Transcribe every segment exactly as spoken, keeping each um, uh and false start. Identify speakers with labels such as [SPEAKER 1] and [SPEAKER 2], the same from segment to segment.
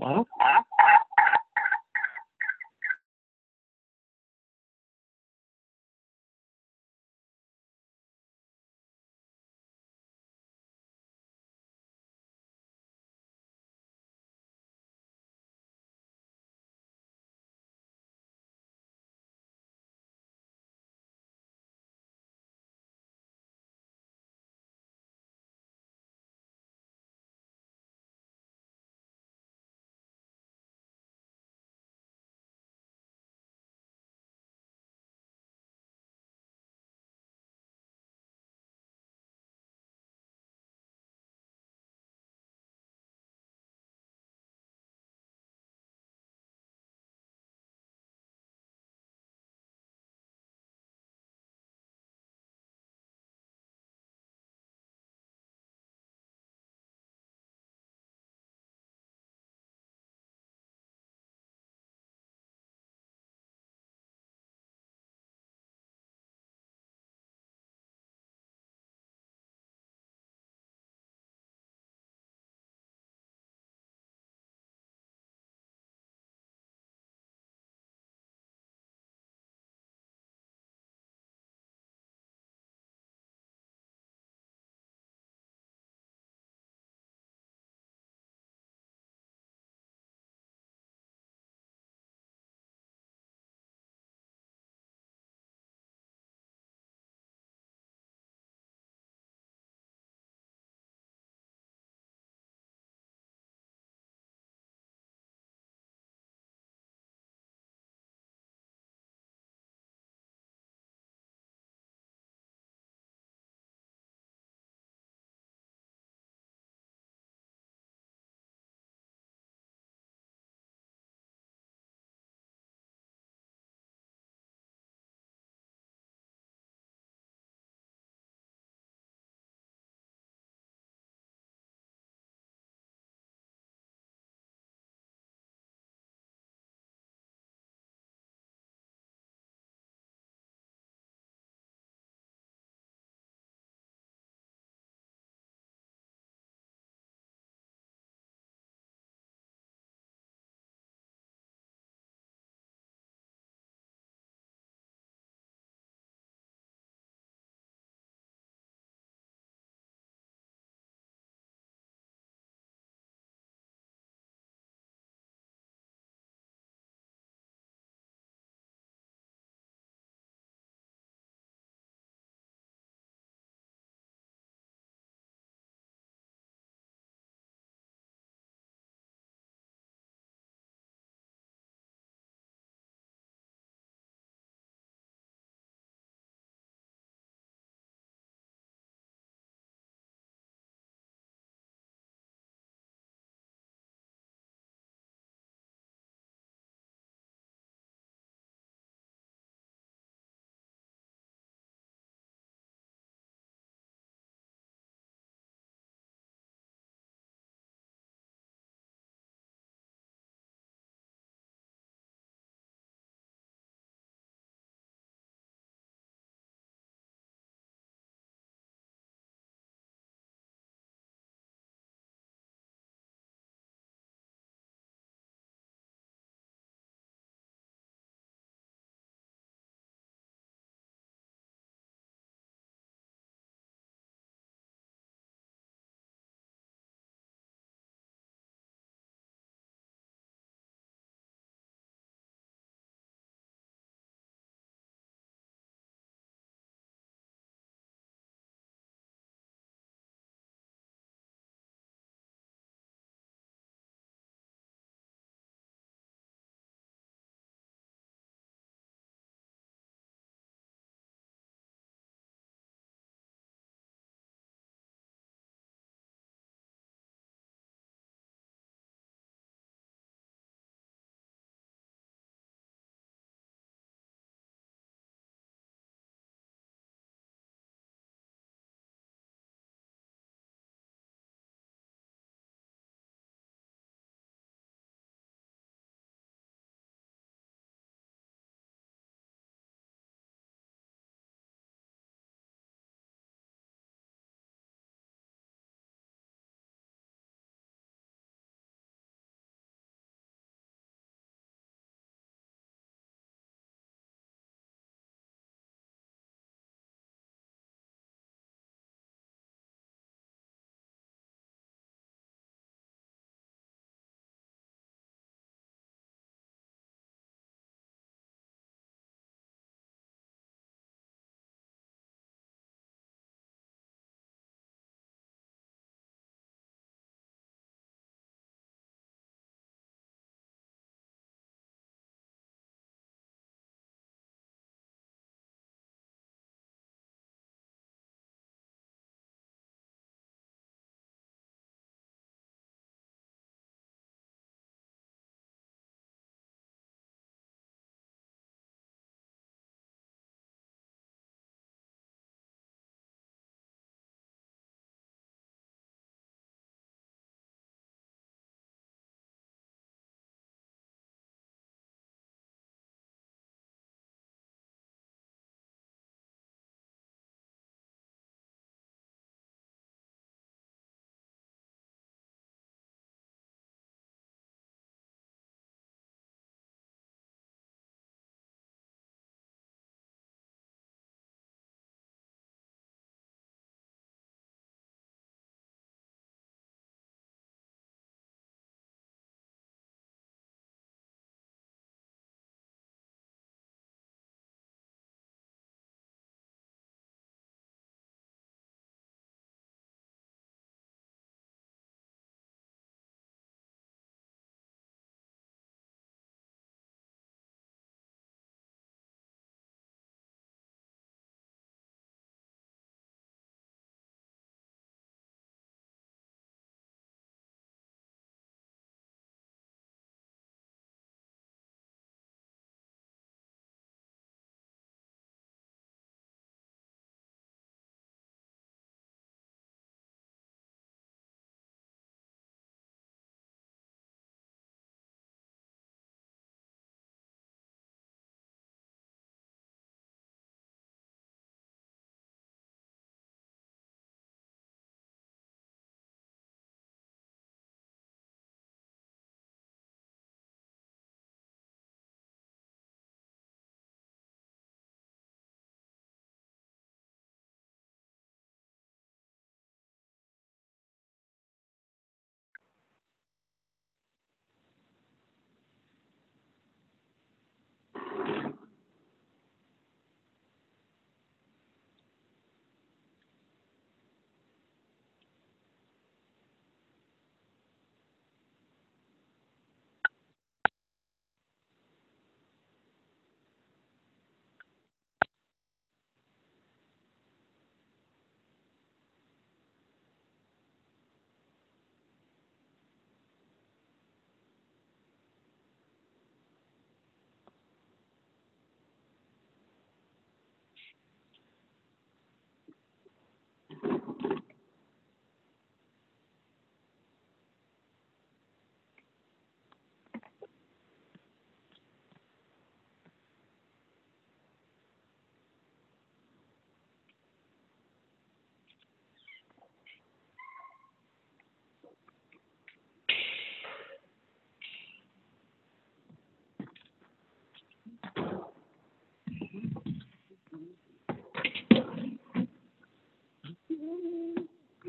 [SPEAKER 1] Well,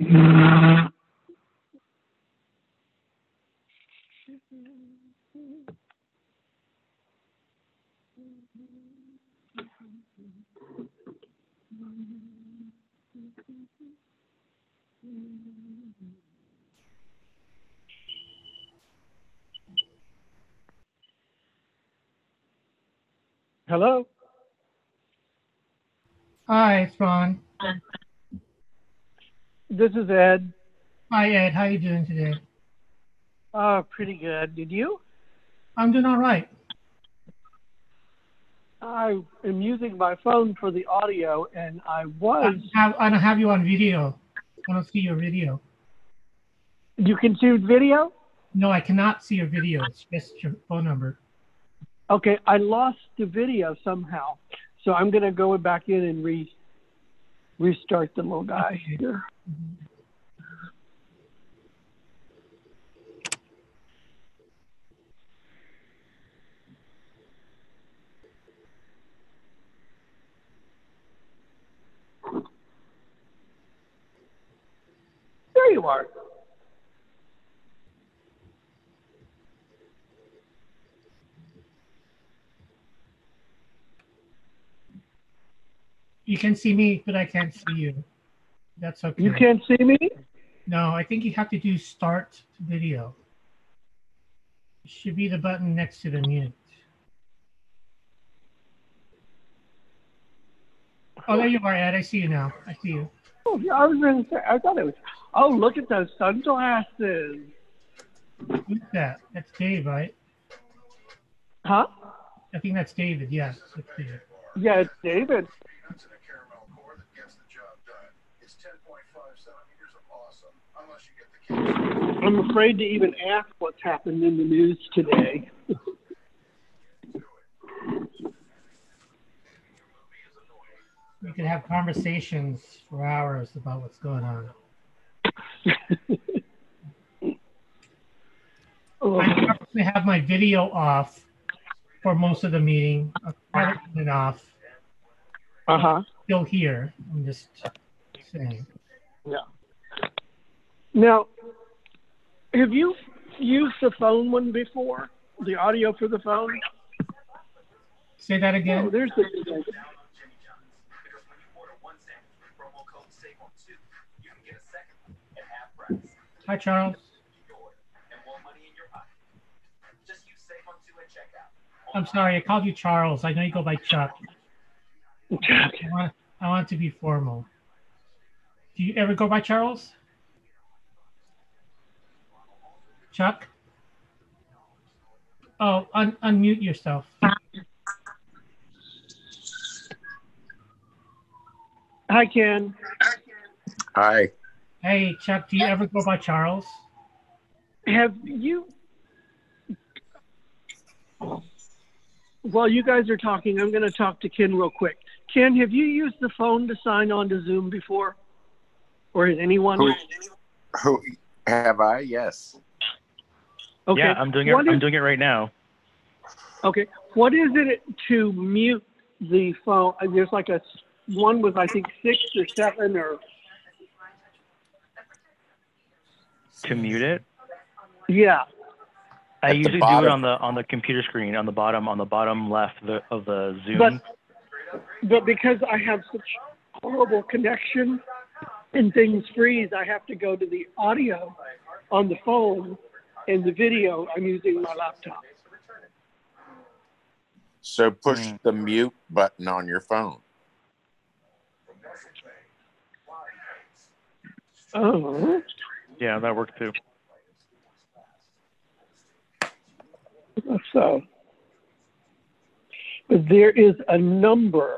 [SPEAKER 1] Hello?
[SPEAKER 2] Hi, it's Ron.
[SPEAKER 1] This is Ed.
[SPEAKER 2] Hi, Ed. How you doing today?
[SPEAKER 1] Uh, pretty good. Did you?
[SPEAKER 2] I'm doing all right.
[SPEAKER 1] I am using my phone for the audio, and I
[SPEAKER 2] I
[SPEAKER 1] was.
[SPEAKER 2] don't have, I don't have you on video. I don't see your video.
[SPEAKER 1] You can see video?
[SPEAKER 2] No, I cannot see your video. It's just your phone number.
[SPEAKER 1] Okay, I lost the video somehow. So I'm going to go back in and re restart the little guy
[SPEAKER 2] Okay.
[SPEAKER 1] here.
[SPEAKER 2] Mhm.
[SPEAKER 1] There you are.
[SPEAKER 2] You can see me, but I can't see you. That's okay.
[SPEAKER 1] You can't see me?
[SPEAKER 2] No, I think you have to do start video. It should be the button next to the mute. Oh, there you are, Ed. I see you now. I see you.
[SPEAKER 1] Oh, yeah, I was going to say, I thought it was. Oh, look at those sunglasses.
[SPEAKER 2] Who's that? That's Dave, right?
[SPEAKER 1] Huh?
[SPEAKER 2] I think that's David. Yes, that's David.
[SPEAKER 1] Yeah, it's David. I'm afraid to even ask what's happened in the news today.
[SPEAKER 2] We could have conversations for hours about what's going on.
[SPEAKER 1] Oh.
[SPEAKER 2] I normally have my video off for most of the meeting. I've had it on and off.
[SPEAKER 1] Uh-huh.
[SPEAKER 2] Still here. I'm just saying.
[SPEAKER 1] Yeah. Now, have you used the phone one before? The audio for the phone?
[SPEAKER 2] Say that again.
[SPEAKER 1] Oh, there's the.
[SPEAKER 2] Hi, Charles. I'm sorry, I called you Charles. I know you go by Chuck. I want, I want it to be formal. Do you ever go by Charles? Chuck? Oh, un unmute yourself.
[SPEAKER 1] Hi, Ken.
[SPEAKER 3] Hi.
[SPEAKER 2] Hey, Chuck, do you ever go by Charles?
[SPEAKER 1] Have you, while you guys are talking, I'm going to talk to Ken real quick. Ken, have you used the phone to sign on to Zoom before? Or has anyone?
[SPEAKER 3] Who, who have I? Yes.
[SPEAKER 1] Okay.
[SPEAKER 4] Yeah, I'm doing it.
[SPEAKER 1] What
[SPEAKER 4] I'm
[SPEAKER 1] is,
[SPEAKER 4] doing it right now.
[SPEAKER 1] okay. What is it to mute the phone? There's like a one with I think six or seven or.
[SPEAKER 4] To mute it?
[SPEAKER 1] Yeah.
[SPEAKER 4] I
[SPEAKER 3] At
[SPEAKER 4] usually do
[SPEAKER 3] bottom.
[SPEAKER 4] it on the on the computer screen on the bottom on the bottom left of the, of the Zoom.
[SPEAKER 1] But but because I have such horrible connection and things freeze, I have to go to the audio on the phone and the video I'm using my laptop.
[SPEAKER 3] So push
[SPEAKER 4] Mm.
[SPEAKER 3] the mute button on your phone.
[SPEAKER 1] Oh.
[SPEAKER 4] Yeah, that worked too.
[SPEAKER 1] So, but there is a number.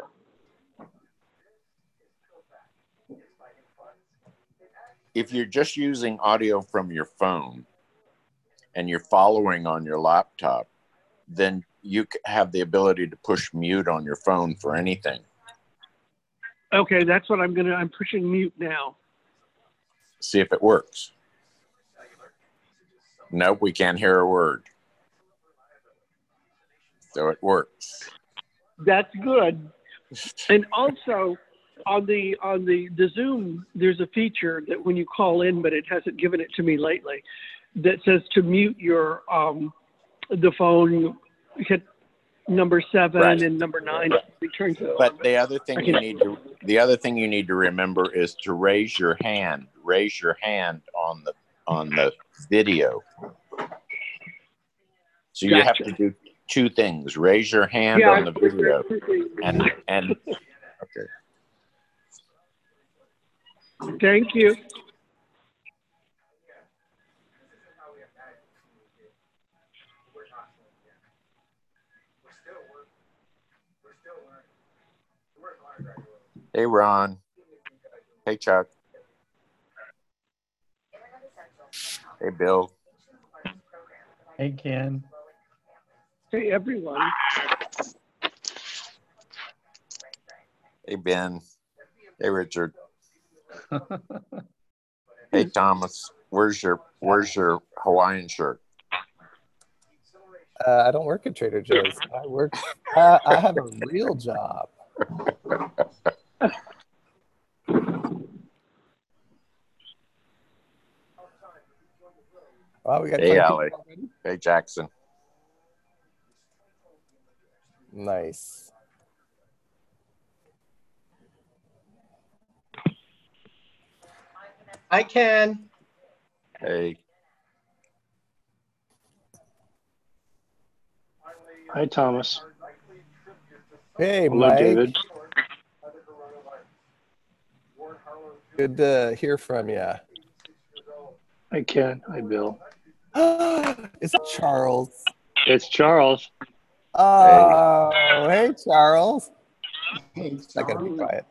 [SPEAKER 3] If you're just using audio from your phone and you're following on your laptop, then you c- have the ability to push mute on your phone for anything.
[SPEAKER 1] Okay, that's what I'm gonna. I'm pushing mute now.
[SPEAKER 3] See if it works. Nope, we can't hear a word. So it works.
[SPEAKER 1] That's good. And also, on the on the the Zoom, there's a feature that when you call in, but it hasn't given it to me lately, that says to mute your um the phone. You hit number seven
[SPEAKER 3] Right.
[SPEAKER 1] and number nine. Return to.
[SPEAKER 3] But the other thing
[SPEAKER 1] I
[SPEAKER 3] you
[SPEAKER 1] can-
[SPEAKER 3] need to the other thing you need to remember is to raise your hand. Raise your hand on the on the video. So you have
[SPEAKER 1] Gotcha.
[SPEAKER 3] to do two things: raise your hand
[SPEAKER 1] Yeah,
[SPEAKER 3] on the video, and and okay.
[SPEAKER 1] Thank you.
[SPEAKER 3] Hey, Ron. Hey, Chuck. Hey, Bill.
[SPEAKER 5] Hey, Ken.
[SPEAKER 1] Hey, everyone.
[SPEAKER 3] Hey, Ben. Hey, Richard. Hey, Thomas. Where's your Where's your Hawaiian shirt?
[SPEAKER 5] Uh, I don't work at Trader Joe's. I work. Uh, I have a real job. Wow, we got
[SPEAKER 3] Hey,
[SPEAKER 5] twenty
[SPEAKER 3] Allie.
[SPEAKER 5] people already?
[SPEAKER 3] Hey, Jackson.
[SPEAKER 5] Nice.
[SPEAKER 6] I can.
[SPEAKER 3] Hey.
[SPEAKER 7] Hi, Thomas.
[SPEAKER 5] Hey,
[SPEAKER 7] Hello,
[SPEAKER 5] Mike.
[SPEAKER 7] David.
[SPEAKER 5] Good to hear from you.
[SPEAKER 7] Hi, Ken. Hi, Bill.
[SPEAKER 5] Is it Charles?
[SPEAKER 7] It's Charles.
[SPEAKER 5] Oh, hey, Charles. I gotta be quiet.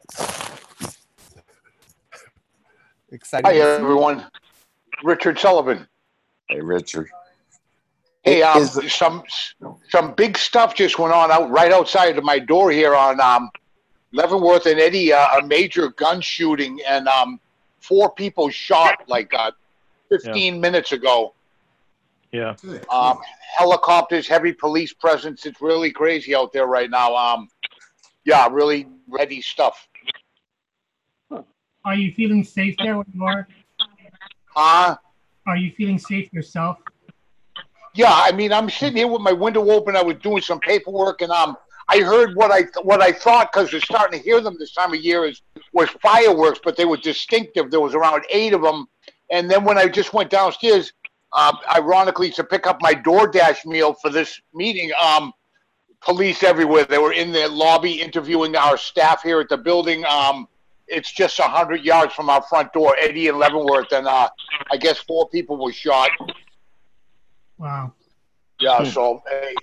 [SPEAKER 5] Excited
[SPEAKER 8] Hi,
[SPEAKER 5] to see you.
[SPEAKER 8] everyone. Richard Sullivan.
[SPEAKER 3] Hey, Richard.
[SPEAKER 8] Hey, um,
[SPEAKER 3] Is-
[SPEAKER 8] some some big stuff just went on out right outside of my door here on um, Leavenworth and Eddy. Uh, a major gun shooting, and um, four people shot like uh, fifteen minutes ago.
[SPEAKER 4] Yeah.
[SPEAKER 8] Um, helicopters, heavy police presence. It's really crazy out there right now. Um, yeah, really ready stuff.
[SPEAKER 2] Are you feeling safe there where you are?
[SPEAKER 8] Uh,
[SPEAKER 2] Are you feeling safe yourself?
[SPEAKER 8] Yeah, I mean, I'm sitting here with my window open. I was doing some paperwork, and um, I heard what I what I thought, because we're starting to hear them this time of year, is was fireworks, but they were distinctive. There was around eight of them, and then when I just went downstairs, um, ironically to pick up my DoorDash meal for this meeting, um, police everywhere. They were in the lobby interviewing our staff here at the building. Um, it's just a hundred yards from our front door, Eddy and Leavenworth, and uh, I guess four people were shot.
[SPEAKER 2] Wow.
[SPEAKER 8] Yeah, so hey.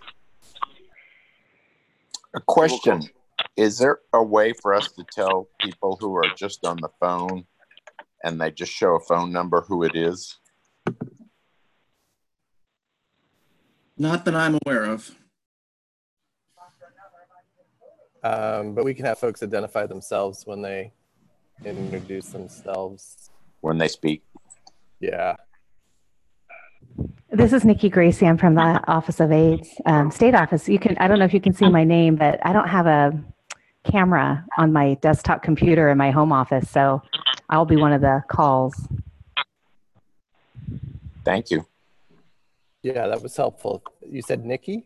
[SPEAKER 3] A question. Is there a way for us to tell people who are just on the phone and they just show a phone number who it is?
[SPEAKER 9] Not that I'm aware of.
[SPEAKER 5] Um, but we can have folks identify themselves when they introduce themselves.
[SPEAKER 3] When they speak.
[SPEAKER 5] Yeah.
[SPEAKER 10] This is Nikki Gracie. I'm from the Office of AIDS, um, state office. You can, I don't know if you can see my name, but I don't have a camera on my desktop computer in my home office, so I'll be one of the calls.
[SPEAKER 3] Thank you.
[SPEAKER 5] Yeah, that was helpful. You said Nikki?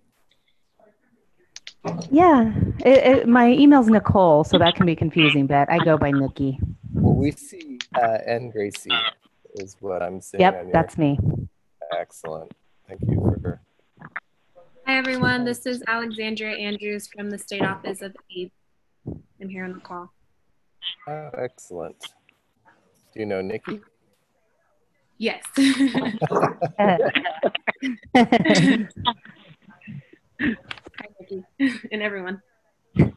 [SPEAKER 10] Yeah, it, it, my email's Nicole, so that can be confusing, but I go by Nikki.
[SPEAKER 5] Well, we see uh, N Gracie is what I'm seeing.
[SPEAKER 10] Yep,
[SPEAKER 5] on your...
[SPEAKER 10] that's me.
[SPEAKER 5] Excellent. Thank you for.
[SPEAKER 11] Hi, everyone. This is Alexandria Andrews from the State Office of AIDS. I'm here on the call.
[SPEAKER 5] Oh, excellent. Do you know Nikki?
[SPEAKER 11] Yes.
[SPEAKER 10] Uh,
[SPEAKER 11] Hi, Nikki, and everyone.
[SPEAKER 5] I'm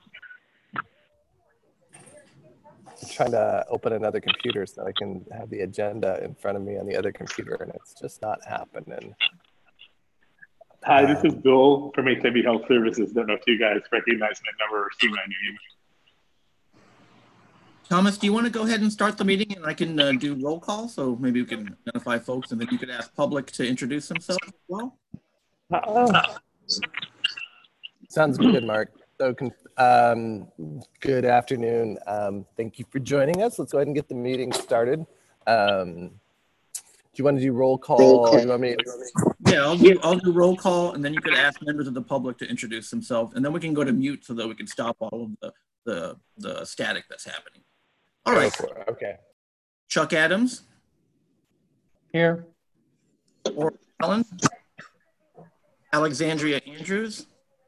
[SPEAKER 5] trying to open another computer so I can have the agenda in front of me on the other computer, and it's just not happening.
[SPEAKER 7] Hi, this is Bill from H I V Health Services. Don't know if you guys recognize my number or see my name.
[SPEAKER 9] Thomas, do you want to go ahead and start the meeting and I can uh, do roll call? So maybe we can identify folks and then you could ask public to introduce themselves as well.
[SPEAKER 5] Uh-oh. Sounds good, Mark. So, con Um, good afternoon. Um, thank you for joining us. Let's go ahead and get the meeting started. Um, do you want to do roll call? Roll call. You want me?
[SPEAKER 9] Yeah, I'll do, I'll do roll call, and then you could ask members of the public to introduce themselves, and then we can go to mute so that we can stop all of the, the, the static that's happening. All right.
[SPEAKER 5] Okay.
[SPEAKER 9] Chuck Adams.
[SPEAKER 6] Here.
[SPEAKER 9] Or Allen. Alexandria Andrews.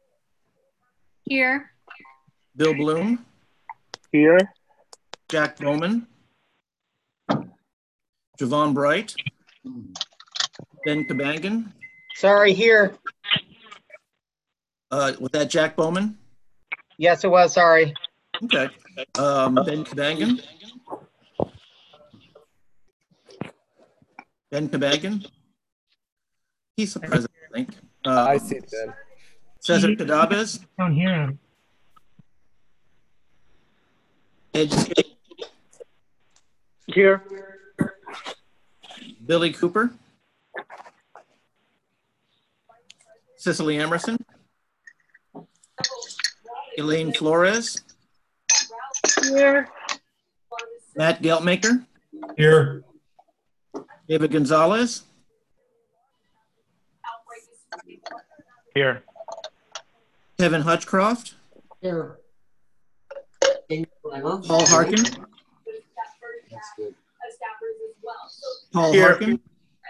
[SPEAKER 11] Here.
[SPEAKER 9] Bill Bloom.
[SPEAKER 7] Here.
[SPEAKER 9] Jack Bowman. Javon Bright. Ben Kabangan.
[SPEAKER 6] Sorry, here.
[SPEAKER 9] Uh, was that Jack Bowman?
[SPEAKER 6] Yes, it was. Sorry.
[SPEAKER 9] Okay. Um, Ben Kabangan. Ben Kabangan. He's the president, I think. Um,
[SPEAKER 5] I see Ben.
[SPEAKER 9] Cesar Cadabez.
[SPEAKER 2] I don't hear him.
[SPEAKER 9] Ed
[SPEAKER 1] Here.
[SPEAKER 9] Billy Cooper. Cicely Emerson. Elaine Flores.
[SPEAKER 1] Here.
[SPEAKER 9] Matt Geltmaker.
[SPEAKER 12] Here.
[SPEAKER 9] David Gonzalez.
[SPEAKER 4] Here.
[SPEAKER 9] Kevin Hutchcroft.
[SPEAKER 6] Here.
[SPEAKER 9] Paul Harkin. Paul
[SPEAKER 6] Here.
[SPEAKER 9] Harkin.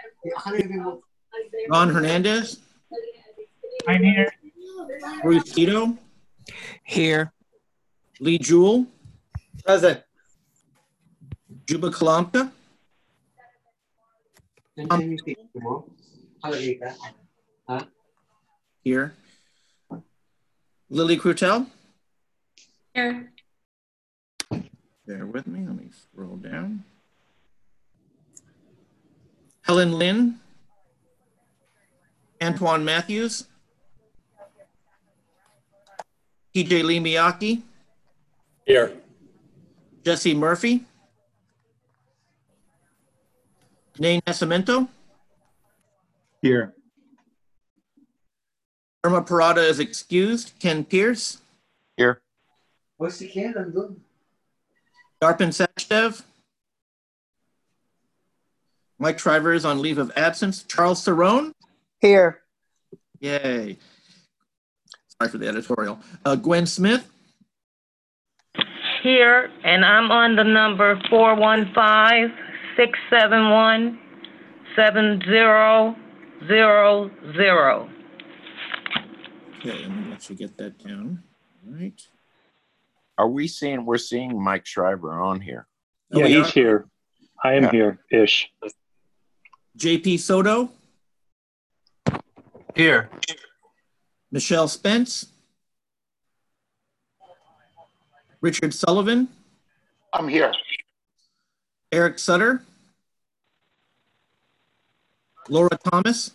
[SPEAKER 9] Ron Hernandez.
[SPEAKER 2] I'm here.
[SPEAKER 9] Bruce Tito.
[SPEAKER 6] Here.
[SPEAKER 9] Lee Jewell.
[SPEAKER 6] Present.
[SPEAKER 9] Juba Kalamka. Here. Lily Crutel.
[SPEAKER 11] Here.
[SPEAKER 9] Bear with me. Let me scroll down. Helen Lynn. Antoine Matthews. T J Lee Miyake.
[SPEAKER 12] Here.
[SPEAKER 9] Jesse Murphy. Nate Nascimento.
[SPEAKER 12] Here.
[SPEAKER 9] Irma Parada is excused. Ken Pierce.
[SPEAKER 3] Here.
[SPEAKER 6] What's the can doing?
[SPEAKER 9] Darpin Sachdev. Mike Shriver is on leave of absence. Charles Cerrone.
[SPEAKER 6] Here.
[SPEAKER 9] Yay. Sorry for the editorial. Uh, Gwen Smith.
[SPEAKER 13] Here, and I'm on the number four one five, six seven one, seven zero zero zero.
[SPEAKER 9] Okay, let me let you get that down. All right.
[SPEAKER 3] Are we seeing, we're seeing Mike Shriver on here?
[SPEAKER 7] Yeah, he's here. I am
[SPEAKER 3] Yeah.
[SPEAKER 7] here-ish.
[SPEAKER 9] J P Soto.
[SPEAKER 12] Here.
[SPEAKER 9] Michelle Spence. Richard Sullivan.
[SPEAKER 8] I'm here.
[SPEAKER 9] Eric Sutter. Laura Thomas.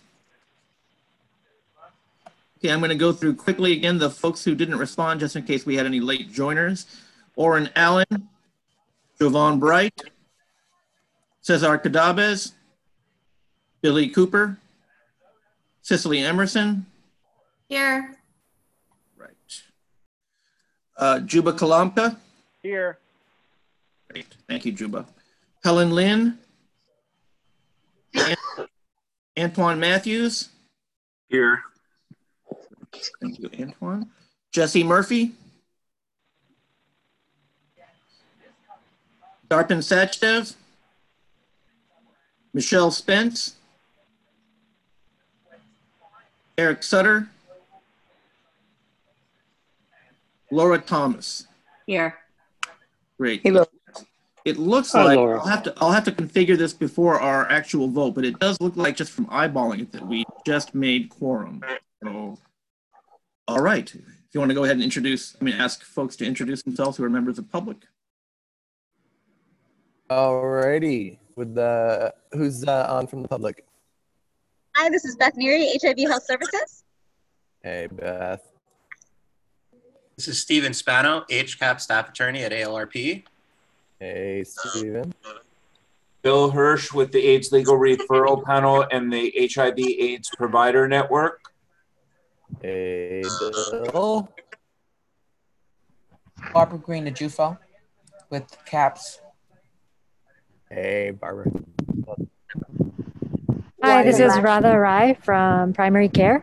[SPEAKER 9] Okay, I'm going to go through quickly again the folks who didn't respond just in case we had any late joiners. Orrin Allen. Javon Bright. Cesar Cadabez. Billy Cooper. Cicely Emerson.
[SPEAKER 11] Here.
[SPEAKER 9] Right. Uh, Juba Kalamka.
[SPEAKER 6] Here.
[SPEAKER 9] Great. Thank you, Juba. Helen Lynn. An- Antoine Matthews.
[SPEAKER 12] Here.
[SPEAKER 9] Thank you, Antoine. Jesse Murphy. Darpin Sachdev. Michelle Spence. Eric Sutter. Laura Thomas.
[SPEAKER 11] Here.
[SPEAKER 9] Great.
[SPEAKER 6] Hello.
[SPEAKER 9] It looks
[SPEAKER 7] Hi,
[SPEAKER 9] like
[SPEAKER 7] Laura.
[SPEAKER 9] I'll have to I'll have to configure this before our actual vote, but it does look like just from eyeballing it that we just made quorum. So, all right. If you want to go ahead and introduce, I mean, ask folks to introduce themselves who are members of the public.
[SPEAKER 5] Alrighty. With the who's uh, on from the public?
[SPEAKER 14] Hi, this is Beth Neary, H I V Health Services.
[SPEAKER 5] Hey, Beth.
[SPEAKER 15] This is Steven Spano, H CAP staff attorney at A L R P.
[SPEAKER 5] Hey, Steven.
[SPEAKER 12] Bill Hirsch with the AIDS Legal Referral Panel and the H I V AIDS Provider Network.
[SPEAKER 5] Hey, Bill.
[SPEAKER 16] Barbara Green de Jufo with CAPS.
[SPEAKER 5] Hey, Barbara.
[SPEAKER 17] Hi, this is Radha Rai from Primary Care.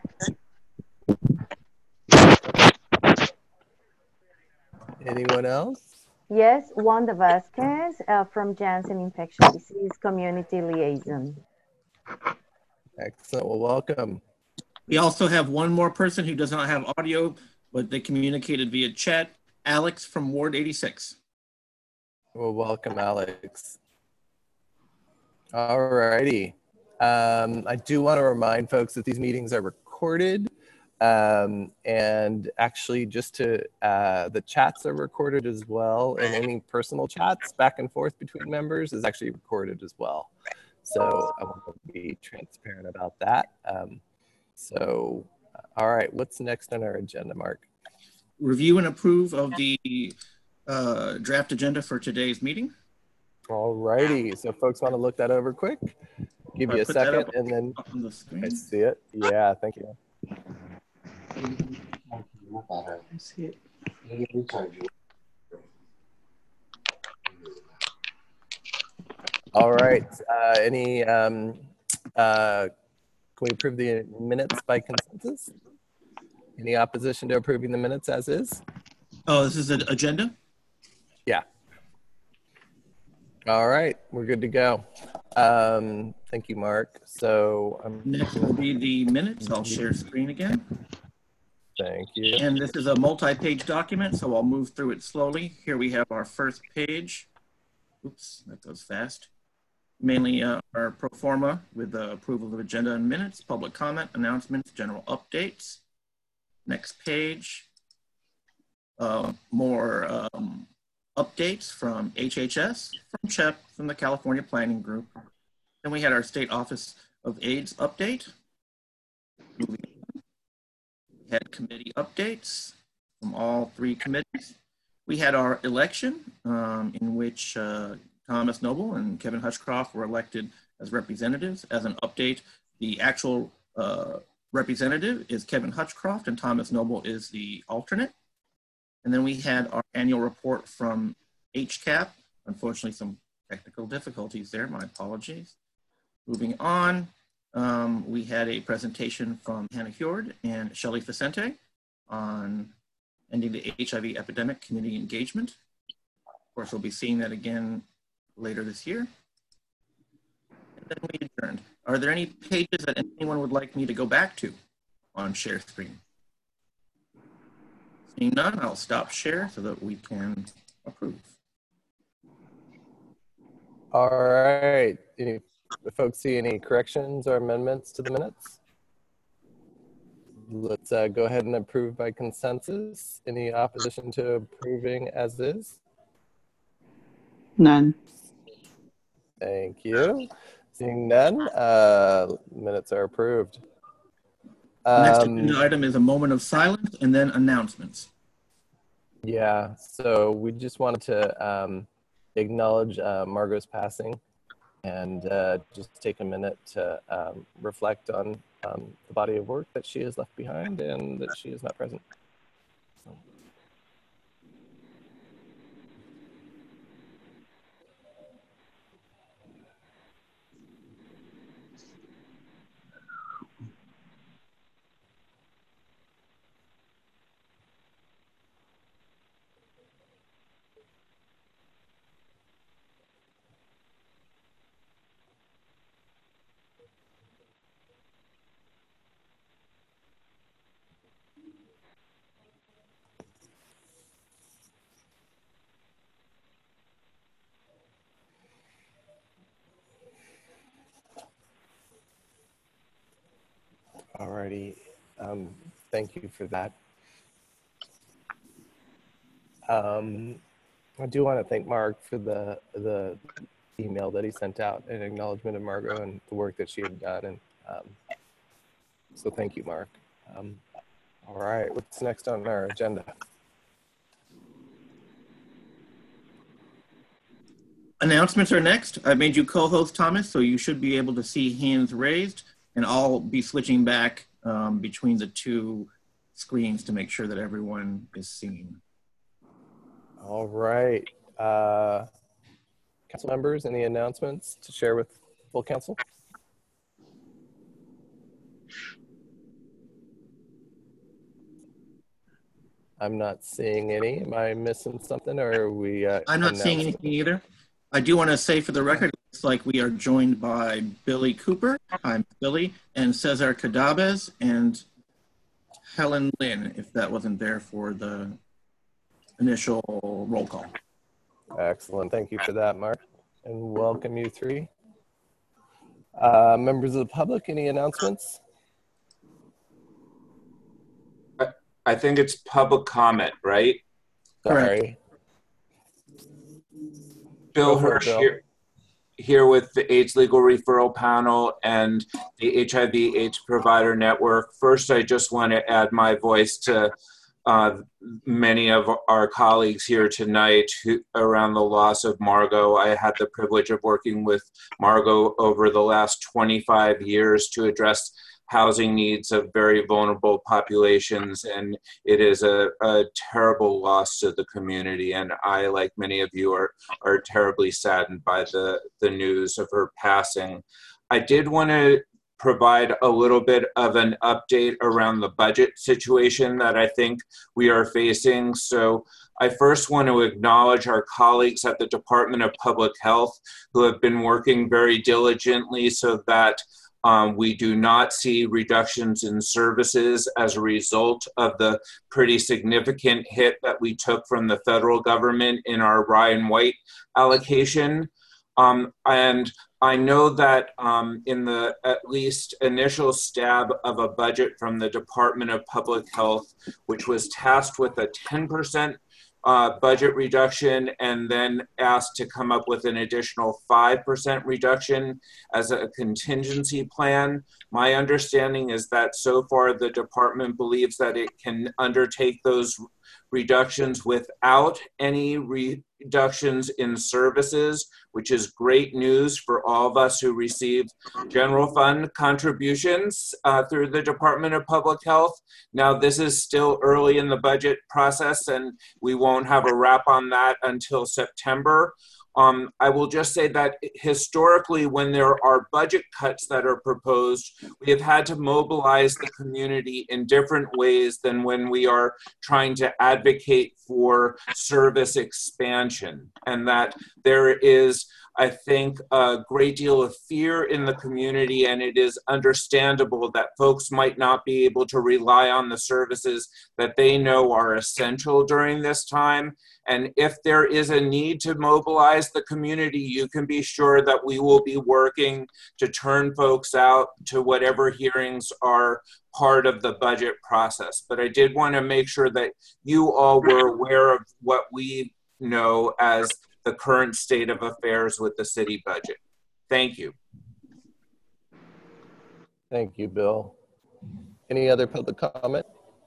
[SPEAKER 5] Anyone else?
[SPEAKER 18] Yes, Wanda Vasquez uh, from Janssen Infectious Disease Community Liaison.
[SPEAKER 5] Excellent. Well, welcome.
[SPEAKER 9] We also have one more person who does not have audio, but they communicated via chat. Alex from Ward eighty-six.
[SPEAKER 5] Well, welcome, Alex. All righty. Um, I do want to remind folks that these meetings are recorded. Um, and actually just to, uh, the chats are recorded as well, and any personal chats back and forth between members is actually recorded as well. So I want to be transparent about that. Um, so, all right, what's next on our agenda, Mark?
[SPEAKER 9] Review and approve of the uh, draft agenda for today's meeting.
[SPEAKER 5] All righty, so folks want to look that over quick? Give you a second and then I see it. Yeah, thank you. All right. Uh, any, um, uh, can we approve the minutes by consensus? Any opposition to approving the minutes as is?
[SPEAKER 9] Oh, this is an agenda?
[SPEAKER 5] Yeah. All right. We're good to go. Um, thank you, Mark. So I'm
[SPEAKER 9] next will be the minutes. I'll share screen again.
[SPEAKER 5] Thank you.
[SPEAKER 9] And this is a multi-page document, so I'll move through it slowly. Here we have our first page. Oops, that goes fast. Mainly uh, our pro forma with the approval of agenda and minutes, public comment, announcements, general updates. Next page, uh, more um, updates from H H S, from C H E P, from the California Planning Group. Then we had our State Office of AIDS update. Moving on. We had committee updates from all three committees. We had our election um, in which uh, Thomas Noble and Kevin Hutchcroft were elected as representatives. As an update, the actual uh, representative is Kevin Hutchcroft and Thomas Noble is the alternate. And then we had our annual report from H C A P. Unfortunately, some technical difficulties there, my apologies. Moving on, um, we had a presentation from Hannah Hjord and Shelley Vicente on ending the H I V epidemic community engagement. Of course, we'll be seeing that again later this year. And then we adjourned. Are there any pages that anyone would like me to go back to on share screen? Seeing none, I'll stop share so that we can approve.
[SPEAKER 5] All right. Any folks see any corrections or amendments to the minutes? Let's uh, go ahead and approve by consensus. Any opposition to approving as is?
[SPEAKER 6] None.
[SPEAKER 5] Thank you. Seeing none, uh, minutes are approved.
[SPEAKER 9] The next
[SPEAKER 5] Um,
[SPEAKER 9] agenda item is a moment of silence and then announcements.
[SPEAKER 5] Yeah, so we just wanted to um, acknowledge uh, Margot's passing and uh, just take a minute to um, reflect on um, the body of work that she has left behind and that she is not present. So. Alrighty, um, thank you for that. Um, I do want to thank Mark for the the email that he sent out in acknowledgement of Margot and the work that she had done, and um, so thank you, Mark. Um, all right, what's next on our agenda?
[SPEAKER 9] Announcements are next. I made you co-host, Thomas, so you should be able to see hands raised, and I'll be switching back um, between the two screens to make sure that everyone is seen.
[SPEAKER 5] All right. Uh, council members, any announcements to share with full council? I'm not seeing any. Am I missing something, or are we? Uh,
[SPEAKER 9] I'm not seeing anything either. I do want to say for the record, it's like we are joined by Billy Cooper. I'm Billy, and Cesar Cadabez, and Helen Lynn, if that wasn't there for the initial roll call.
[SPEAKER 5] Excellent. Thank you for that, Mark. And welcome you three. Uh, members of the public, any announcements?
[SPEAKER 12] I, I think it's public comment, right?
[SPEAKER 5] Sorry.
[SPEAKER 12] Bill
[SPEAKER 5] Go for it,
[SPEAKER 12] Hirsch
[SPEAKER 5] Bill.
[SPEAKER 12] here, here with the AIDS Legal Referral Panel and the H I V AIDS Provider Network. First, I just want to add my voice to uh, many of our colleagues here tonight who, around the loss of Margot. I had the privilege of working with Margot over the last twenty-five years to address housing needs of very vulnerable populations, and it is a, a terrible loss to the community. And I, like many of you, are, are terribly saddened by the, the news of her passing. I did want to provide a little bit of an update around the budget situation that I think we are facing. So I first want to acknowledge our colleagues at the Department of Public Health who have been working very diligently so that Um, we do not see reductions in services as a result of the pretty significant hit that we took from the federal government in our Ryan White allocation. Um, and I know that um, in the at least initial stab of a budget from the Department of Public Health, which was tasked with a ten percent Uh, budget reduction and then asked to come up with an additional five percent reduction as a contingency plan. My understanding is that so far the department believes that it can undertake those reductions without any reductions in services, which is great news for all of us who receive general fund contributions uh, through the Department of Public Health. Now, this is still early in the budget process, and we won't have a wrap on that until September. Um, I will just say that historically, when there are budget cuts that are proposed, we have had to mobilize the community in different ways than when we are trying to advocate for service expansion. And that there is, I think, a great deal of fear in the community, and it is understandable that folks might not be able to rely on the services that they know are essential during this time. And if there is a need to mobilize the community, you can be sure that we will be working to turn folks out to whatever hearings are part of the budget process. But I did want to make sure that you all were aware of what we know as the current state of affairs with the city budget. Thank you.
[SPEAKER 5] Thank you, Bill. Any other public comment?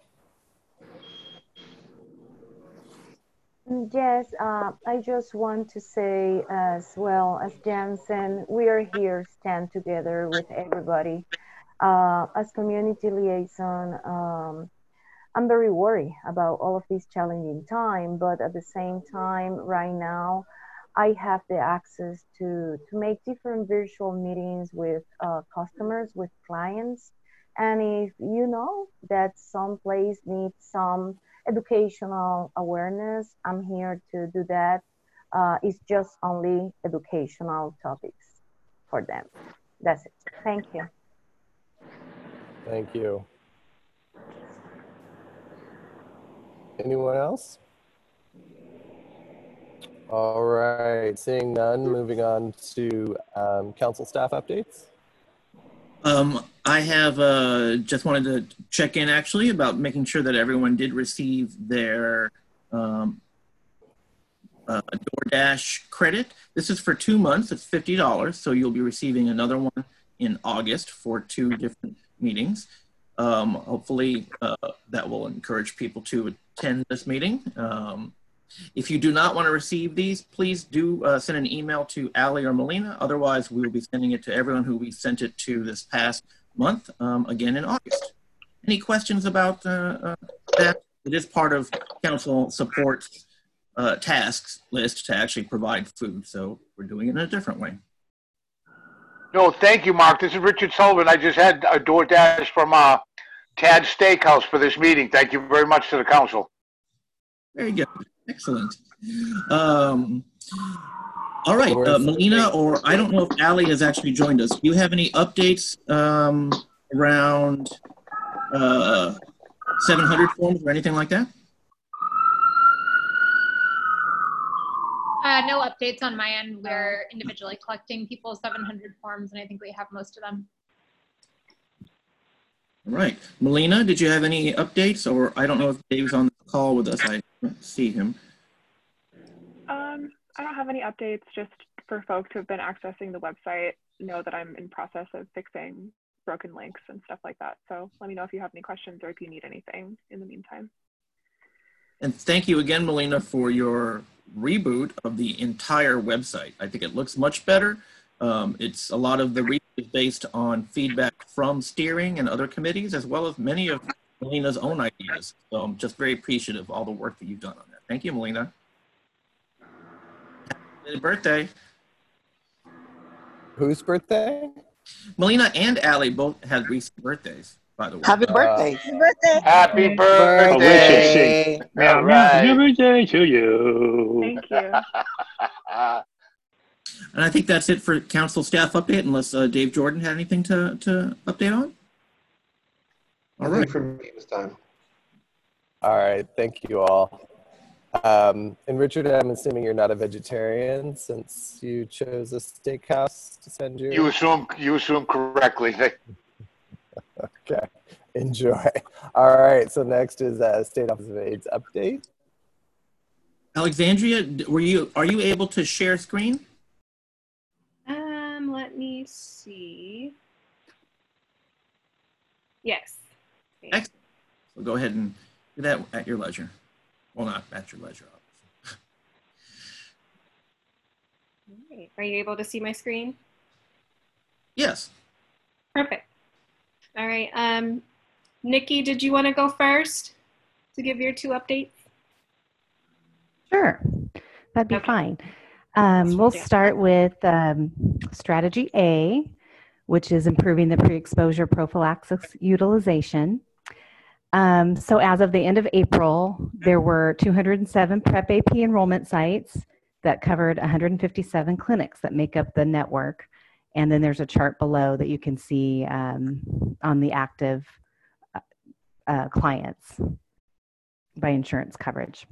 [SPEAKER 18] Yes, uh, I just want to say as well as Jansen, we are here, stand together with everybody. Uh, as community liaison, um, I'm very worried about all of this challenging time, but at the same time, right now, I have the access to, to make different virtual meetings with uh, customers, with clients. And if you know that some place needs some educational awareness, I'm here to do that. Uh, it's just only educational topics for them. That's it. Thank you.
[SPEAKER 5] Thank you. Anyone else? All right, seeing none, moving on to um, council staff updates.
[SPEAKER 9] Um, I have uh, just wanted to check in actually about making sure that everyone did receive their um, uh, DoorDash credit. This is for two months, it's fifty dollars. So you'll be receiving another one in August for two different meetings. Um, hopefully uh, that will encourage people to attend this meeting. Um, If you do not want to receive these, please do uh, send an email to Allie or Melina. Otherwise, we will be sending it to everyone who we sent it to this past month, um, again in August. Any questions about uh, uh, that? It is part of council support uh, tasks list to actually provide food. So we're doing it in a different way.
[SPEAKER 8] No, thank you, Mark. This is Richard Sullivan. I just had a DoorDash from uh, Tad's Steakhouse for this meeting. Thank you very much to the council.
[SPEAKER 9] Very good. Excellent. Um, all right, uh, Melina, or I don't know if Ali has actually joined us. Do you have any updates um, around uh, seven hundred forms or anything like that?
[SPEAKER 19] Uh, no updates on my end. We're individually collecting people's seven hundred forms, and I think we have most of them.
[SPEAKER 9] All right. Melina, did you have any updates? Or I don't know if Dave's on the call with us. I don't see him.
[SPEAKER 20] Um, I don't have any updates. Just for folks who have been accessing the website, know that I'm in process of fixing broken links and stuff like that. So let me know if you have any questions or if you need anything in the meantime.
[SPEAKER 9] And thank you again, Melina, for your reboot of the entire website. I think it looks much better. Um, it's a lot of the reboot is based on feedback from steering and other committees, as well as many of Melina's own ideas. So I'm just very appreciative of all the work that you've done on that. Thank you, Melina. Happy birthday.
[SPEAKER 5] Whose birthday?
[SPEAKER 9] Melina and Ali both had recent birthdays, by the way.
[SPEAKER 6] Happy birthday.
[SPEAKER 8] Uh, Happy birthday. Happy birthday.
[SPEAKER 7] All right. Happy birthday to you.
[SPEAKER 20] Thank you.
[SPEAKER 9] And I think that's it for council staff update, unless uh, Dave Jordan had anything to, to update on. All right.
[SPEAKER 21] For me this time.
[SPEAKER 5] All right. Thank you all. Um, and Richard, I'm assuming you're not a vegetarian since you chose a steakhouse to spend your...
[SPEAKER 8] You assume, you assume correctly.
[SPEAKER 5] Okay. Enjoy. All right. So next is uh, State Office of AIDS update.
[SPEAKER 9] Alexandria, were you are you able to share screen?
[SPEAKER 11] Um, let me see. Yes.
[SPEAKER 9] Excellent. So go ahead and do that at your leisure. Well, not at your leisure, obviously.
[SPEAKER 11] All right. Are you able to see my screen?
[SPEAKER 9] Yes.
[SPEAKER 11] Perfect. All right. Um, Nikki, did you want to go first to give your two updates?
[SPEAKER 10] Sure, that'd be fine. Um, we'll start with um, strategy A, which is improving the pre-exposure prophylaxis utilization. Um, so as of the end of April, there were two hundred seven PrEP A P enrollment sites that covered one hundred fifty-seven clinics that make up the network. And then there's a chart below that you can see um, on the active uh, clients by insurance coverage.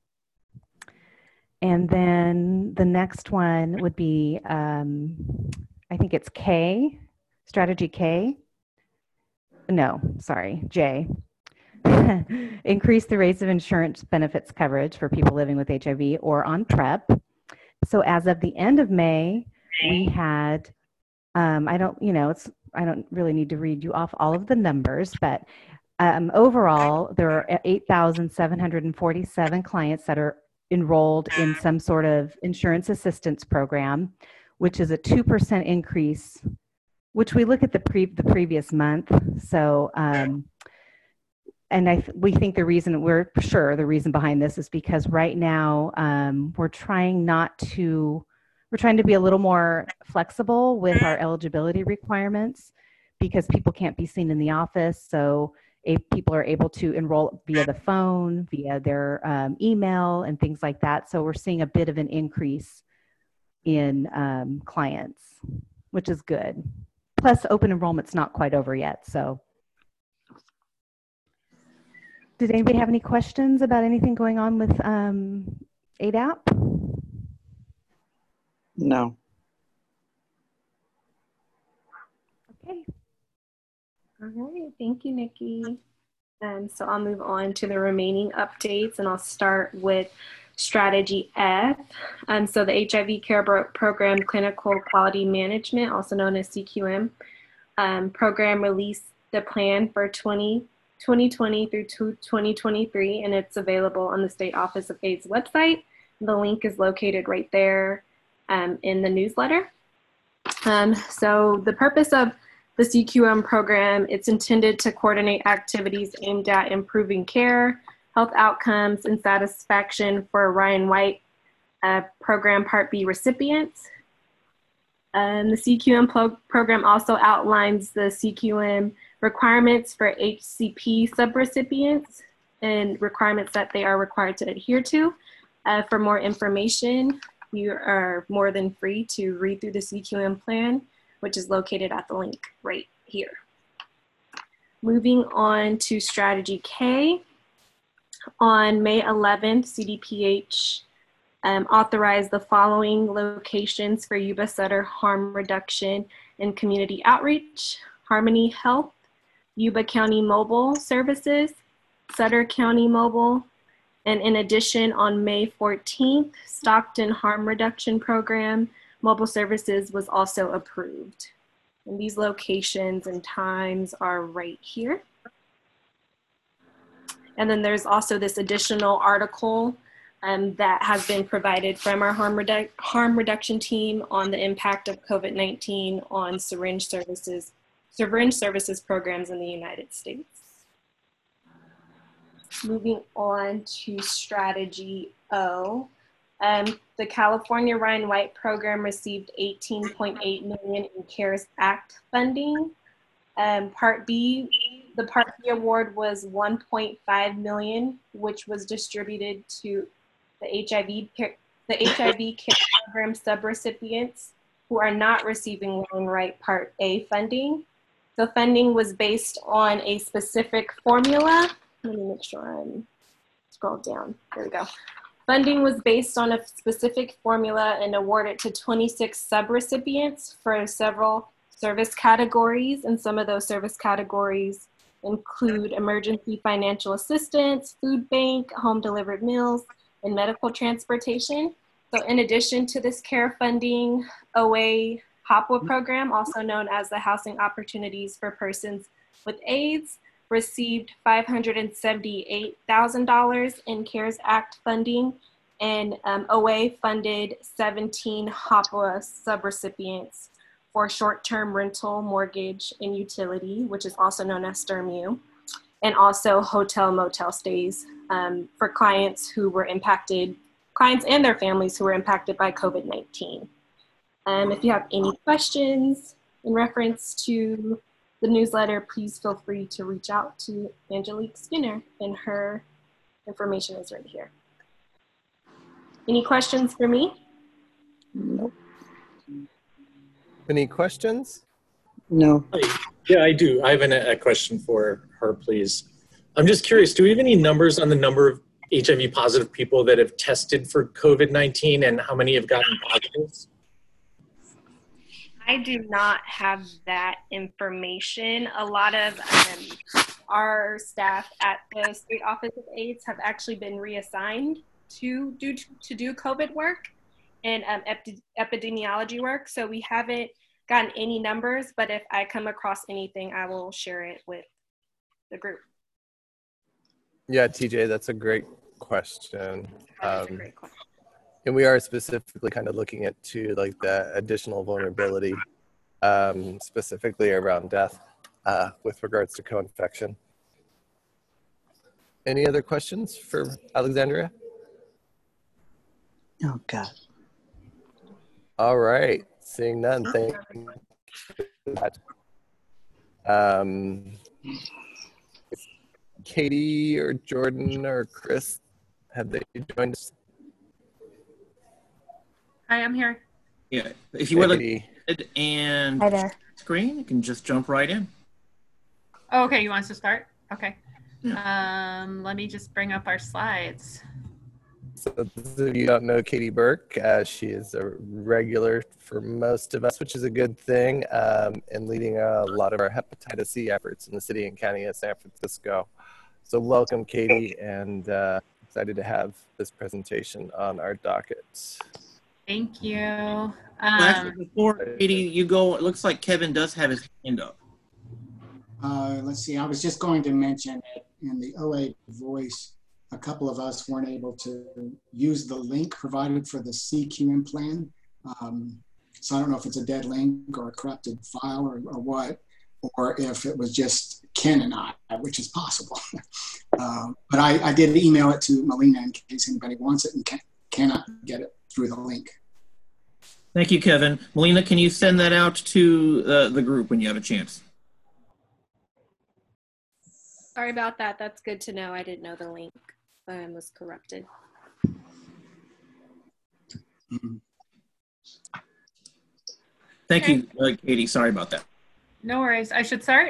[SPEAKER 10] And then the next one would be, um, I think it's K, strategy K. No, sorry, J. Increase the rates of insurance benefits coverage for people living with H I V or on PrEP. So as of the end of May, we had, um, I don't, you know, it's, I don't really need to read you off all of the numbers, but um, overall, there are eight thousand seven hundred forty-seven clients that are enrolled in some sort of insurance assistance program, which is a two percent increase, which we look at the pre the previous month. So, um, and I th we think the reason, we're sure the reason behind this is because right now um, we're trying not to, we're trying to be a little more flexible with our eligibility requirements because people can't be seen in the office. So if people are able to enroll via the phone, via their um, email and things like that. So we're seeing a bit of an increase in um, clients, which is good. Plus open enrollment's not quite over yet. So did anybody have any questions about anything going on with um, A D A P?
[SPEAKER 6] No.
[SPEAKER 11] Okay. All right, thank you, Nikki. Um, so I'll move on to the remaining updates, and I'll start with strategy F. Um, so the H I V Care Program Clinical Quality Management, also known as C Q M, um, program released the plan for twenty twenty through twenty twenty-three, and it's available on the State Office of AIDS website. The link is located right there um, in the newsletter. Um, so the purpose of the C Q M program, it's intended to coordinate activities aimed at improving care, health outcomes and satisfaction for Ryan White uh, program Part B recipients. And the C Q M pro program also outlines the C Q M requirements for H C P subrecipients and requirements that they are required to adhere to. Uh, for more information, you are more than free to read through the C Q M plan, which is located at the link right here. Moving on to strategy K. On May eleventh, C D P H um, authorized the following locations for Yuba Sutter harm reduction and community outreach: Harmony Health, Yuba County Mobile Services, Sutter County Mobile, and in addition, on May fourteenth, Stockton Harm Reduction Program Mobile Services was also approved. And these locations and times are right here. And then there's also this additional article um, that has been provided from our harm, redu harm reduction team on the impact of COVID nineteen on syringe services, syringe services programs in the United States. Moving on to strategy O. Um, the California Ryan White program received eighteen point eight million dollars in CARES Act funding. Um, Part B, the Part B award was one point five million dollars, which was distributed to the H I V care, the H I V care program subrecipients who are not receiving Ryan White Part A funding. The funding was based on a specific formula. Let me make sure I'm scroll down. There we go. Funding was based on a specific formula and awarded to twenty-six subrecipients for several service categories, and some of those service categories include emergency financial assistance, food bank, home delivered meals, and medical transportation. So in addition to this care funding, O A HOPWA program, also known as the Housing Opportunities for Persons with AIDS, received five hundred seventy-eight thousand dollars in CARES Act funding, and um, O A funded seventeen HOPWA subrecipients for short-term rental, mortgage, and utility, which is also known as STIRMU, and also hotel motel stays um, for clients who were impacted, clients and their families who were impacted by COVID nineteen. Um, if you have any questions in reference to the newsletter, please feel free to reach out to Angelique Skinner, and her information is right here. Any questions for me?
[SPEAKER 5] Nope. Any questions?
[SPEAKER 1] No.
[SPEAKER 21] Yeah, I do. I have an, a question for her, please. I'm just curious, do we have any numbers on the number of H I V positive people that have tested for COVID nineteen and how many have gotten positives?
[SPEAKER 11] I do not have that information. A lot of um, our staff at the State Office of AIDS have actually been reassigned to do, to do COVID work and um, epi epidemiology work. So we haven't gotten any numbers, but if I come across anything, I will share it with the group.
[SPEAKER 5] Yeah, T J, that's a great question.
[SPEAKER 11] That is a
[SPEAKER 5] Um,
[SPEAKER 11] great question.
[SPEAKER 5] And we are specifically kind of looking at to like the additional vulnerability, um, specifically around death uh, with regards to co-infection. Any other questions for Alexandria?
[SPEAKER 1] Oh, God.
[SPEAKER 5] All right, seeing none, thank you for that. Um, Katie or Jordan or Chris, have they joined us?
[SPEAKER 9] Hi, I'm here. Yeah, if you would like and
[SPEAKER 17] Hi there.
[SPEAKER 9] screen, you can just jump right in.
[SPEAKER 19] Oh, okay, you want us to start? Okay. Um, let me just bring up our slides.
[SPEAKER 5] So those of you who don't know Katie Burke, uh, she is a regular for most of us, which is a good thing, um, and leading a lot of our hepatitis C efforts in the city and county of San Francisco. So welcome, Katie, and uh, excited to have this presentation on our docket.
[SPEAKER 19] Thank you. Um,
[SPEAKER 9] Well, actually, before Katie, you go, it looks like Kevin does have his hand up.
[SPEAKER 22] Uh, let's see, I was just going to mention it in the O A voice. A couple of us weren't able to use the link provided for the C Q M plan. Um, so I don't know if it's a dead link or a corrupted file or, or what, or if it was just Ken and I, which is possible. Uh, but I, I did email it to Melina in case anybody wants it and can, cannot get it through the link.
[SPEAKER 9] Thank you, Kevin. Melina, can you send that out to uh, the group when you have a chance?
[SPEAKER 11] Sorry about that. That's good to know. I didn't know the link um, was corrupted.
[SPEAKER 22] Mm-hmm.
[SPEAKER 9] Thank
[SPEAKER 2] Okay.
[SPEAKER 9] you, uh, Katie. Sorry about that.
[SPEAKER 2] No worries. I should start?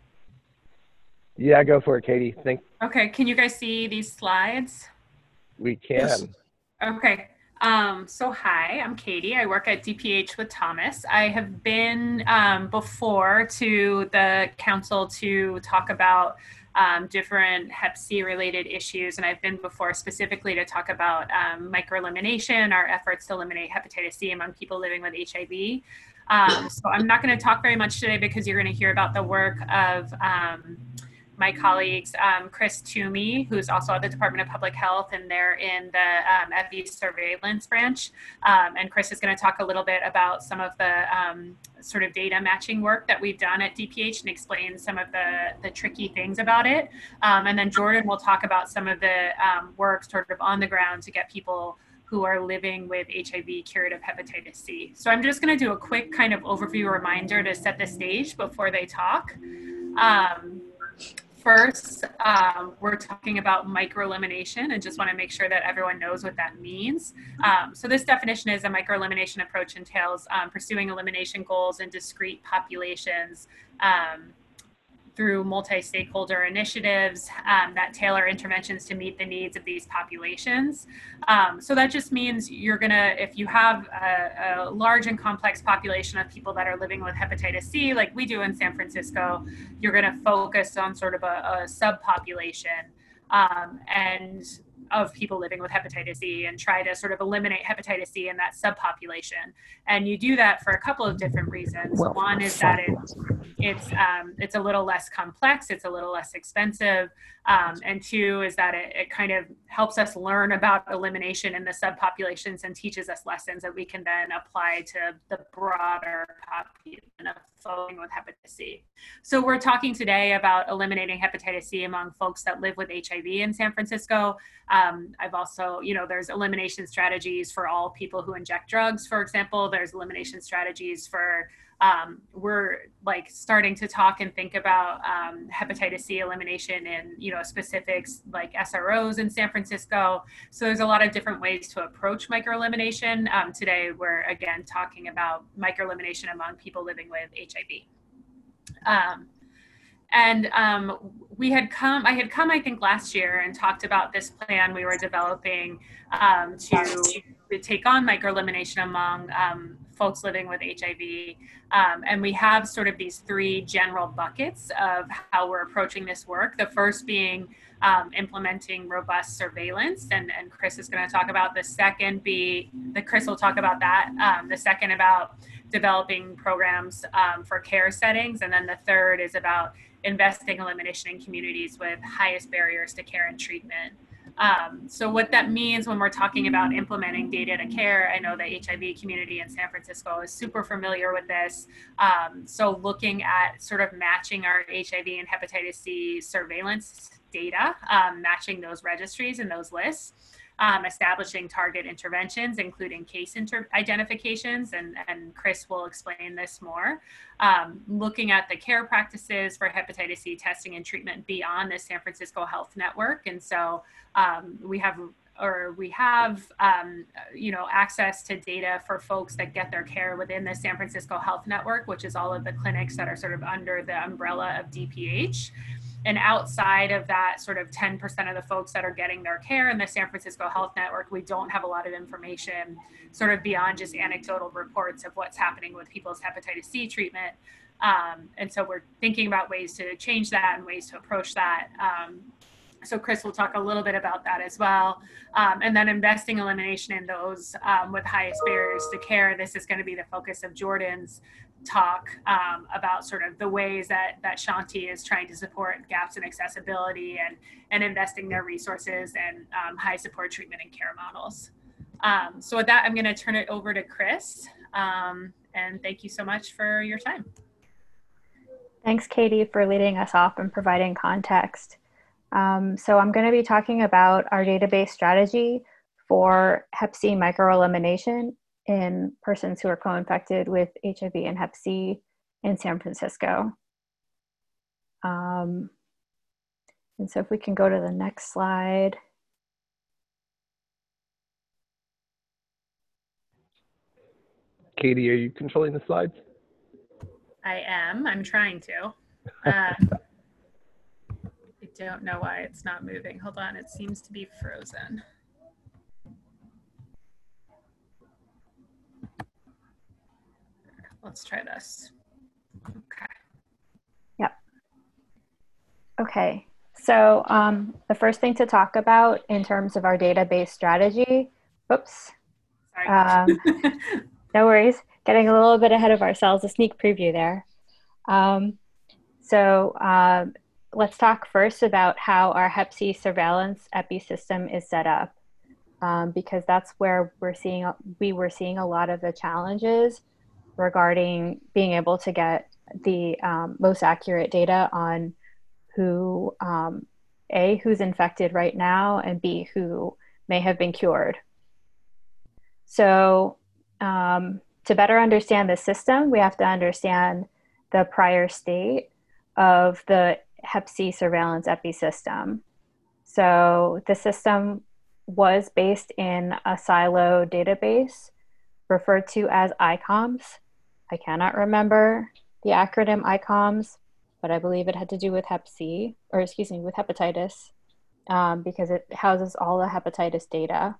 [SPEAKER 5] Yeah, go for it, Katie. Think
[SPEAKER 2] Okay, can you guys see these slides?
[SPEAKER 5] we can.
[SPEAKER 9] Yes.
[SPEAKER 2] Okay. Um, so hi, I'm Katie. I work at D P H with Thomas. I have been um, before to the council to talk about um, different Hep C related issues, and I've been before specifically to talk about um, microelimination, our efforts to eliminate hepatitis C among people living with H I V. Um, so I'm not going to talk very much today because you're going to hear about the work of um, my colleagues, um, Chris Toomey, who's also at the Department of Public Health, and they're in the um, F V surveillance branch. Um, and Chris is going to talk a little bit about some of the um, sort of data matching work that we've done at D P H and explain some of the, the tricky things about it. Um, and then Jordan will talk about some of the um, work sort of on the ground to get people who are living with H I V curative hepatitis C. So I'm just going to do a quick kind of overview reminder to set the stage before they talk. Um, First, um, we're talking about microelimination and just want to make sure that everyone knows what that means. Um, so this definition is a microelimination approach entails um, pursuing elimination goals in discrete populations um, through multi-stakeholder initiatives um, that tailor interventions to meet the needs of these populations. Um, so that just means you're gonna, if you have a, a large and complex population of people that are living with hepatitis C, like we do in San Francisco, you're gonna focus on sort of a, a subpopulation um, and of people living with hepatitis C and try to sort of eliminate hepatitis C in that subpopulation. And you do that for a couple of different reasons.
[SPEAKER 10] Well,
[SPEAKER 2] One is that it, it's um, it's a little less complex, it's a little less expensive, um, and two is that it, it kind of helps us learn about elimination in the subpopulations and teaches us lessons that we can then apply to the broader population of folks with hepatitis C. So we're talking today about eliminating hepatitis C among folks that live with H I V in San Francisco. Um, I've also, you know, there's elimination strategies for all people who inject drugs, for example. There's elimination strategies for Um, we're like starting to talk and think about um, hepatitis C elimination in, you know, specifics like S R Os in San Francisco. So there's a lot of different ways to approach microelimination. Um, today, we're again talking about microelimination among people living with H I V. Um, and um, we had come, I had come, I think last year and talked about this plan we were developing um, to, to take on microelimination among um, folks living with H I V. Um, and we have sort of these three general buckets of how we're approaching this work. The first being um, implementing robust surveillance, and, and Chris is going to talk about the second be, the Chris will talk about that. Um, the second about developing programs um, for care settings. And then the third is about investing elimination in communities with highest barriers to care and treatment. Um, so what that means when we're talking about implementing data to care, I know the H I V community in San Francisco is super familiar with this. Um, so looking at sort of matching our H I V and hepatitis C surveillance data, um, matching those registries and those lists, um, establishing target interventions, including case inter identifications, and, and Chris will explain this more. Um, looking at the care practices for hepatitis C testing and treatment beyond the San Francisco Health Network. And so um, we have, or we have, um, you know, access to data for folks that get their care within the San Francisco Health Network, which is all of the clinics that are sort of under the umbrella of D P H. And outside of that sort of ten percent of the folks that are getting their care in the San Francisco Health Network, we don't have a lot of information sort of beyond just anecdotal reports of what's happening with people's hepatitis C treatment. Um, and so we're thinking about ways to change that and ways to approach that. Um, so Chris will talk a little bit about that as well. Um, and then investing elimination in those um, with highest barriers to care. This is going to be the focus of Jordan's talk um, about sort of the ways that that Shanti is trying to support gaps in accessibility and and investing their resources and um, high support treatment and care models. Um, so with that, I'm going to turn it over to Chris. Um, and thank you so much for your time.
[SPEAKER 17] Thanks, Katie, for leading us off and providing context.
[SPEAKER 4] Um, so I'm going to be talking about our database strategy for hep C microelimination in persons who are co-infected with H I V and hep C in San Francisco. Um, and so if we can go to the next slide.
[SPEAKER 5] Katie, are you controlling the slides?
[SPEAKER 2] I am. I'm trying to. Uh, I don't know why it's not moving. Hold on. It seems to be frozen. Let's try this. Okay.
[SPEAKER 4] Yep. Okay. So um, the first thing to talk about in terms of our database strategy, oops.
[SPEAKER 2] Sorry.
[SPEAKER 4] Um, no worries. Getting a little bit ahead of ourselves, a sneak preview there. Um, so um, let's talk first about how our hep C surveillance epi system is set up, um, because that's where we're seeing, we were seeing a lot of the challenges regarding being able to get the um, most accurate data on who, um, A, who's infected right now, and B, who may have been cured. So um, to better understand the system, we have to understand the prior state of the hep C surveillance epi system. So the system was based in a silo database referred to as I COMS. I cannot remember the acronym I COMS, but I believe it had to do with hep C, or excuse me, with hepatitis, um, because it houses all the hepatitis data.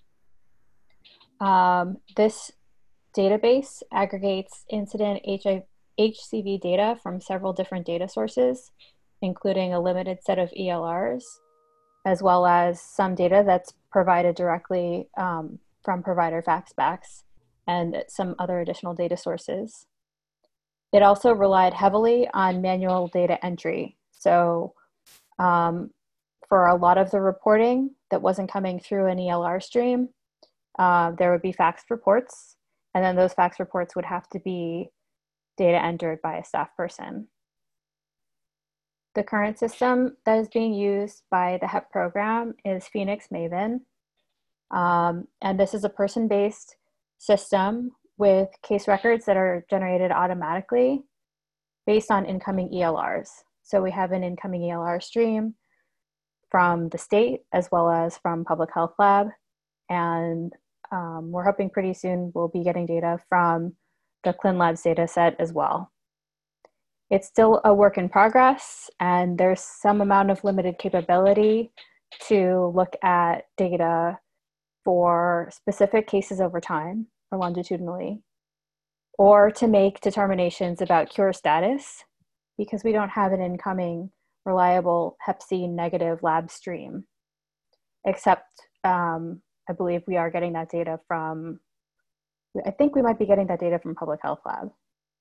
[SPEAKER 4] Um, this database aggregates incident H C V data from several different data sources, including a limited set of E L Rs, as well as some data that's provided directly um, from provider faxbacks and some other additional data sources. It also relied heavily on manual data entry. So um, for a lot of the reporting that wasn't coming through an E L R stream, uh, there would be faxed reports, and then those fax reports would have to be data entered by a staff person. The current system that is being used by the HEP program is Phoenix Maven. Um, and this is a person-based system with case records that are generated automatically based on incoming E L Rs. So we have an incoming E L R stream from the state as well as from Public Health Lab. And um, we're hoping pretty soon we'll be getting data from the ClinLabs data set as well. It's still a work in progress, and there's some amount of limited capability to look at data for specific cases over time or longitudinally, or to make determinations about cure status, because we don't have an incoming reliable hep C negative lab stream, except um, I believe we are getting that data from, I think we might be getting that data from Public Health Lab.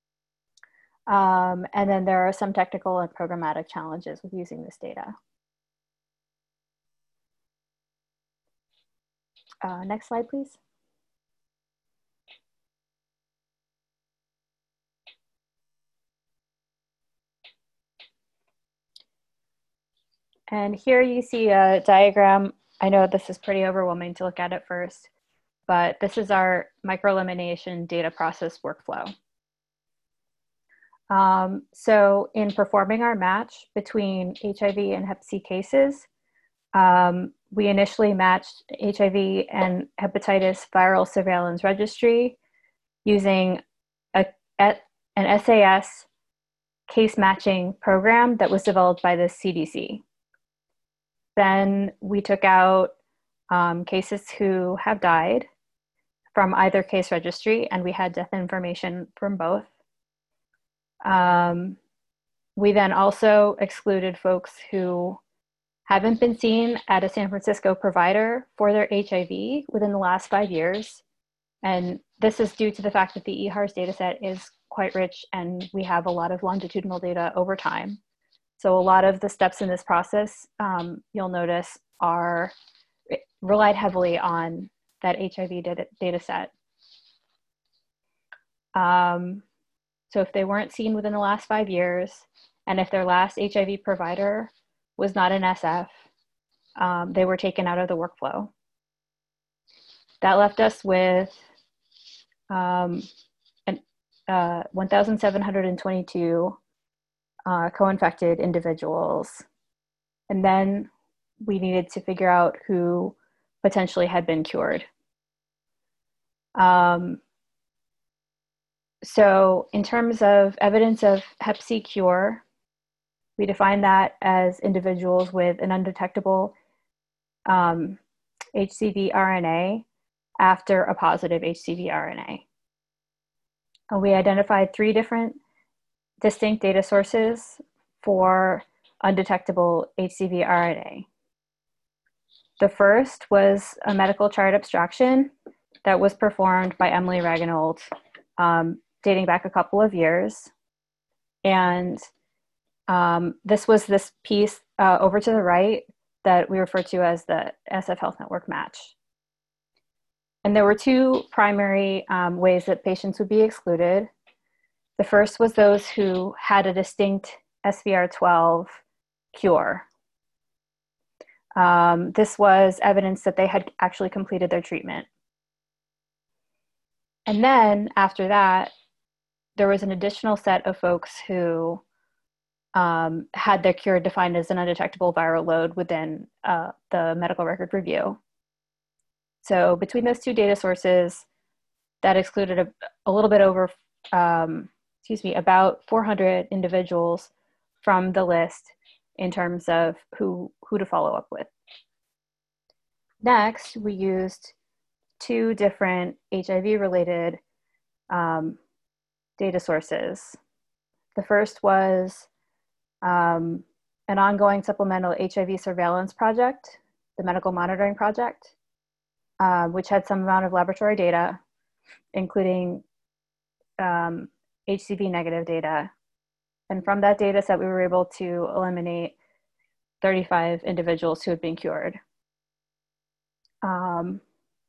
[SPEAKER 4] Um, and then there are some technical and programmatic challenges with using this data. Uh, next slide, please. And here you see a diagram. I know this is pretty overwhelming to look at at first, but this is our microelimination data process workflow. Um, so in performing our match between H I V and hep C cases, um, we initially matched H I V and hepatitis viral surveillance registry using a, an S A S case matching program that was developed by the C D C. Then we took out um, cases who have died from either case registry, and we had death information from both. Um, we then also excluded folks who haven't been seen at a San Francisco provider for their H I V within the last five years. And this is due to the fact that the E H A R S dataset is quite rich, and we have a lot of longitudinal data over time. So a lot of the steps in this process, um, you'll notice, are relied heavily on that H I V data, data set. Um, so if they weren't seen within the last five years, and if their last H I V provider was not an S F. Um, they were taken out of the workflow. That left us with um, an, uh, one thousand seven hundred twenty-two uh, co-infected individuals. And then we needed to figure out who potentially had been cured. Um, so in terms of evidence of hep C cure, we define that as individuals with an undetectable um, H C V R N A after a positive H C V R N A. And we identified three different distinct data sources for undetectable H C V R N A. The first was a medical chart abstraction that was performed by Emily Raganold, um, dating back a couple of years. And um, this was this piece uh, over to the right that we refer to as the S F Health Network match. And there were two primary um, ways that patients would be excluded. The first was those who had a distinct S V R twelve cure. Um, this was evidence that they had actually completed their treatment. And then after that, there was an additional set of folks who um, had their cure defined as an undetectable viral load within uh, the medical record review. So between those two data sources, that excluded a, a little bit over, um, excuse me, about four hundred individuals from the list in terms of who, who to follow up with. Next, we used two different H I V-related um, data sources. The first was um, an ongoing supplemental H I V surveillance project, the Medical Monitoring Project, uh, which had some amount of laboratory data, including um, H C V negative data. And from that data set, we were able to eliminate thirty-five individuals who had been cured. Um,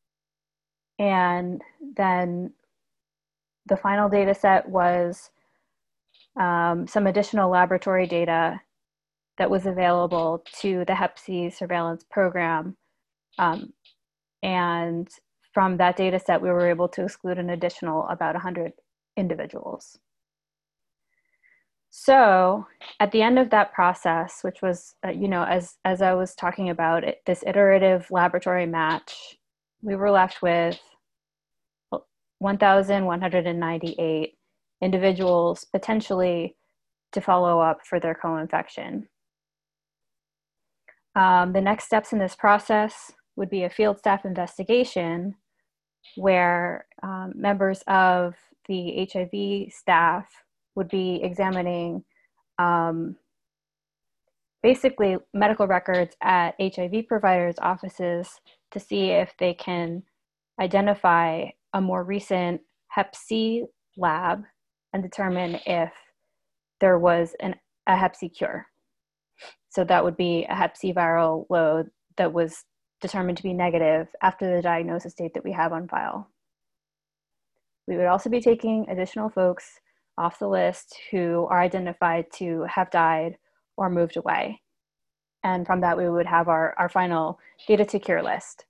[SPEAKER 4] and then the final data set was um, some additional laboratory data that was available to the hep C surveillance program. Um, and from that data set, we were able to exclude an additional about one hundred individuals. So at the end of that process, which was, uh, you know, as, as I was talking about it, this iterative laboratory match, we were left with one thousand one hundred ninety-eight individuals potentially to follow up for their co-infection. Um, the next steps in this process would be a field staff investigation where um, members of the H I V staff would be examining um, basically medical records at H I V providers' offices to see if they can identify a more recent hep C lab and determine if there was an, a hep C cure. So that would be a hep C viral load that was determined to be negative after the diagnosis date that we have on file. We would also be taking additional folks off the list who are identified to have died or moved away. And from that, we would have our, our final data to cure list.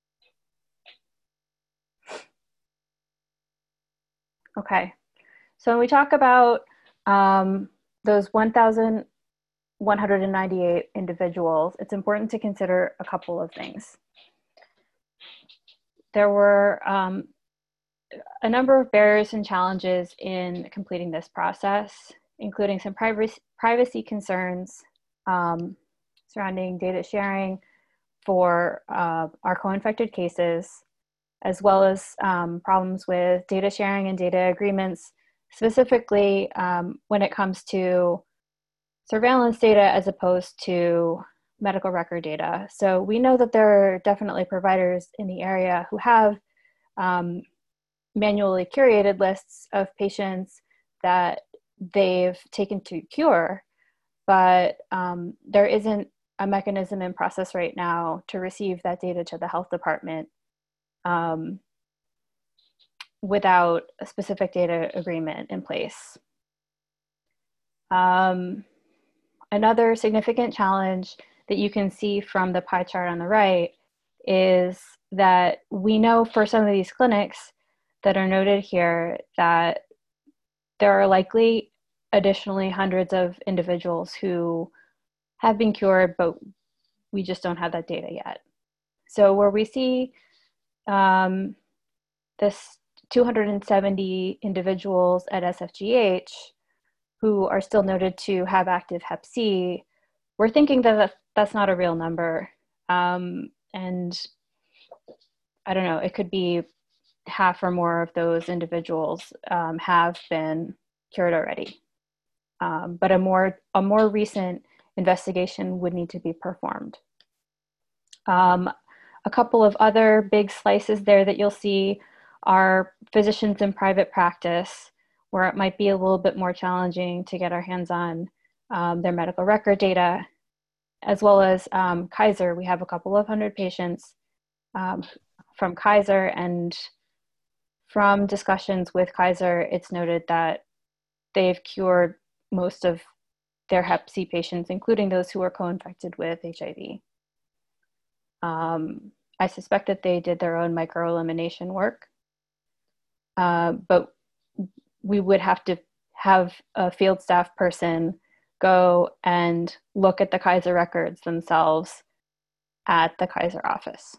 [SPEAKER 4] Okay, so when we talk about um, those one thousand one hundred ninety-eight individuals, it's important to consider a couple of things. There were um, a number of barriers and challenges in completing this process, including some privacy, privacy concerns um, surrounding data sharing for uh, our co-infected cases, as well as um, problems with data sharing and data agreements, specifically um, when it comes to surveillance data as opposed to medical record data. So we know that there are definitely providers in the area who have um, manually curated lists of patients that they've taken to cure, but um, there isn't a mechanism in process right now to receive that data to the health department um, without a specific data agreement in place. Um, another significant challenge that you can see from the pie chart on the right is that we know for some of these clinics that are noted here that there are likely additionally hundreds of individuals who have been cured, but we just don't have that data yet. So where we see um, this two hundred seventy individuals at S F G H who are still noted to have active hep C, we're thinking that that's not a real number. Um, and I don't know, it could be half or more of those individuals um, have been cured already. Um, but a more, a more recent investigation would need to be performed. Um, a couple of other big slices there that you'll see are physicians in private practice, where it might be a little bit more challenging to get our hands on um, their medical record data, as well as um, Kaiser. We have a couple of hundred patients um, from Kaiser, and from discussions with Kaiser, it's noted that they've cured most of their hep C patients, including those who were co-infected with H I V. Um, I suspect that they did their own microelimination work, uh, but we would have to have a field staff person go and look at the Kaiser records themselves at the Kaiser office.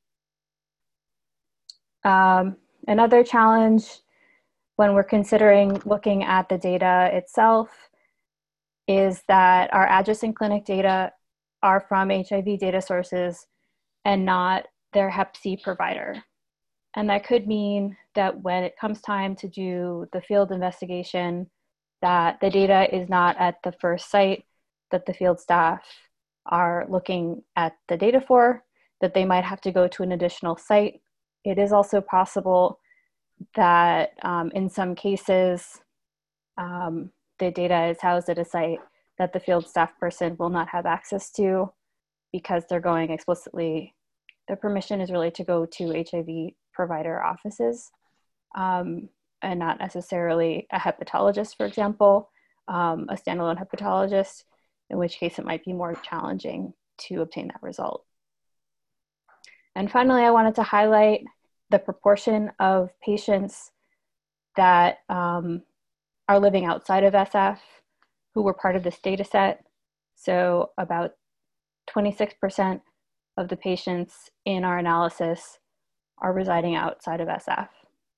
[SPEAKER 4] Um, another challenge when we're considering looking at the data itself is that our adjacent clinic data are from H I V data sources and not their hep C provider. And that could mean that when it comes time to do the field investigation, that the data is not at the first site that the field staff are looking at the data for, that they might have to go to an additional site. It is also possible that um, in some cases, um, the data is housed at a site that the field staff person will not have access to because they're going explicitly, the permission is really to go to H I V provider offices um, and not necessarily a hepatologist, for example, um, a standalone hepatologist, in which case it might be more challenging to obtain that result. And finally, I wanted to highlight the proportion of patients that um, are living outside of S F who were part of this data set. So about twenty-six percent of the patients in our analysis are residing outside of S F.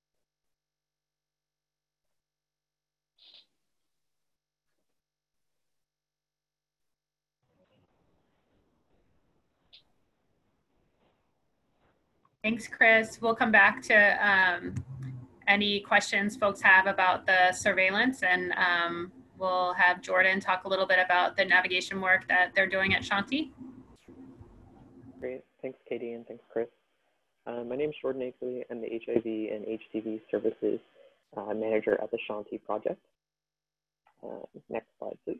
[SPEAKER 2] Thanks, Chris. We'll come back to um, any questions folks have about the surveillance, and um, we'll have Jordan talk a little bit about the navigation work that they're doing at Shanti.
[SPEAKER 3] Great. Thanks, Katie, and thanks, Chris. Uh, my name is Jordan Akeley. I'm the H I V and H C V services uh, manager at the Shanti project. Uh, next slide, please.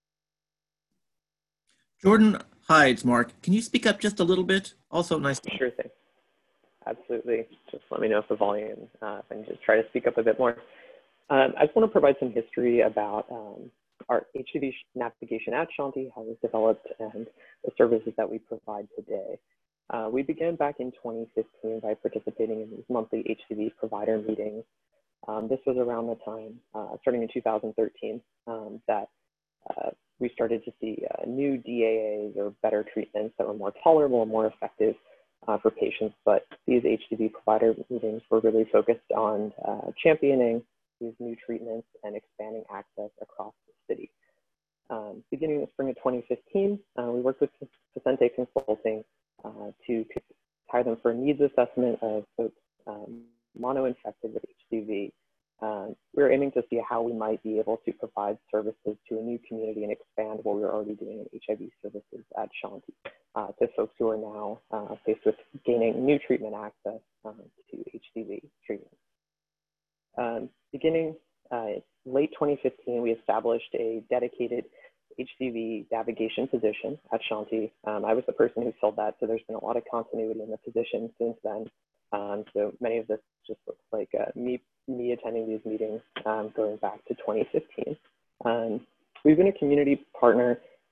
[SPEAKER 9] Jordan, hi, it's Mark. Can you speak up just a little bit? Also, nice to
[SPEAKER 3] Sure thing. Absolutely. Just let me know if the volume, uh, if I can just try to speak up a bit more. Um, I just want to provide some history about um, our H I V navigation at Shanti, how it was developed, and the services that we provide today. Uh, we began back in twenty fifteen by participating in these monthly H C V provider meetings. Um, this was around the time, uh, starting in two thousand thirteen, um, that uh, we started to see uh, new D A As or better treatments that were more tolerable and more effective uh, for patients. But these H C V provider meetings were really focused on uh, championing these new treatments and expanding access across the city. Um, beginning in the spring of twenty fifteen, uh, we worked with Vicente Consulting uh, to hire them for a needs assessment of folks um, mono-infected with H C V. Um, we were aiming to see how we might be able to provide services to a new community and expand what we were already doing in H I V services at Shanti uh, to folks who are now uh, faced with gaining new treatment access um, to H C V treatment. Um, beginning uh, late twenty fifteen, we established a dedicated H C V navigation position at Shanti. Um, I was the person who filled that, so there's been a lot of continuity in the position since then. Um, so many of this just looks like uh, me, me attending these meetings um, going back to twenty fifteen. Um, we've been a community partner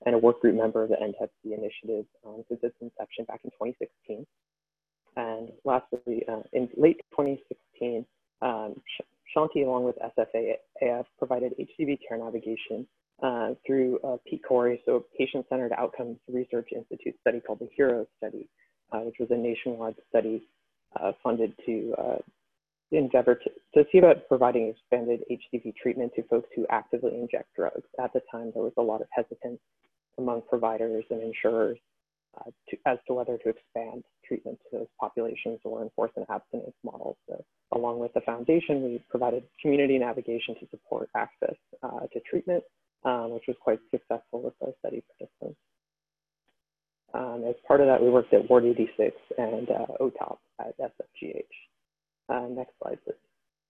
[SPEAKER 3] and a work group member of the End Hep C initiative um, since its inception back in twenty sixteen. And lastly, uh, in late twenty sixteen, um, Shanti, along with S F A F, provided H C V care navigation uh, through uh, P C O R I, so a Patient-Centered Outcomes Research Institute study called the HERO study, uh, which was a nationwide study uh, funded to uh, endeavor to, to see about providing expanded H C V treatment to folks who actively inject drugs. At the time, there was a lot of hesitance among providers and insurers uh, to, as to whether to expand treatment to those populations or enforce an abstinence model. So along with the foundation, we provided community navigation to support access uh, to treatment, um, which was quite successful with our study participants. Um, as part of that, we worked at Ward eighty-six and uh, O T O P at S F G H. Uh, next slide, please.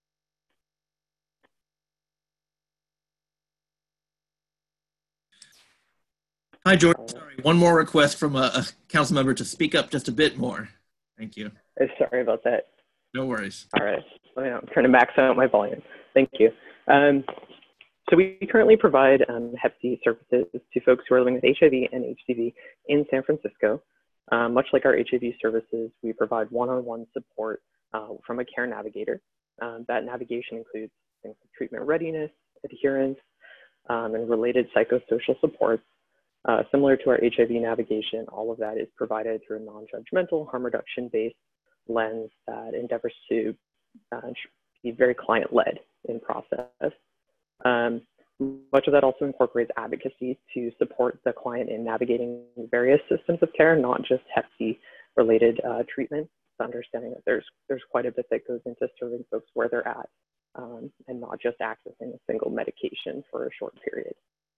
[SPEAKER 9] Hi, George. Sorry, one more request from a, a council member to speak up just a bit more. Thank you.
[SPEAKER 3] Sorry about that.
[SPEAKER 9] No worries.
[SPEAKER 3] All right. Let me know. I'm trying to max out my volume. Thank you. Um, so we currently provide um, Hep C services to folks who are living with H I V and H C V in San Francisco. Um, much like our H I V services, we provide one-on-one support uh, from a care navigator. Um, that navigation includes things like treatment readiness, adherence, um, and related psychosocial supports. Uh, similar to our H I V navigation, all of that is provided through a non-judgmental, harm reduction-based lens that endeavors to uh, be very client-led in process. Um, much of that also incorporates advocacy to support the client in navigating various systems of care, not just Hep C-related uh, treatment. Understanding that there's there's quite a bit that goes into serving folks where they're at, um, and not just accessing a single medication for a short period.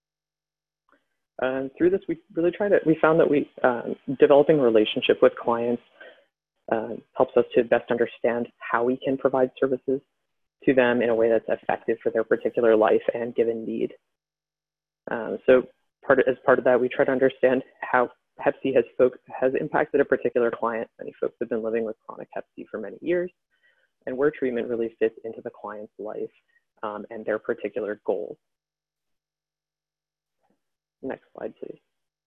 [SPEAKER 3] Um, through this, we really try to, we found that we, um, developing a relationship with clients uh, helps us to best understand how we can provide services to them in a way that's effective for their particular life and given need. Um, so part of, as part of that, we try to understand how Hep C has, folk, has impacted a particular client. Many folks have been living with chronic Hep C for many years, and where treatment really fits into the client's life um, and their particular goals. Next slide, please.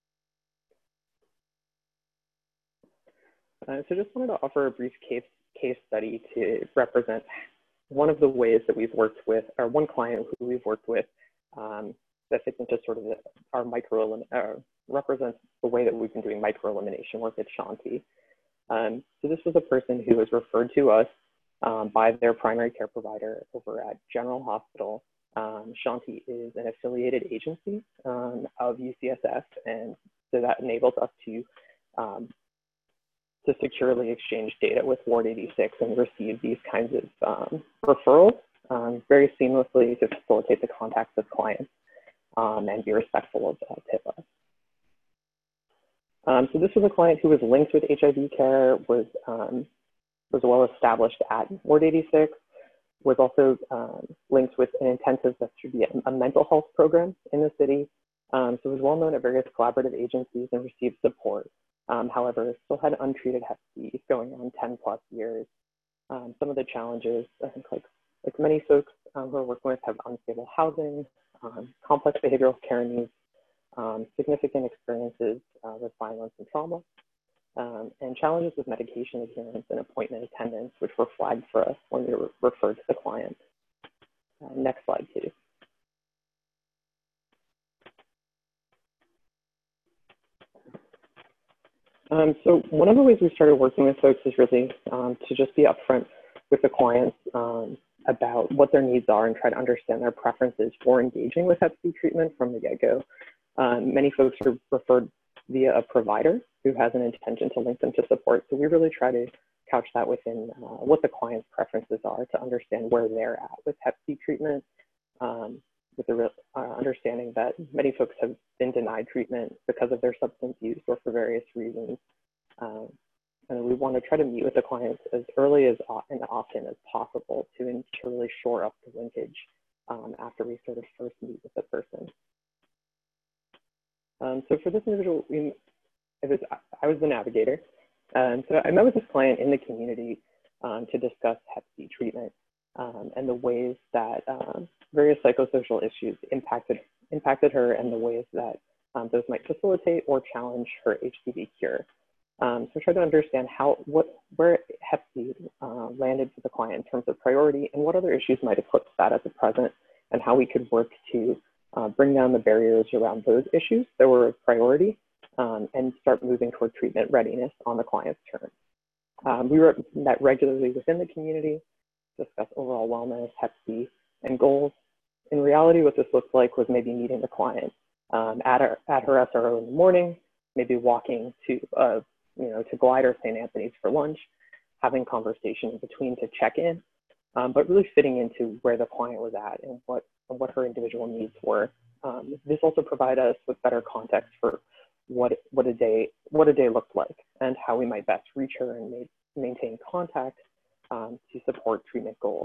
[SPEAKER 3] Uh, so just wanted to offer a brief case, case study to represent one of the ways that we've worked with, or one client who we've worked with um, that fits into sort of the, our micro, uh, represents the way that we've been doing micro-elimination work at Shanti. Um, so this was a person who was referred to us um, by their primary care provider over at General Hospital. Um, Shanti is an affiliated agency um, of U C S F, and so that enables us to um, to securely exchange data with Ward eighty-six and receive these kinds of um, referrals um, very seamlessly to facilitate the contacts with clients um, and be respectful of uh, HIPAA. Um, so this was a client who was linked with H I V care, was um, was well established at Ward eighty-six. Was also um, linked with an intensive, that should be a, a mental health program in the city. Um, so it was well known at various collaborative agencies and received support. Um, however, still had untreated Hep C going on ten plus years. Um, some of the challenges, I think like, like many folks um, who are working with have unstable housing, um, complex behavioral care needs, um, significant experiences uh, with violence and trauma. Um, and challenges with medication adherence and appointment attendance, which were flagged for us when we were referred to the client. Uh, next slide, please. Um, so one of the ways we started working with folks is really um, to just be upfront with the clients um, about what their needs are and try to understand their preferences for engaging with Hep C treatment from the get-go. Um, many folks are referred via a provider who has an intention to link them to support. So we really try to couch that within uh, what the client's preferences are to understand where they're at with Hep C treatment, um, with the uh, understanding that many folks have been denied treatment because of their substance use or for various reasons. Um, and we want to try to meet with the clients as early as and often as possible to, to really shore up the linkage um, after we sort of first meet with the person. Um, so for this individual, we, it was, I was the navigator. Um, so I met with this client in the community um, to discuss Hep C treatment um, and the ways that um, various psychosocial issues impacted, impacted her and the ways that um, those might facilitate or challenge her H C V cure. Um, so try to understand how, what, where Hep C uh, landed for the client in terms of priority and what other issues might eclipse that at the present, and how we could work to uh, bring down the barriers around those issues that were a priority um, and start moving toward treatment readiness on the client's terms. Um, we were met regularly within the community, discuss overall wellness, Hep C, and goals. In reality, what this looked like was maybe meeting the client um, at, her, at her S R O in the morning, maybe walking to, uh, you know, to Glide or Saint Anthony's for lunch, having conversation in between to check in, um, but really fitting into where the client was at and what, and what her individual needs were. Um, this also provided us with better context for what, what, a day, what a day looked like and how we might best reach her and make, maintain contact um, to support treatment goals.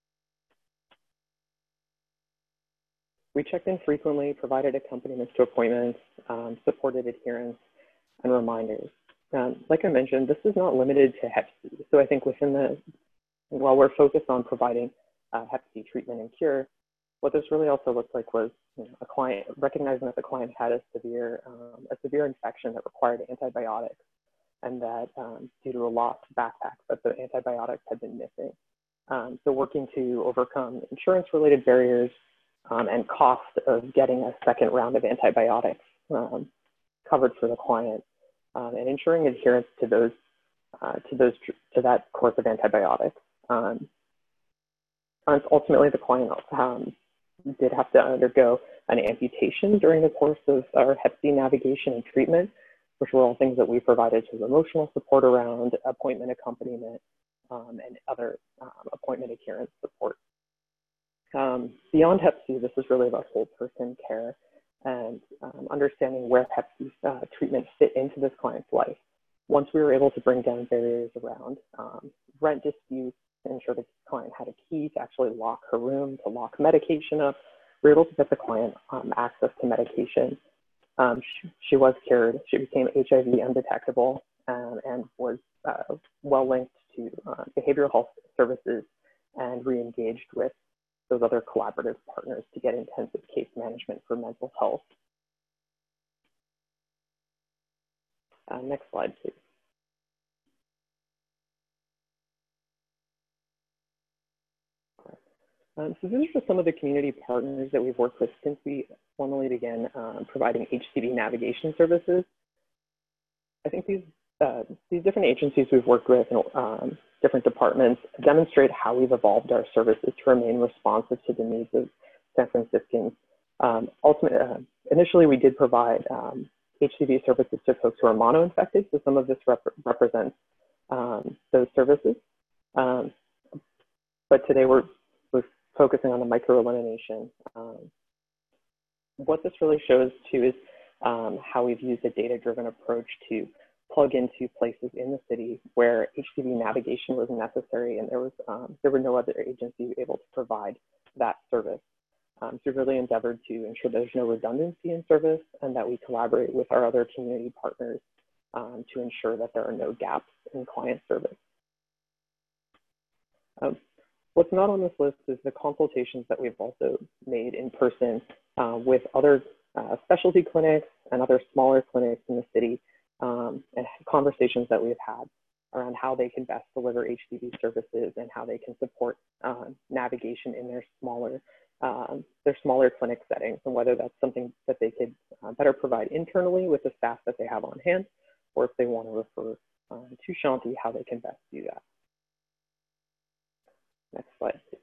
[SPEAKER 3] We checked in frequently, provided accompaniments to appointments, um, supported adherence, and reminders. Um, like I mentioned, this is not limited to Hep C. So I think within the, while we're focused on providing uh, Hep C treatment and cure, what this really also looked like was you know, a client, recognizing that the client had a severe, um, a severe infection that required antibiotics, and that um, due to a lost backpack, that the antibiotics had been missing. Um, so working to overcome insurance-related barriers um, and cost of getting a second round of antibiotics um, covered for the client. Um, and ensuring adherence to those, uh, to those, to that course of antibiotics. Um, and ultimately, the client um, did have to undergo an amputation during the course of our Hep C navigation and treatment, which were all things that we provided to emotional support around, appointment accompaniment, um, and other um, appointment adherence support. Um, beyond Hep C, this is really about whole person care and um, understanding where Hep C uh, treatment fit into this client's life. Once we were able to bring down barriers around um, rent disputes, ensure the client had a key to actually lock her room, to lock medication up, we were able to get the client um, access to medication. Um, she, she was cured. She became H I V undetectable um, and was uh, well linked to uh, behavioral health services and re-engaged with those other collaborative partners to get intensive case management for mental health. Uh, next slide, please. Um, so these are just some of the community partners that we've worked with since we formally began um, providing H C V navigation services. I think these, uh, these different agencies we've worked with and um, different departments demonstrate how we've evolved our services to remain responsive to the needs of San Franciscans. Um, ultimately, uh, initially, we did provide um, H C V services to folks who are mono-infected, so some of this rep represents um, those services. Um, but today we're, we're focusing on the micro-elimination. Um, what this really shows too is um, how we've used a data-driven approach to plug into places in the city where H C V navigation was necessary, and there was um, there were no other agency able to provide that service. Um, so we really endeavored to ensure there's no redundancy in service, and that we collaborate with our other community partners um, to ensure that there are no gaps in client service. Um, what's not on this list is the consultations that we've also made in person uh, with other uh, specialty clinics and other smaller clinics in the city. Um, and conversations that we've had around how they can best deliver H C V services and how they can support uh, navigation in their smaller, um, their smaller clinic settings, and whether that's something that they could uh, better provide internally with the staff that they have on hand, or if they want to refer uh, to Shanti, how they can best do that. Next slide, please.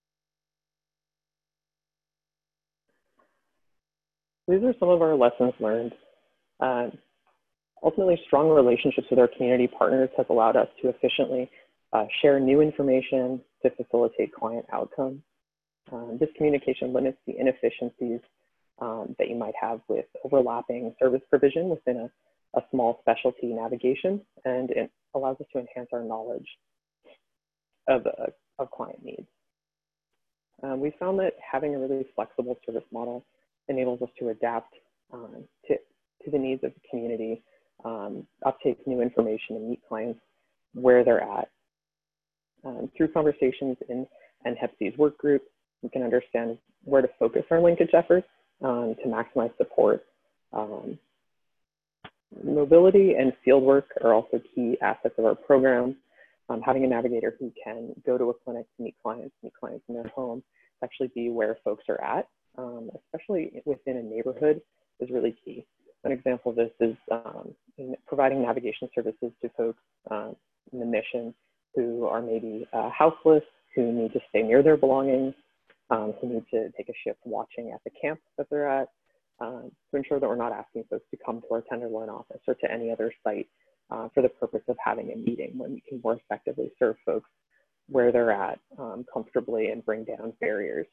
[SPEAKER 3] These are some of our lessons learned. Uh, Ultimately, strong relationships with our community partners has allowed us to efficiently uh, share new information to facilitate client outcomes. Um, this communication limits the inefficiencies um, that you might have with overlapping service provision within a, a small specialty navigation, and it allows us to enhance our knowledge of, uh, of client needs. Um, we found that having a really flexible service model enables us to adapt um, to, to the needs of the community, Um, uptake new information and meet clients where they're at. Um, through conversations in and Hep C's work group, we can understand where to focus our linkage efforts um, to maximize support Um, mobility and fieldwork are also key assets of our program. Um, having a navigator who can go to a clinic to meet clients, meet clients in their home, actually be where folks are at, um, especially within a neighborhood, is really key. An example of this is um, in providing navigation services to folks um, in the mission who are maybe uh, houseless, who need to stay near their belongings, um, who need to take a shift watching at the camp that they're at, um, to ensure that we're not asking folks to come to our Tenderloin office or to any other site uh, for the purpose of having a meeting, when we can more effectively serve folks where they're at um, comfortably and bring down barriers.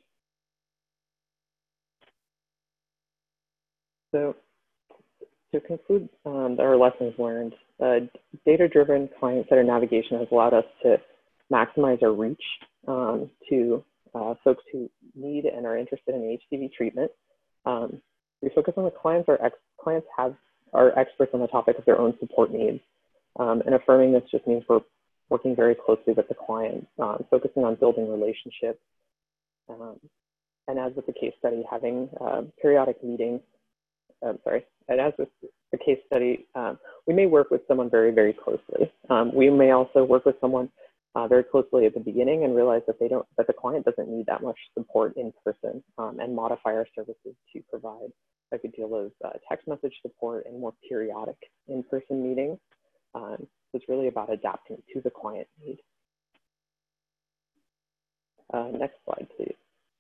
[SPEAKER 3] So to conclude um, our lessons learned, uh, data-driven client-centered navigation has allowed us to maximize our reach um, to uh, folks who need and are interested in H C V treatment. Um, we focus on the clients. Our ex clients have are experts on the topic of their own support needs, um, and affirming this just means we're working very closely with the client, um, focusing on building relationships, um, and as with the case study, having uh, periodic meetings. I'm sorry, and as with the case study, um, we may work with someone very, very closely. Um, we may also work with someone uh, very closely at the beginning and realize that they don't, that the client doesn't need that much support in person, um, and modify our services to provide a good deal of uh, text message support and more periodic in-person meetings. Um, so it's really about adapting to the client need. Uh, next slide, please.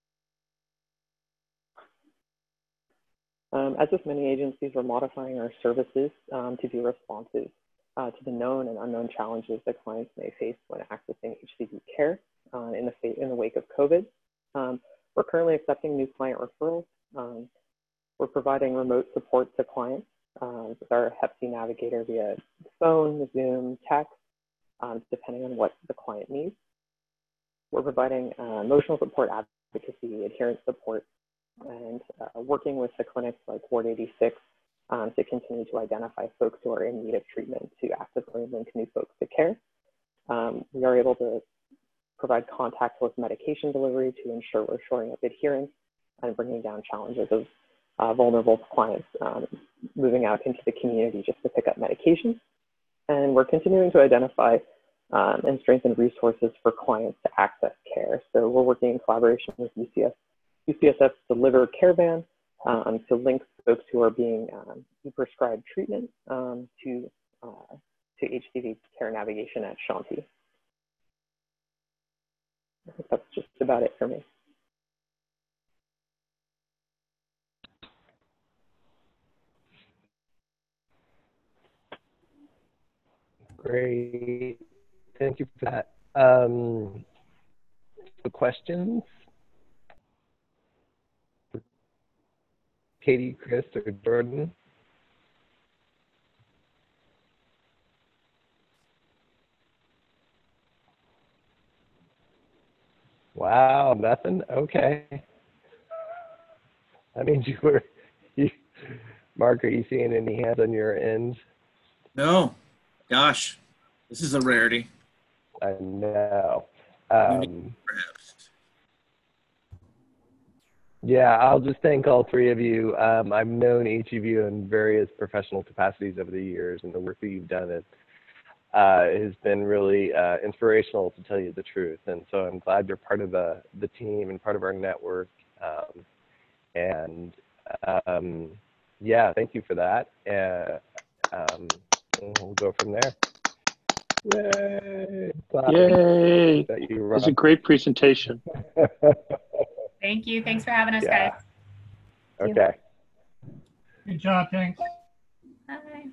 [SPEAKER 3] Um, as with many agencies, we're modifying our services um, to be responsive uh, to the known and unknown challenges that clients may face when accessing H C V care uh, in, the in the wake of COVID. Um, we're currently accepting new client referrals. Um, we're providing remote support to clients uh, with our Hep C Navigator via phone, Zoom, text, um, depending on what the client needs. We're providing uh, emotional support, advocacy, adherence support, and uh, working with the clinics like Ward eighty-six um, to continue to identify folks who are in need of treatment to actively link new folks to care. Um, we are able to provide contactless medication delivery to ensure we're shoring up adherence and bringing down challenges of uh, vulnerable clients um, moving out into the community just to pick up medications. And we're continuing to identify um, and strengthen resources for clients to access care. So we're working in collaboration with U C S U C S F's Deliver Care Van um, to link folks who are being um, prescribed treatment um, to, uh, to H C V care navigation at Shanti. I think that's just about it for me.
[SPEAKER 5] Great, thank you for that. Um, the questions? Katie, Chris, or Jordan? Wow, nothing? Okay. That means you were, you, Mark, are you seeing any hands on your end?
[SPEAKER 9] No. Gosh, this is a rarity.
[SPEAKER 5] I know. Um, Yeah, I'll just thank all three of you. Um, I've known each of you in various professional capacities over the years, and the work that you've done it, uh, has been really uh, inspirational, to tell you the truth. And so I'm glad you're part of the, the team and part of our network. Um, and um, yeah, thank you for that. Uh, um, and we'll go from there. Yay!
[SPEAKER 1] Yay!
[SPEAKER 5] That you
[SPEAKER 1] It was a great presentation.
[SPEAKER 2] Thank you. Thanks for having us,
[SPEAKER 5] Yeah.
[SPEAKER 2] guys.
[SPEAKER 5] Okay.
[SPEAKER 13] Good job, thanks.
[SPEAKER 2] Bye.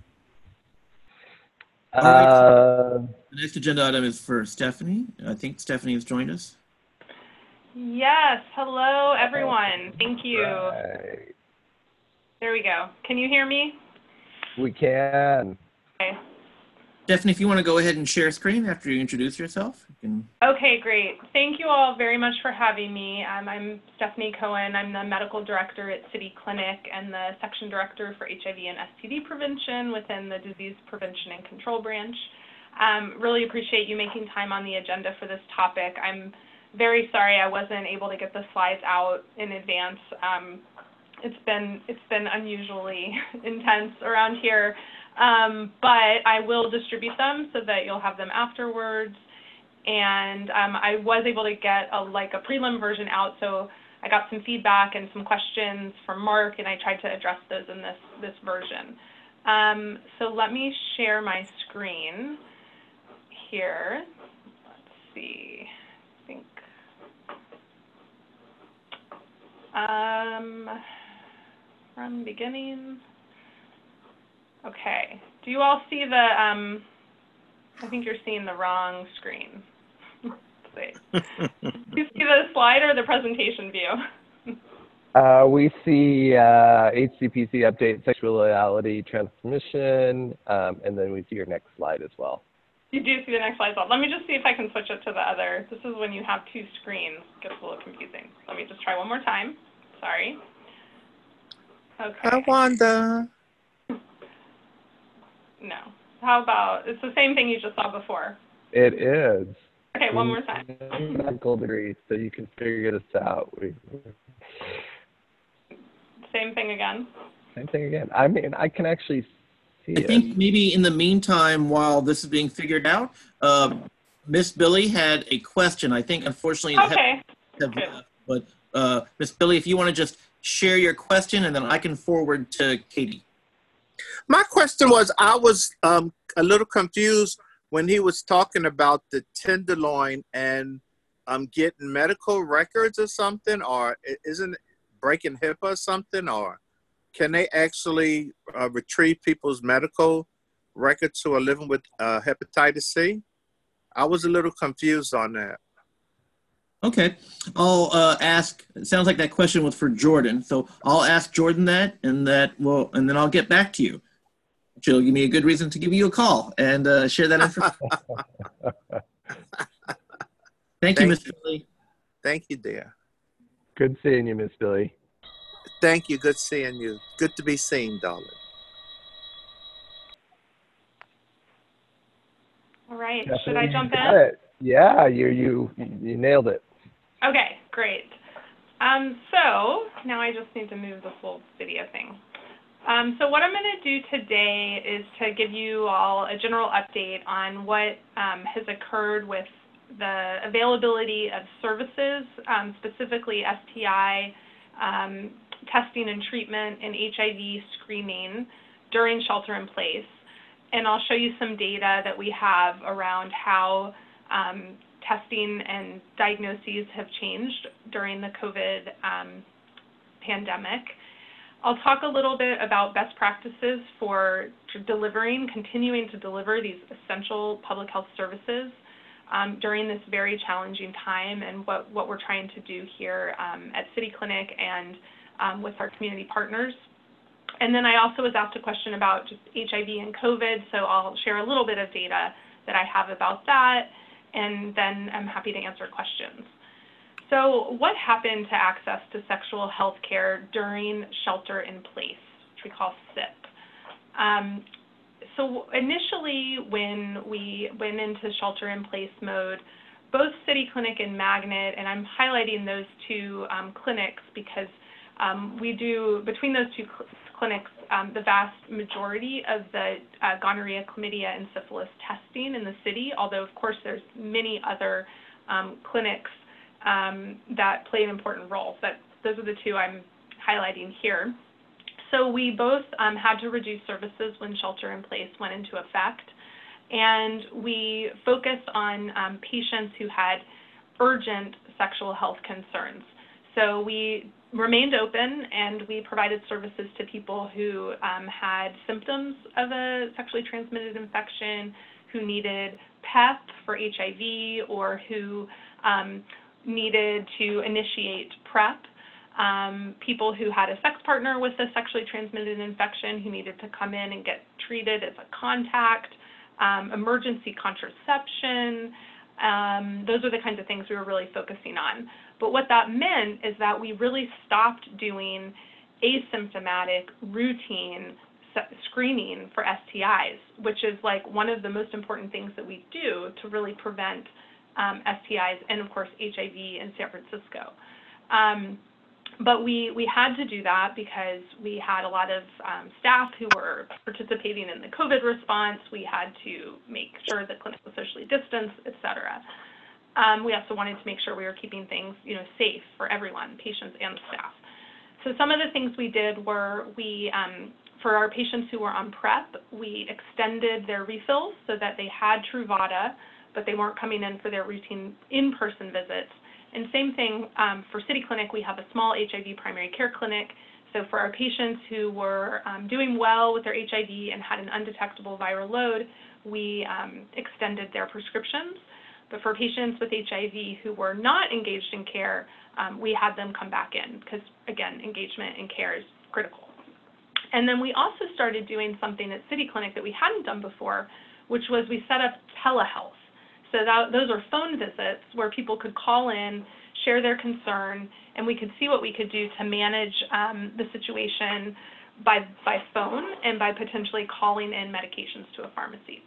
[SPEAKER 9] All right.
[SPEAKER 5] Uh,
[SPEAKER 9] The next agenda item is for Stephanie. I think Stephanie has joined us.
[SPEAKER 14] Yes. Hello, everyone. Thank you.
[SPEAKER 5] Right.
[SPEAKER 14] There we go. Can you hear me?
[SPEAKER 5] We can.
[SPEAKER 14] Okay.
[SPEAKER 9] Stephanie, if you want to go ahead and share screen after you introduce yourself. You can...
[SPEAKER 14] Okay, great. Thank you all very much for having me. Um, I'm Stephanie Cohen. I'm the medical director at City Clinic and the section director for H I V and S T D prevention within the Disease Prevention and Control Branch. Um, really appreciate you making time on the agenda for this topic. I'm very sorry I wasn't able to get the slides out in advance. Um, it's been it's been unusually intense around here, um, but I will distribute them so that you'll have them afterwards. And um, I was able to get a like a prelim version out, so I got some feedback and some questions from Mark, and I tried to address those in this this version. Um, so let me share my screen here. Let's see. I think. Um, from beginning. Okay. Do you all see the? Um, I think you're seeing the wrong screen. Let's see. Do you see the slide or the presentation view?
[SPEAKER 5] Uh, we see uh, H C P C update, sexuality transmission, um, and then we see your next slide as well.
[SPEAKER 14] You do see the next slide as well. Let me just see if I can switch it to the other. This is when you have two screens. It gets a little confusing. Let me just try one more time. Sorry. Okay.
[SPEAKER 15] I wonder.
[SPEAKER 14] No. How about, it's the same thing you just saw before.
[SPEAKER 5] It is.
[SPEAKER 14] Okay, one more time.
[SPEAKER 5] Medical degree, so you can figure this out. We,
[SPEAKER 14] Same thing again.
[SPEAKER 5] same thing again. I mean, I can actually see
[SPEAKER 9] I
[SPEAKER 5] it.
[SPEAKER 9] think maybe in the meantime, while this is being figured out, uh, Miss Billy had a question. I think, unfortunately,
[SPEAKER 14] okay.
[SPEAKER 9] have, have left, but uh, Miss Billy, if you want to just share your question, and then I can forward to Katie.
[SPEAKER 15] My question was, I was um, a little confused when he was talking about the Tenderloin and um, getting medical records or something, or isn't it breaking HIPAA or something, or can they actually uh, retrieve people's medical records who are living with uh, hepatitis C? I was a little confused on that.
[SPEAKER 9] Okay, I'll uh, ask. It sounds like that question was for Jordan, so I'll ask Jordan that, and that will, and then I'll get back to you. She'll give me a good reason to give you a call and uh, share that information. Thank you, Miss Billy.
[SPEAKER 15] Thank you, dear.
[SPEAKER 5] Good seeing you, Miss Billy.
[SPEAKER 15] Thank you. Good seeing you. Good to be seen, darling.
[SPEAKER 14] All right.
[SPEAKER 5] Definitely
[SPEAKER 14] Should I jump
[SPEAKER 5] got
[SPEAKER 14] in?
[SPEAKER 5] it. Yeah, you you you nailed it.
[SPEAKER 14] Okay, great. Um, so now I just need to move this little video thing. Um, so what I'm going to do today is to give you all a general update on what um, has occurred with the availability of services, um, specifically S T I um, testing and treatment and H I V screening during shelter in place. And I'll show you some data that we have around how um, testing and diagnoses have changed during the COVID um, pandemic. I'll talk a little bit about best practices for delivering, continuing to deliver these essential public health services um, during this very challenging time, and what, what we're trying to do here um, at City Clinic and um, with our community partners. And then I also was asked a question about just H I V and COVID, so I'll share a little bit of data that I have about that, and then I'm happy to answer questions. So what happened to access to sexual health care during shelter in place, which we call S I P? Um, so initially when we went into shelter in place mode, both City Clinic and Magnet, and I'm highlighting those two um, clinics because um, we do, between those two cl clinics, um, the vast majority of the uh, gonorrhea, chlamydia, and syphilis testing in the city, although of course there's many other um, clinics Um, that play an important role, but those are the two I'm highlighting here. So we both um, had to reduce services when shelter in place went into effect, and we focused on um, patients who had urgent sexual health concerns. So we remained open, and we provided services to people who um, had symptoms of a sexually transmitted infection, who needed PEP for H I V, or who um, needed to initiate PrEP, um, people who had a sex partner with a sexually transmitted infection who needed to come in and get treated as a contact, um, emergency contraception. Um, those are the kinds of things we were really focusing on. But what that meant is that we really stopped doing asymptomatic, routine screening for S T Is, which is like one of the most important things that we do to really prevent Um, S T Is and, of course, H I V in San Francisco. Um, but we, we had to do that because we had a lot of um, staff who were participating in the COVID response. We had to make sure the clinic was socially distanced, et cetera. Um, we also wanted to make sure we were keeping things, you know, safe for everyone, patients and staff. So some of the things we did were we, um, for our patients who were on PrEP, we extended their refills so that they had Truvada, but they weren't coming in for their routine in-person visits. And same thing um, for City Clinic, we have a small H I V primary care clinic. So for our patients who were um, doing well with their H I V and had an undetectable viral load, we um, extended their prescriptions. But for patients with H I V who were not engaged in care, um, we had them come back in because, again, engagement in care is critical. And then we also started doing something at City Clinic that we hadn't done before, which was we set up telehealth. So that, those are phone visits where people could call in, share their concern, and we could see what we could do to manage um, the situation by, by phone and by potentially calling in medications to a pharmacy.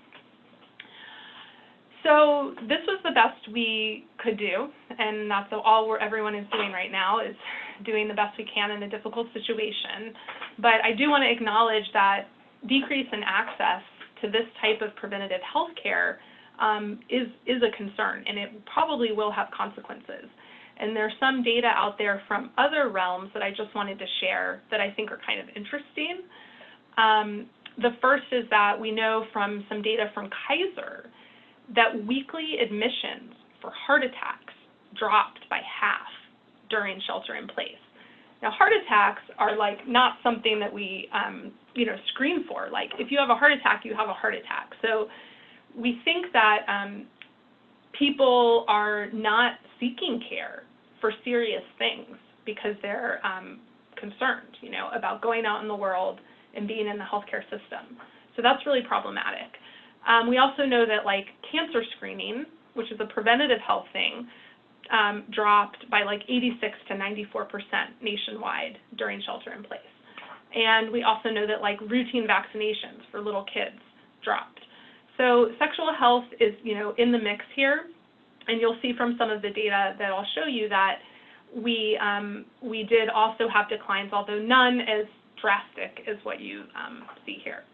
[SPEAKER 14] So this was the best we could do, and that's all we're, everyone is doing right now, is doing the best we can in a difficult situation. But I do want to acknowledge that decrease in access to this type of preventative health care um, is, is a concern, and it probably will have consequences. And there's some data out there from other realms that I just wanted to share that I think are kind of interesting. Um, the first is that we know from some data from Kaiser that weekly admissions for heart attacks dropped by half during shelter in place. Now, heart attacks are like not something that we, um, you know, screen for. Like if you have a heart attack, you have a heart attack. So we think that um, people are not seeking care for serious things because they're um, concerned, you know, about going out in the world and being in the healthcare system. So that's really problematic. Um, we also know that like cancer screening, which is a preventative health thing, um, dropped by like eighty-six to ninety-four percent nationwide during shelter in place. And we also know that like routine vaccinations for little kids dropped. So sexual health is, you know, in the mix here, and you'll see from some of the data that I'll show you that we um, we did also have declines, although none as drastic as what you um, see here.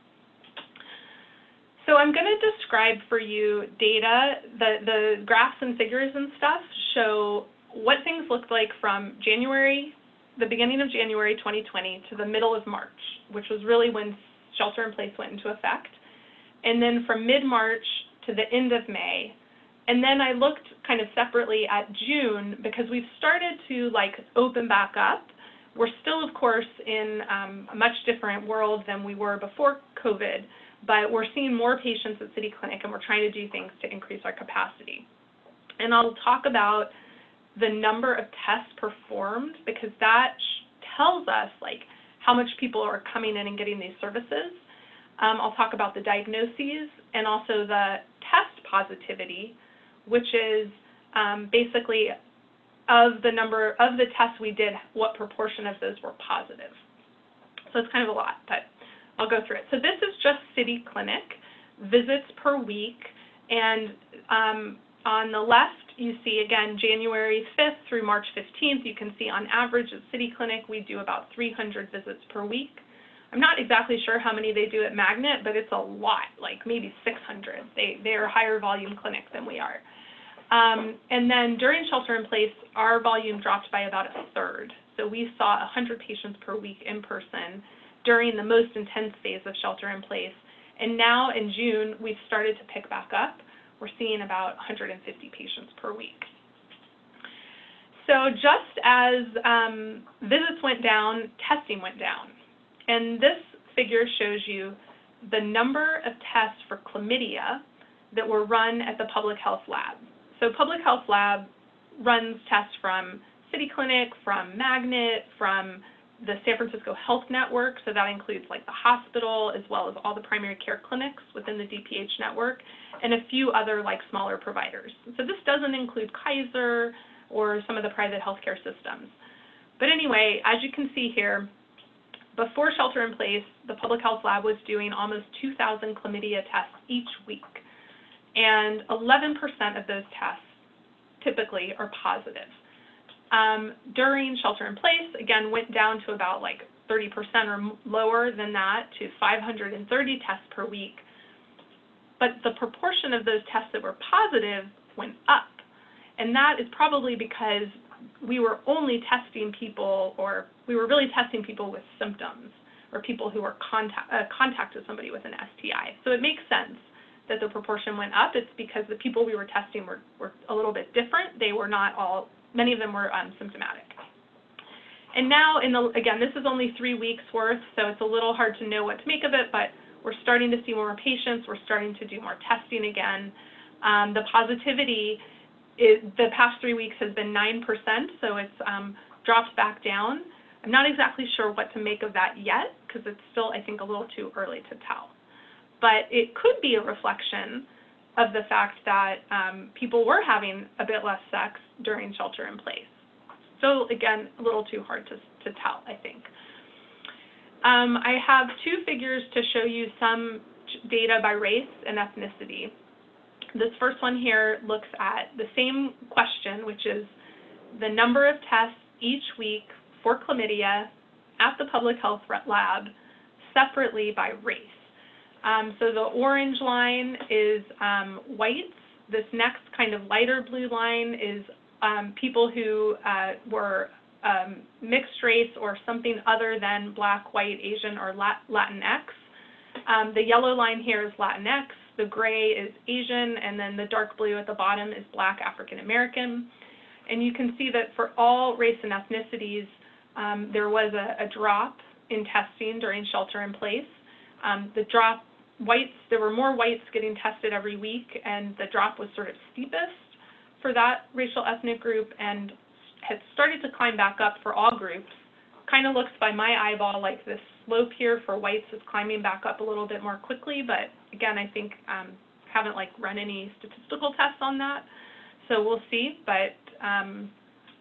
[SPEAKER 14] So I'm going to describe for you data. The, the graphs and figures and stuff show what things looked like from January, the beginning of January twenty twenty to the middle of March, which was really when shelter in place went into effect. And then from mid-March to the end of May. And then I looked kind of separately at June because we've started to like open back up. We're still, of course, in um, a much different world than we were before COVID, but we're seeing more patients at City Clinic and we're trying to do things to increase our capacity. And I'll talk about the number of tests performed because that tells us like how much people are coming in and getting these services. Um, I'll talk about the diagnoses and also the test positivity, which is um, basically of the number of the tests we did, what proportion of those were positive. So it's kind of a lot, but I'll go through it. So this is just City Clinic, visits per week. And um, on the left, you see, again, January fifth through March fifteenth, you can see on average at City Clinic, we do about three hundred visits per week. I'm not exactly sure how many they do at Magnet, but it's a lot, like maybe six hundred. They, they're a higher volume clinic than we are. Um, and then during shelter in place, our volume dropped by about a third. So we saw one hundred patients per week in person during the most intense phase of shelter in place. And now in June, we've started to pick back up. We're seeing about one hundred fifty patients per week. So just as um, visits went down, testing went down. And this figure shows you the number of tests for chlamydia that were run at the Public Health Lab. So Public Health Lab runs tests from City Clinic, from Magnet, from the San Francisco Health Network, so that includes like the hospital as well as all the primary care clinics within the D P H network, and a few other like smaller providers. So this doesn't include Kaiser or some of the private healthcare systems. But anyway, as you can see here, before shelter in place, the Public Health Lab was doing almost two thousand chlamydia tests each week. And eleven percent of those tests typically are positive. Um, during shelter in place, again, went down to about like thirty percent or lower than that, to five hundred thirty tests per week. But the proportion of those tests that were positive went up. And that is probably because we were only testing people, or we were really testing people with symptoms, or people who were contact, uh, contact with somebody with an S T I. So it makes sense that the proportion went up. It's because the people we were testing were, were a little bit different. They were not all, many of them were um, symptomatic. And now, in the, again, this is only three weeks worth, so it's a little hard to know what to make of it, but we're starting to see more patients. We're starting to do more testing again. Um, the positivity is, the past three weeks has been nine percent, so it's um, dropped back down. I'm not exactly sure what to make of that yet, because it's still, I think, a little too early to tell. But it could be a reflection of the fact that um, people were having a bit less sex during shelter in place. So again, a little too hard to, to tell, I think. Um, I have two figures to show you some data by race and ethnicity. This first one here looks at the same question, which is the number of tests each week for chlamydia at the public health lab separately by race. Um, so the orange line is um, whites. This next kind of lighter blue line is um, people who uh, were um, mixed race or something other than Black, white, Asian, or Latinx. Um, the yellow line here is Latinx, the gray is Asian, and then the dark blue at the bottom is Black, African American. And you can see that for all race and ethnicities, um, there was a, a drop in testing during shelter in place. Um, the drop, whites, there were more whites getting tested every week, and the drop was sort of steepest for that racial ethnic group and had started to climb back up for all groups. Kind of looks by my eyeball like this slope here for whites is climbing back up a little bit more quickly, but again, I think um, haven't like run any statistical tests on that, so we'll see. But um,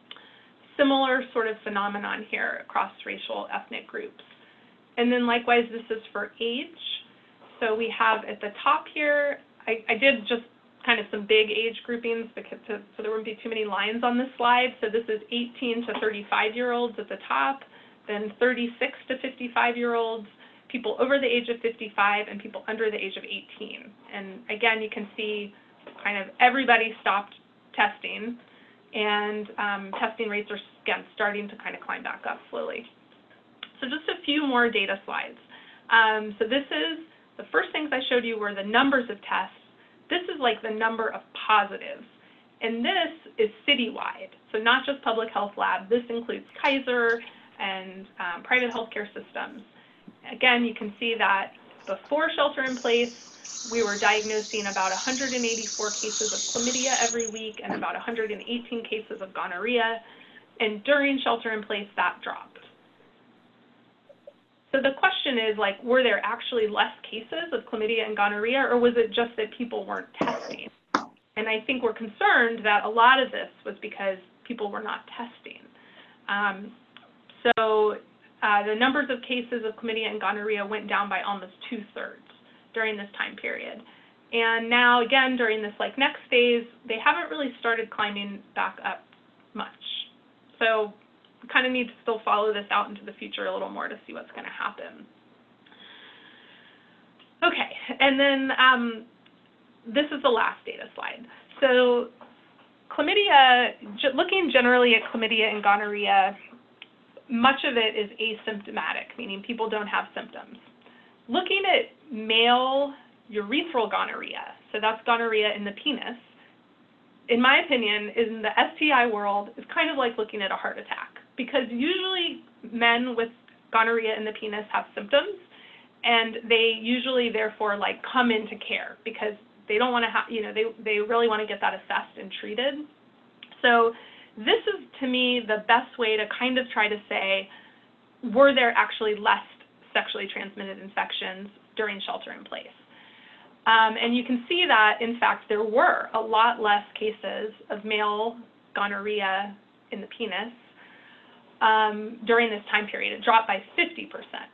[SPEAKER 14] similar sort of phenomenon here across racial ethnic groups. And then likewise, this is for age. So we have at the top here, I, I did just kind of some big age groupings because to, so there wouldn't be too many lines on this slide. So this is eighteen to thirty-five year olds at the top, then thirty-six to fifty-five year olds, people over the age of fifty-five, and people under the age of eighteen. And again, you can see kind of everybody stopped testing, and um, testing rates are, again, starting to kind of climb back up slowly. So just a few more data slides. Um, so this is, the first things I showed you were the numbers of tests. This is like the number of positives. And this is citywide, so not just public health lab. This includes Kaiser and um, private healthcare systems. Again, you can see that before shelter in place, we were diagnosing about one hundred eighty-four cases of chlamydia every week and about one hundred eighteen cases of gonorrhea. And during shelter in place, that dropped. So the question is, like, were there actually less cases of chlamydia and gonorrhea, or was it just that people weren't testing? And I think we're concerned that a lot of this was because people were not testing. Um, so uh, the numbers of cases of chlamydia and gonorrhea went down by almost two-thirds during this time period. And now, again, during this like next phase, they haven't really started climbing back up much. So we kind of need to still follow this out into the future a little more to see what's going to happen. Okay, and then um, this is the last data slide. So chlamydia, looking generally at chlamydia and gonorrhea, much of it is asymptomatic, meaning people don't have symptoms. Looking at male urethral gonorrhea, so that's gonorrhea in the penis, in my opinion, in the S T I world, is kind of like looking at a heart attack, because usually men with gonorrhea in the penis have symptoms, and they usually therefore like come into care because they don't want to have, you know, they, they really want to get that assessed and treated. So this is, to me, the best way to kind of try to say, were there actually less sexually transmitted infections during shelter in place? Um, and you can see that, in fact, there were a lot less cases of male gonorrhea in the penis um, during this time period. It dropped by fifty percent.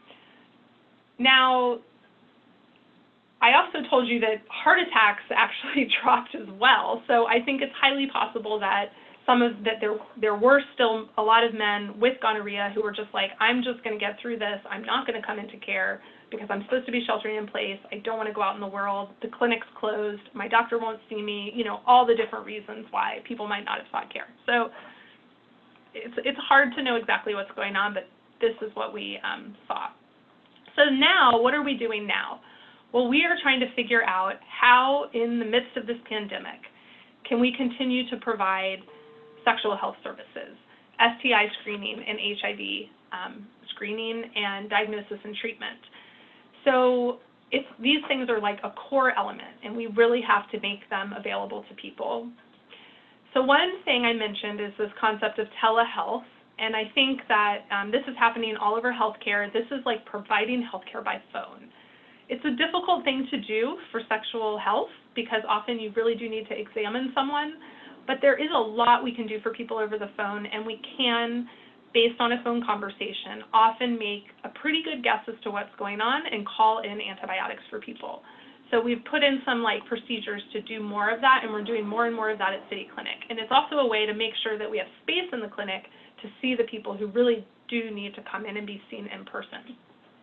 [SPEAKER 14] Now, I also told you that heart attacks actually dropped as well. So I think it's highly possible that some of that there there were still a lot of men with gonorrhea who were just like, I'm just going to get through this. I'm not going to come into care because I'm supposed to be sheltering in place. I don't want to go out in the world. The clinic's closed. My doctor won't see me. You know, all the different reasons why people might not have sought care. So it's it's hard to know exactly what's going on, but this is what we um, saw. So now, what are we doing now? Well, we are trying to figure out how, in the midst of this pandemic, can we continue to provide sexual health services, S T I screening and H I V um, screening and diagnosis and treatment. So if these things are like a core element, and we really have to make them available to people. So one thing I mentioned is this concept of telehealth, and I think that um, this is happening all over healthcare. This is like providing healthcare by phone. It's a difficult thing to do for sexual health because often you really do need to examine someone, but there is a lot we can do for people over the phone, and we can, based on a phone conversation, often make a pretty good guess as to what's going on and call in antibiotics for people. So we've put in some like procedures to do more of that, and we're doing more and more of that at City Clinic. And it's also a way to make sure that we have space in the clinic to see the people who really do need to come in and be seen in person.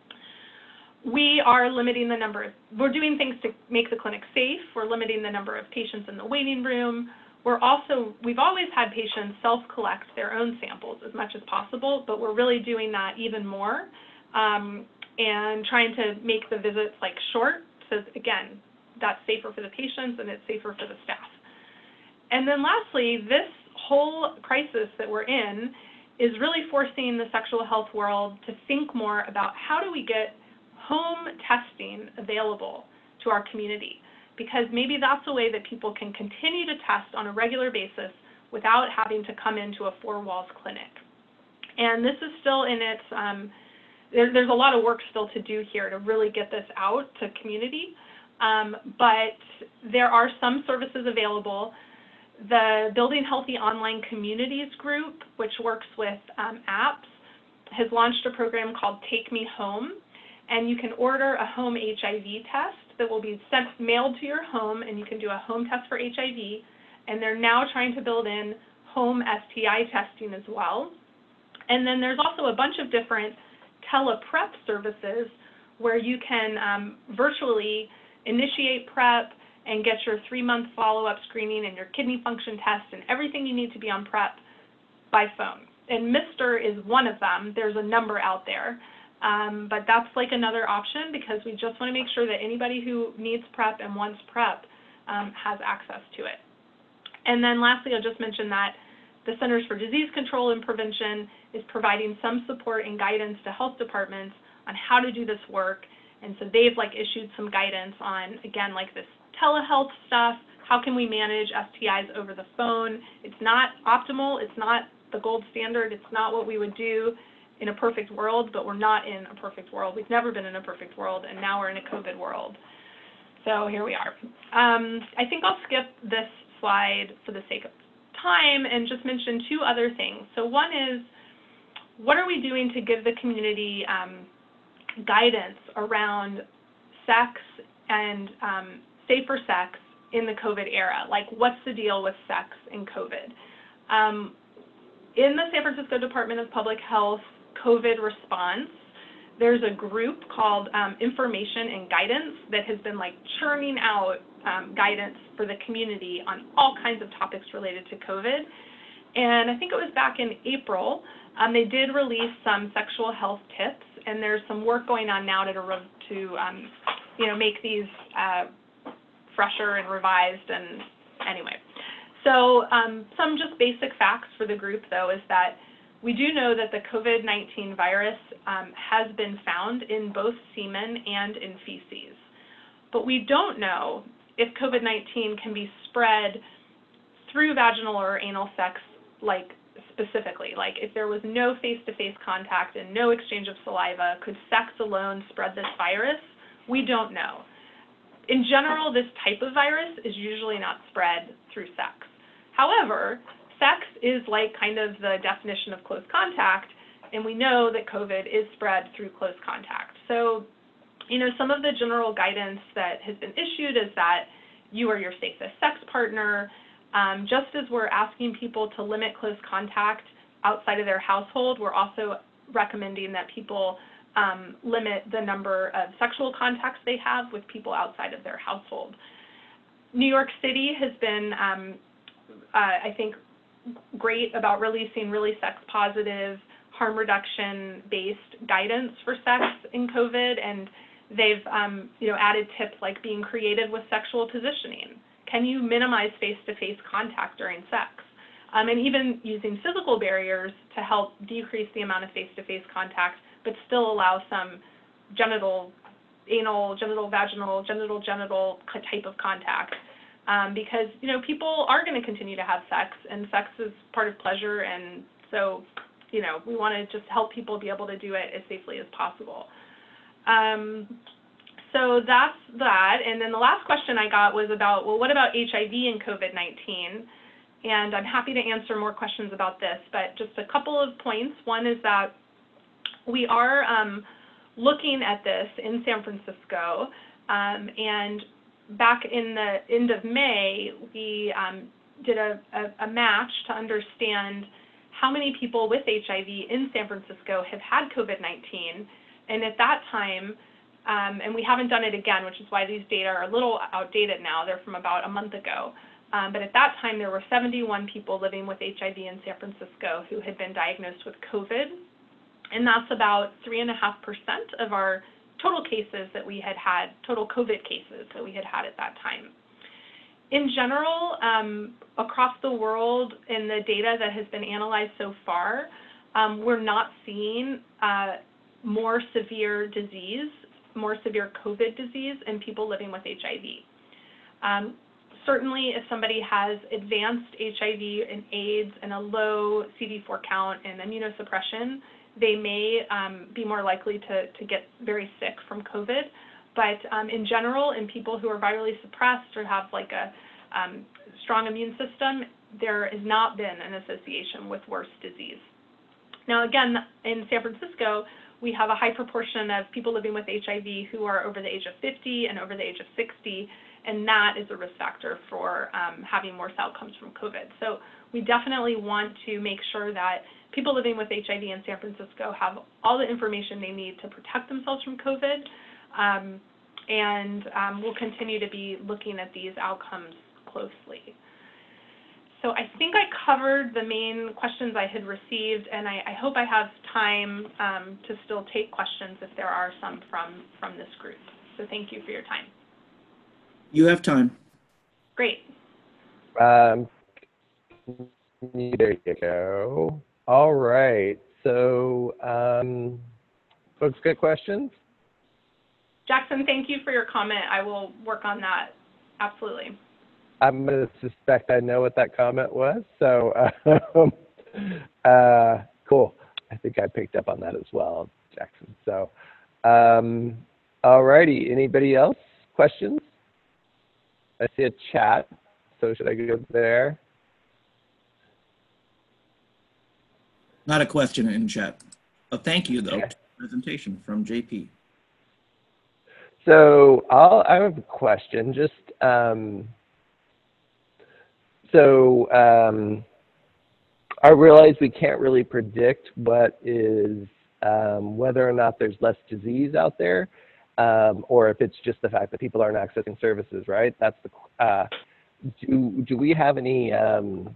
[SPEAKER 14] We are limiting the number of, we're doing things to make the clinic safe. We're limiting the number of patients in the waiting room. We're also, we've always had patients self-collect their own samples as much as possible, but we're really doing that even more um, and trying to make the visits like short. So again, that's safer for the patients and it's safer for the staff. And then lastly, this whole crisis that we're in is really forcing the sexual health world to think more about how do we get home testing available to our community, because maybe that's a way that people can continue to test on a regular basis without having to come into a four walls clinic. And this is still in its, um, there, there's a lot of work still to do here to really get this out to community, um, but there are some services available. The Building Healthy Online Communities group, which works with um, apps, has launched a program called Take Me Home, and you can order a home H I V test that will be sent mailed to your home, and you can do a home test for H I V, and they're now trying to build in home S T I testing as well. And then there's also a bunch of different teleprep services where you can um, virtually initiate PrEP and get your three-month follow-up screening and your kidney function test and everything you need to be on PrEP by phone. And Mister is one of them. There's a number out there. Um, but that's like another option because we just want to make sure that anybody who needs PrEP and wants PrEP um, has access to it. And then lastly, I'll just mention that the Centers for Disease Control and Prevention is providing some support and guidance to health departments on how to do this work. And so they've like issued some guidance on, again, like this telehealth stuff. How can we manage S T Is over the phone? It's not optimal. It's not the gold standard. It's not what we would do in a perfect world, but we're not in a perfect world. We've never been in a perfect world, and now we're in a COVID world. So here we are. Um, I think I'll skip this slide for the sake of time and just mention two other things. So one is, what are we doing to give the community um, guidance around sex and um, safer sex in the COVID era? Like, what's the deal with sex in COVID? Um, in the San Francisco Department of Public Health COVID response, there's a group called um, Information and Guidance that has been like churning out um, guidance for the community on all kinds of topics related to COVID. And I think it was back in April, um, they did release some sexual health tips, and there's some work going on now to, to um, you know, make these uh, fresher and revised. And anyway, so um, some just basic facts for the group, though, is that we do know that the COVID nineteen virus um, has been found in both semen and in feces. But we don't know if COVID nineteen can be spread through vaginal or anal sex, like specifically. Like if there was no face-to-face contact and no exchange of saliva, could sex alone spread this virus? We don't know. In general, this type of virus is usually not spread through sex. However, sex is like kind of the definition of close contact, and we know that COVID is spread through close contact. So, you know, some of the general guidance that has been issued is that you are your safest sex partner. Um, just as we're asking people to limit close contact outside of their household, we're also recommending that people um, limit the number of sexual contacts they have with people outside of their household. New York City has been, um, uh, I think, great about releasing really sex-positive, harm reduction-based guidance for sex in COVID, and they've um, you know, added tips like being creative with sexual positioning. Can you minimize face-to-face contact during sex? Um, and even using physical barriers to help decrease the amount of face-to-face contact, but still allow some genital, anal, genital, vaginal, genital, genital type of contact. Um, because, you know, people are going to continue to have sex, and sex is part of pleasure, and so, you know, we want to just help people be able to do it as safely as possible. Um, so that's that. And then the last question I got was about, well, what about H I V and COVID nineteen? And I'm happy to answer more questions about this, but just a couple of points. One is that we are um, looking at this in San Francisco, um, and back in the end of May, we um, did a, a, a match to understand how many people with H I V in San Francisco have had COVID nineteen. And at that time, um, and we haven't done it again, which is why these data are a little outdated now. They're from about a month ago. Um, but at that time, there were seventy-one people living with H I V in San Francisco who had been diagnosed with COVID. And that's about three point five percent of our total cases that we had had, total COVID cases that we had had at that time. In general, um, across the world, in the data that has been analyzed so far, um, we're not seeing uh, more severe disease, more severe COVID disease in people living with H I V. Um, certainly, if somebody has advanced H I V and AIDS and a low C D four count and immunosuppression, they may um, be more likely to, to get very sick from COVID. But um, in general, in people who are virally suppressed or have like a um, strong immune system, there has not been an association with worse disease. Now, again, in San Francisco, we have a high proportion of people living with H I V who are over the age of fifty and over the age of sixty, and that is a risk factor for um, having worse outcomes from COVID. So we definitely want to make sure that people living with H I V in San Francisco have all the information they need to protect themselves from COVID, um, and um, we'll continue to be looking at these outcomes closely. So I think I covered the main questions I had received, and I, I hope I have time um, to still take questions if there are some from, from this group. So thank you for your time.
[SPEAKER 9] You have time.
[SPEAKER 14] Great.
[SPEAKER 5] Um, there you go. All right. So, um, folks, good questions?
[SPEAKER 14] Jackson, thank you for your comment. I will work on that. Absolutely.
[SPEAKER 5] I'm going to suspect I know what that comment was. So, um, uh, cool. I think I picked up on that as well, Jackson. So, um, all righty. Anybody else? Questions? I see a chat. So should I go there?
[SPEAKER 9] Not a question in chat. A thank you, though, okay. to the presentation from J P.
[SPEAKER 5] So I'll, I have a question. Just um, so um, I realize we can't really predict what is um, whether or not there's less disease out there, um, or if it's just the fact that people aren't accessing services. Right? That's the. Uh, do do we have any um,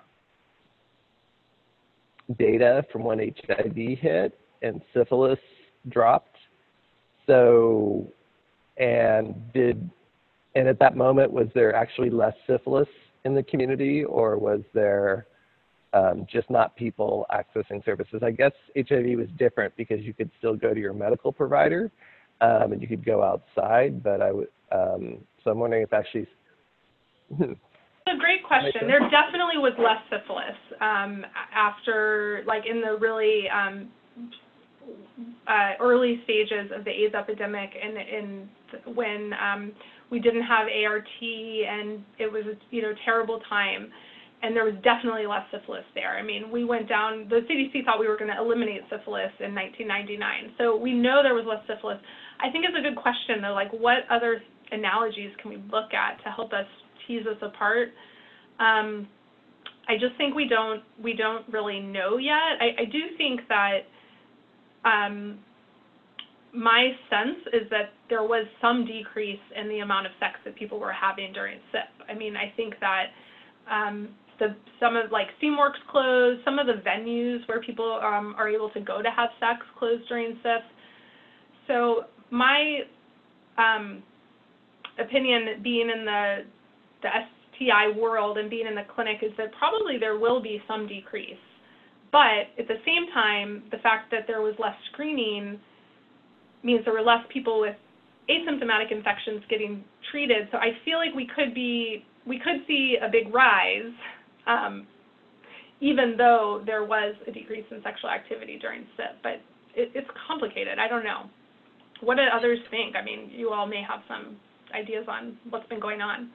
[SPEAKER 5] data from when H I V hit and syphilis dropped? So, and did, and at that moment, was there actually less syphilis in the community, or was there um, just not people accessing services? I guess H I V was different because you could still go to your medical provider um, and you could go outside, but I would, um, so I'm wondering if actually.
[SPEAKER 14] It's a great question. There definitely was less syphilis um, after, like in the really um, uh, early stages of the AIDS epidemic, and in, in when um, we didn't have A R T, and it was a you know terrible time, and there was definitely less syphilis there. I mean, we went down. The C D C thought we were going to eliminate syphilis in nineteen ninety-nine, so we know there was less syphilis. I think it's a good question though. Like, what other analogies can we look at to help us tease us apart? Um, I just think we don't we don't really know yet. I, I do think that um, my sense is that there was some decrease in the amount of sex that people were having during S I P. I mean, I think that um, the some of like Steamworks closed, some of the venues where people um, are able to go to have sex closed during S I P. So my um, opinion, being in the the S T I world and being in the clinic, is that probably there will be some decrease. But at the same time, the fact that there was less screening means there were less people with asymptomatic infections getting treated. So I feel like we could be, we could see a big rise, um, even though there was a decrease in sexual activity during S I P. But it, it's complicated. I don't know. What do others think? I mean, you all may have some ideas on what's been going on.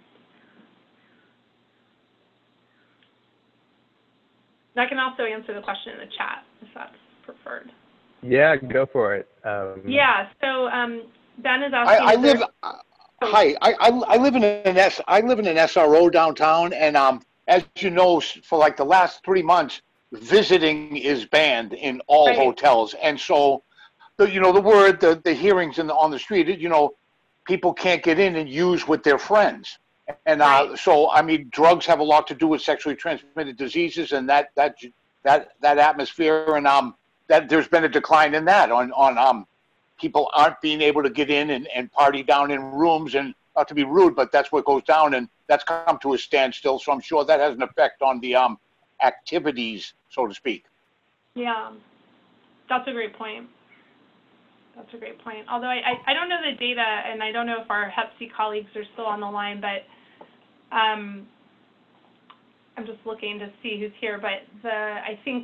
[SPEAKER 14] I can also answer the question in the chat if that's preferred.
[SPEAKER 5] Yeah, go for it. Um,
[SPEAKER 14] yeah. So um, Ben is asking.
[SPEAKER 8] I, I live. Uh, hi. I, I I live in an S. I live in an S R O downtown, and um, as you know, for like the last three months, visiting is banned in all right. hotels, and so, the you know the word the the hearings in the, on the street, you know, people can't get in and use with their friends. And uh, right. so, I mean, drugs have a lot to do with sexually transmitted diseases, and that that that that atmosphere, and um, that there's been a decline in that. On on um, people aren't being able to get in and, and party down in rooms, and not to be rude, but that's what goes down, and that's come to a standstill. So I'm sure that has an effect on the um activities, so to speak.
[SPEAKER 14] Yeah, that's a great point. That's a great point. Although I, I I don't know the data, and I don't know if our Hep C colleagues are still on the line, but. Um, I'm just looking to see who's here, but the I think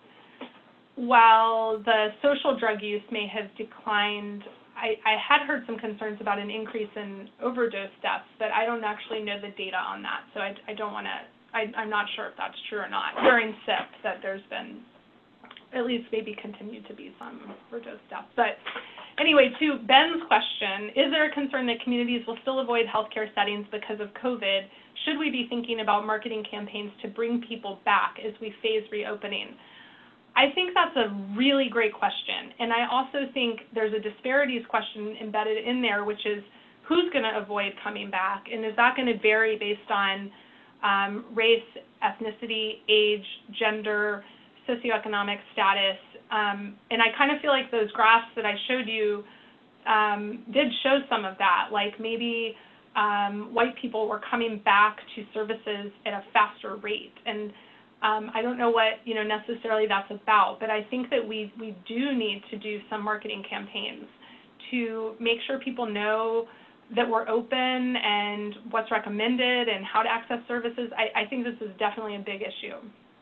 [SPEAKER 14] while the social drug use may have declined, I, I had heard some concerns about an increase in overdose deaths, but I don't actually know the data on that, so I, I don't want to, I'm not sure if that's true or not. During S I P, that there's been, at least maybe continued to be some overdose deaths. But anyway, to Ben's question, is there a concern that communities will still avoid healthcare settings because of COVID? Should we be thinking about marketing campaigns to bring people back as we phase reopening? I think that's a really great question. And I also think there's a disparities question embedded in there, which is who's going to avoid coming back? And is that going to vary based on um, race, ethnicity, age, gender, socioeconomic status? Um, and I kind of feel like those graphs that I showed you um, did show some of that, like maybe um, white people were coming back to services at a faster rate. And um, I don't know what, you know, necessarily that's about, but I think that we, we do need to do some marketing campaigns to make sure people know that we're open and what's recommended and how to access services. I, I think this is definitely a big issue.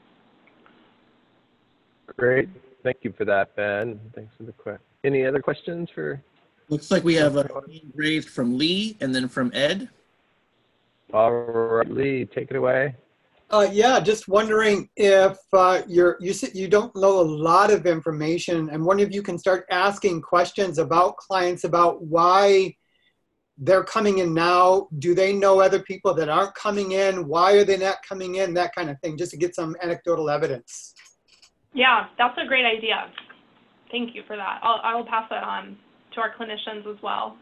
[SPEAKER 5] Great. Thank you for that, Ben. Thanks for the question. Any other questions for?
[SPEAKER 9] Looks like we have a hand raised from Lee and then from Ed.
[SPEAKER 5] All right, Lee, take it away.
[SPEAKER 12] Uh, yeah, just wondering if uh, you're, you said you don't know a lot of information, and wonder if you can start asking questions about clients about why they're coming in now. Do they know other people that aren't coming in? Why are they not coming in? That kind of thing, just to get some anecdotal evidence.
[SPEAKER 14] Yeah, that's a great idea. Thank you for that. I'll, I'll pass that on to our clinicians as well.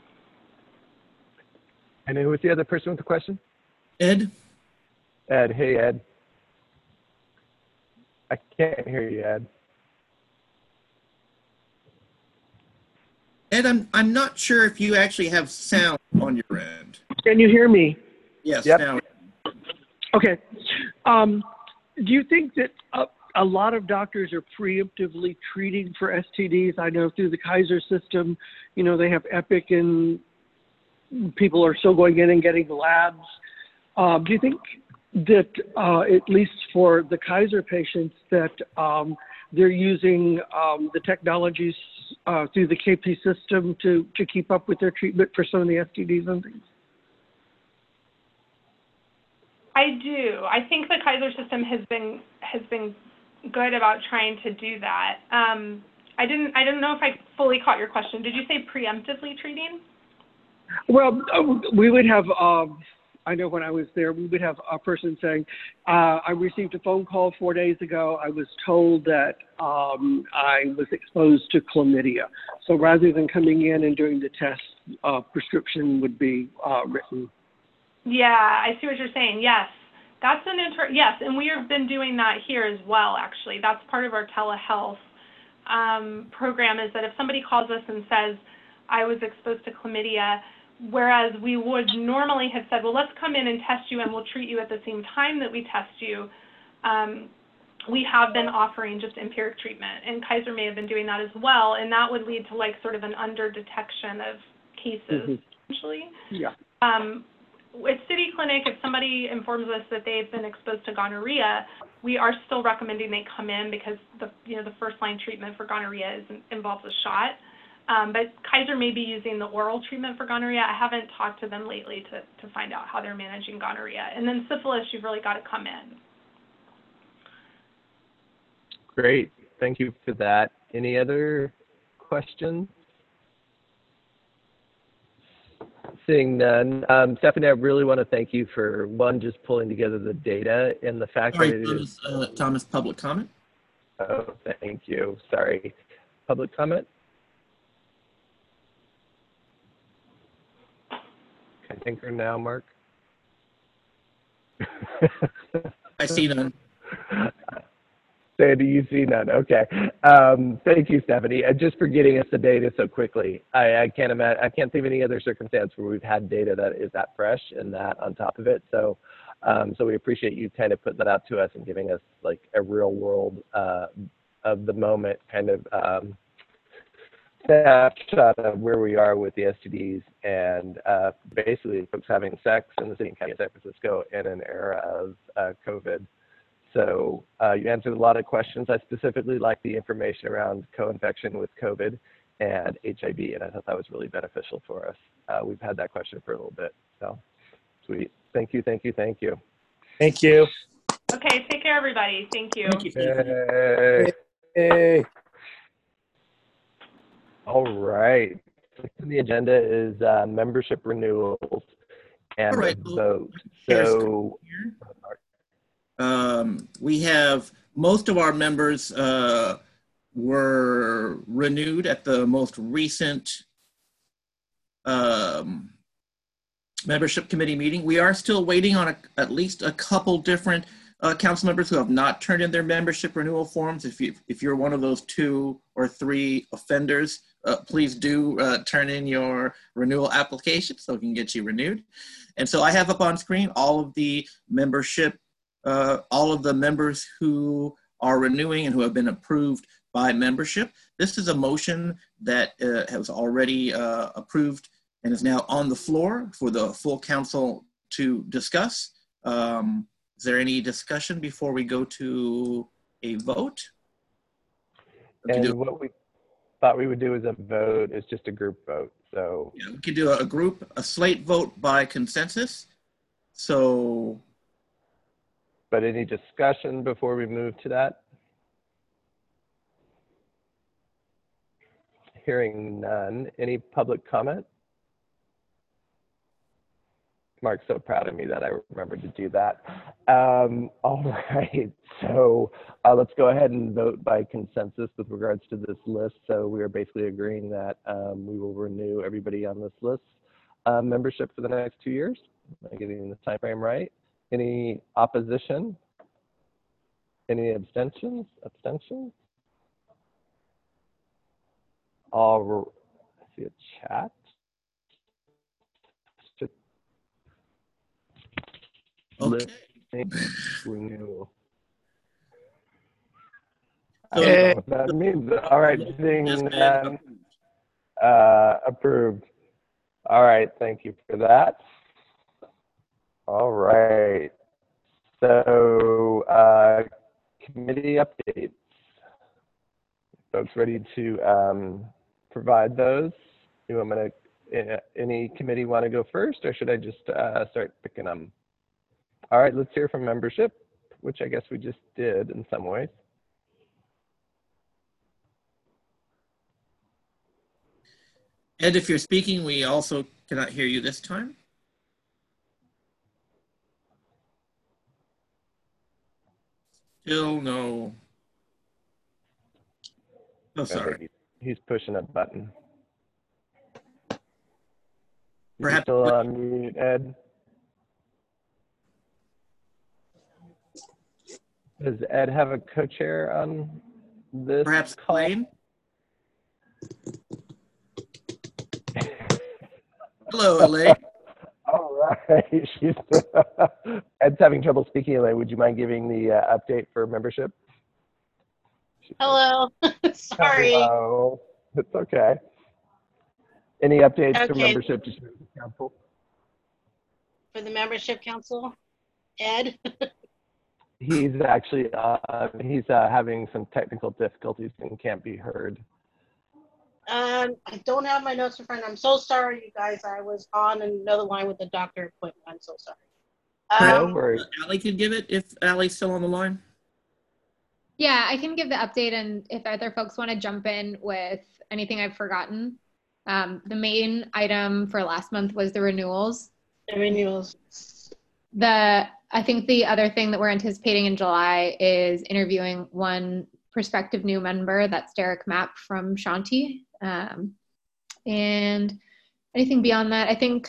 [SPEAKER 5] And who was the other person with the question?
[SPEAKER 9] Ed.
[SPEAKER 5] Ed, hey Ed. I can't hear you, Ed.
[SPEAKER 9] Ed, I'm, I'm not sure if you actually have sound on your end.
[SPEAKER 1] Can you hear me?
[SPEAKER 9] Yes,
[SPEAKER 5] yep.
[SPEAKER 9] Now.
[SPEAKER 1] Okay. Um, do you think that uh, a lot of doctors are preemptively treating for S T Ds? I know through the Kaiser system, you know, they have Epic and people are still going in and getting labs. Um, do you think that, uh, at least for the Kaiser patients, that um, they're using um, the technologies uh, through the K P system to, to keep up with their treatment for some of the S T Ds and things?
[SPEAKER 14] I do. I think the Kaiser system has been has been good about trying to do that. Um, I didn't. I don't know if I fully caught your question. Did you say preemptively treating?
[SPEAKER 1] Well, we would have um, I know when I was there, we would have a person saying, uh, I received a phone call four days ago. I was told that um, I was exposed to chlamydia. So rather than coming in and doing the test, uh, prescription would be uh, written.
[SPEAKER 14] Yeah, I see what you're saying. Yes, that's an inter. Yes, and we have been doing that here as well. Actually, that's part of our telehealth um, program. Is that if somebody calls us and says, "I was exposed to chlamydia," whereas we would normally have said, "Well, let's come in and test you, and we'll treat you at the same time that we test you." Um, we have been offering just empiric treatment, and Kaiser may have been doing that as well, and that would lead to like sort of an under detection of cases, mm-hmm. essentially.
[SPEAKER 1] Yeah.
[SPEAKER 14] Um, With City Clinic, if somebody informs us that they've been exposed to gonorrhea, we are still recommending they come in because the you know the first line treatment for gonorrhea is, involves a shot. Um, but Kaiser may be using the oral treatment for gonorrhea. I haven't talked to them lately to, to find out how they're managing gonorrhea. And then syphilis, you've really got to come in.
[SPEAKER 5] Great. Thank you for that. Any other questions? Seeing none. Um, Stephanie, I really want to thank you for, one, just pulling together the data and the fact
[SPEAKER 9] Sorry,
[SPEAKER 5] that it
[SPEAKER 9] Thomas,
[SPEAKER 5] is...
[SPEAKER 9] uh, Thomas, public comment.
[SPEAKER 5] Oh, thank you. Sorry. Public comment? Can I think her now, Mark?
[SPEAKER 9] I see none.
[SPEAKER 5] Sandy, you see none. Okay. Um, thank you, Stephanie. And just for getting us the data so quickly. I, I can't imagine. I can't think of any other circumstance where we've had data that is that fresh and that on top of it. So, um, so we appreciate you kind of putting that out to us and giving us like a real world uh, of the moment kind of um, snapshot of where we are with the S T Ds and uh, basically folks having sex in the city and county of San Francisco in an era of uh, COVID. So uh, you answered a lot of questions. I specifically like the information around co-infection with COVID and H I V, and I thought that was really beneficial for us. Uh, we've had that question for a little bit, so sweet. Thank you, thank you, thank you.
[SPEAKER 21] Thank you.
[SPEAKER 14] Okay, take care, everybody. Thank you.
[SPEAKER 9] Thank you.
[SPEAKER 5] Hey. Hey. All right. The agenda is uh, membership renewals and
[SPEAKER 9] All right.
[SPEAKER 5] vote. So.
[SPEAKER 9] Um, we have most of our members uh, were renewed at the most recent um, membership committee meeting. We are still waiting on a, at least a couple different uh, council members who have not turned in their membership renewal forms. If, you, if you're one of those two or three offenders, uh, please do uh, turn in your renewal application so we can get you renewed. And so I have up on screen all of the membership Uh, all of the members who are renewing and who have been approved by membership. This is a motion that uh, has already uh, approved and is now on the floor for the full council to discuss. Um, is there any discussion before we go to a vote?
[SPEAKER 5] And what we thought we would do as a vote is just a group vote. So
[SPEAKER 9] yeah, we could do a group, a slate vote by consensus. So.
[SPEAKER 5] But any discussion before we move to that? Hearing none. Any public comment? Mark's so proud of me that I remembered to do that. Um, all right, so uh, let's go ahead and vote by consensus with regards to this list. So we are basically agreeing that um, we will renew everybody on this list uh, membership for the next two years. Am I getting the time frame right? Any opposition? Any abstentions? Abstentions? All, I see a chat.
[SPEAKER 9] Okay.
[SPEAKER 5] Renewal. I don't know what that means. All right, seeing none, uh, approved. All right, thank you for that. All right. So, uh, committee updates. Folks ready to um, provide those? You want me to, any committee want to go first, or should I just uh, start picking them? All right, let's hear from membership, which I guess we just did in some ways.
[SPEAKER 9] Ed, if you're speaking, we also cannot hear you this time. Still no. Oh, sorry.
[SPEAKER 5] He's pushing a button.
[SPEAKER 9] Perhaps
[SPEAKER 5] still on mute, Ed? Does Ed have a co-chair on this
[SPEAKER 9] Perhaps
[SPEAKER 5] call?
[SPEAKER 9] Elaine? Hello, Elaine.
[SPEAKER 5] All right. She's, Ed's having trouble speaking, Elaine. Would you mind giving the uh, update for membership?
[SPEAKER 16] Hello. Sorry.
[SPEAKER 5] Hello. It's okay. Any updates
[SPEAKER 16] Okay.
[SPEAKER 5] for membership to council?
[SPEAKER 16] For the membership council, Ed.
[SPEAKER 5] He's actually uh, he's uh, having some technical difficulties and can't be heard.
[SPEAKER 16] Um, I don't have my notes in front. I'm so sorry, you guys. I was on another line with the doctor appointment. I'm so sorry.
[SPEAKER 5] No
[SPEAKER 16] Um,
[SPEAKER 5] worries.
[SPEAKER 9] Allie could give it if Allie's still on the line.
[SPEAKER 19] Yeah, I can give the update, and if other folks want to jump in with anything I've forgotten. Um, the main item for last month was the renewals.
[SPEAKER 16] The renewals.
[SPEAKER 19] The I think the other thing that we're anticipating in July is interviewing one prospective new member. That's Derek Mapp from Shanti. Um, and anything beyond that, I think.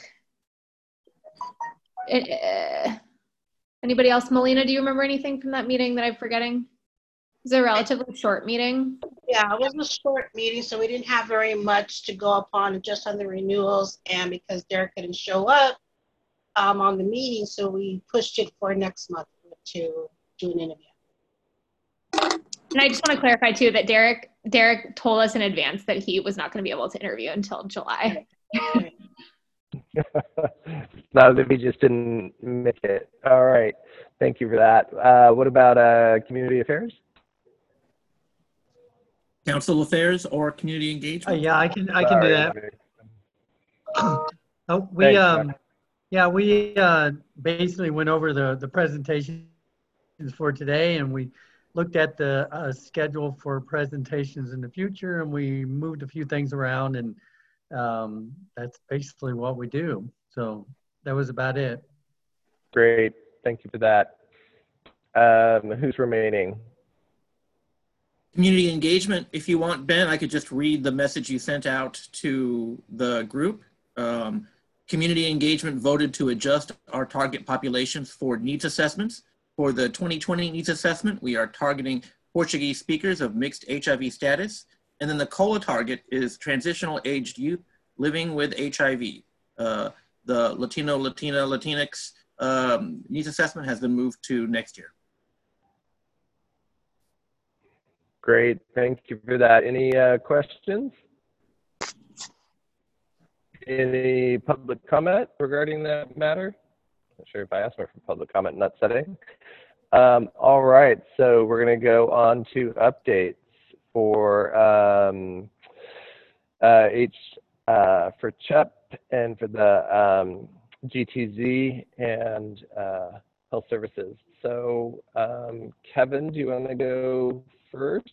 [SPEAKER 19] It, uh, anybody else? Melina, do you remember anything from that meeting that I'm forgetting? It was a relatively short meeting.
[SPEAKER 16] Yeah, it was a short meeting, so we didn't have very much to go upon just on the renewals. And because Derek couldn't show up um, on the meeting, so we pushed it for next month to do an interview.
[SPEAKER 19] And I just want to clarify too that Derek Derek told us in advance that he was not going to be able to interview until July.
[SPEAKER 5] Not that we just didn't make it. All right. Thank you for that. Uh, what about uh, community affairs?
[SPEAKER 9] Council affairs or community engagement?
[SPEAKER 18] Uh, yeah, I can I can do that. Oh, we
[SPEAKER 5] Thanks,
[SPEAKER 18] um
[SPEAKER 5] Mark.
[SPEAKER 18] yeah we uh, basically went over the the presentations for today, and we looked at the uh, schedule for presentations in the future, and we moved a few things around, and um, that's basically what we do. So that was about it.
[SPEAKER 5] Great. Thank you for that. Um, who's remaining?
[SPEAKER 9] Community engagement, if you want, Ben, I could just read the message you sent out to the group. Um, community engagement voted to adjust our target populations for needs assessments. For the twenty twenty needs assessment, we are targeting Portuguese speakers of mixed H I V status. And then the COLA target is transitional aged youth living with H I V. Uh, the Latino, Latina, Latinx um, needs assessment has been moved to next year.
[SPEAKER 5] Great. Thank you for that. Any uh, questions? Any public comment regarding that matter? Not sure if I asked for public comment in that setting. Um, all right, so we're going to go on to updates for um, uh, H uh, for C H E P and for the um, G T Z and uh, health services. So um, Kevin, do you want to go first?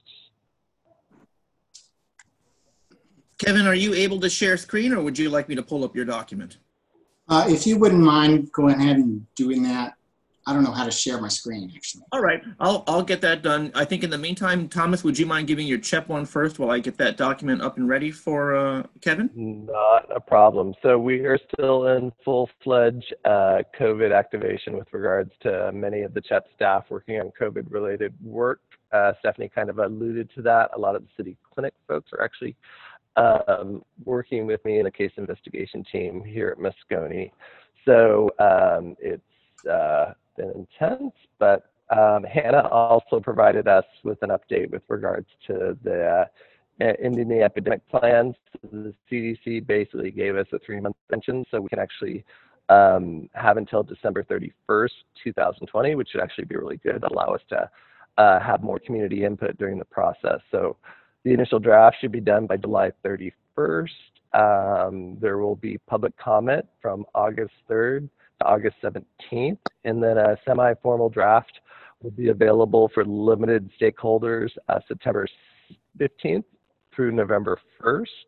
[SPEAKER 9] Kevin, are you able to share screen, or would you like me to pull up your document?
[SPEAKER 22] Uh, if you wouldn't mind going ahead and doing that. I don't know how to share my screen, actually.
[SPEAKER 9] All right, I'll, I'll get that done. I think in the meantime, Thomas, would you mind giving your C H E P one first while I get that document up and ready for uh, Kevin?
[SPEAKER 5] Not a problem. So we are still in full-fledged uh, COVID activation with regards to many of the C H E P staff working on COVID-related work. Uh, Stephanie kind of alluded to that. A lot of the city clinic folks are actually um, working with me in the case investigation team here at Moscone. So um, it's uh, been intense, but um, Hannah also provided us with an update with regards to the uh, ending the epidemic plans. The C D C basically gave us a three-month extension, so we can actually um, have until December thirty-first, two thousand twenty, which should actually be really good. That'll allow us to uh, have more community input during the process. So the initial draft should be done by July thirty-first. Um, there will be public comment from August third to August seventeenth, and then a semi-formal draft will be available for limited stakeholders uh, September fifteenth through November first,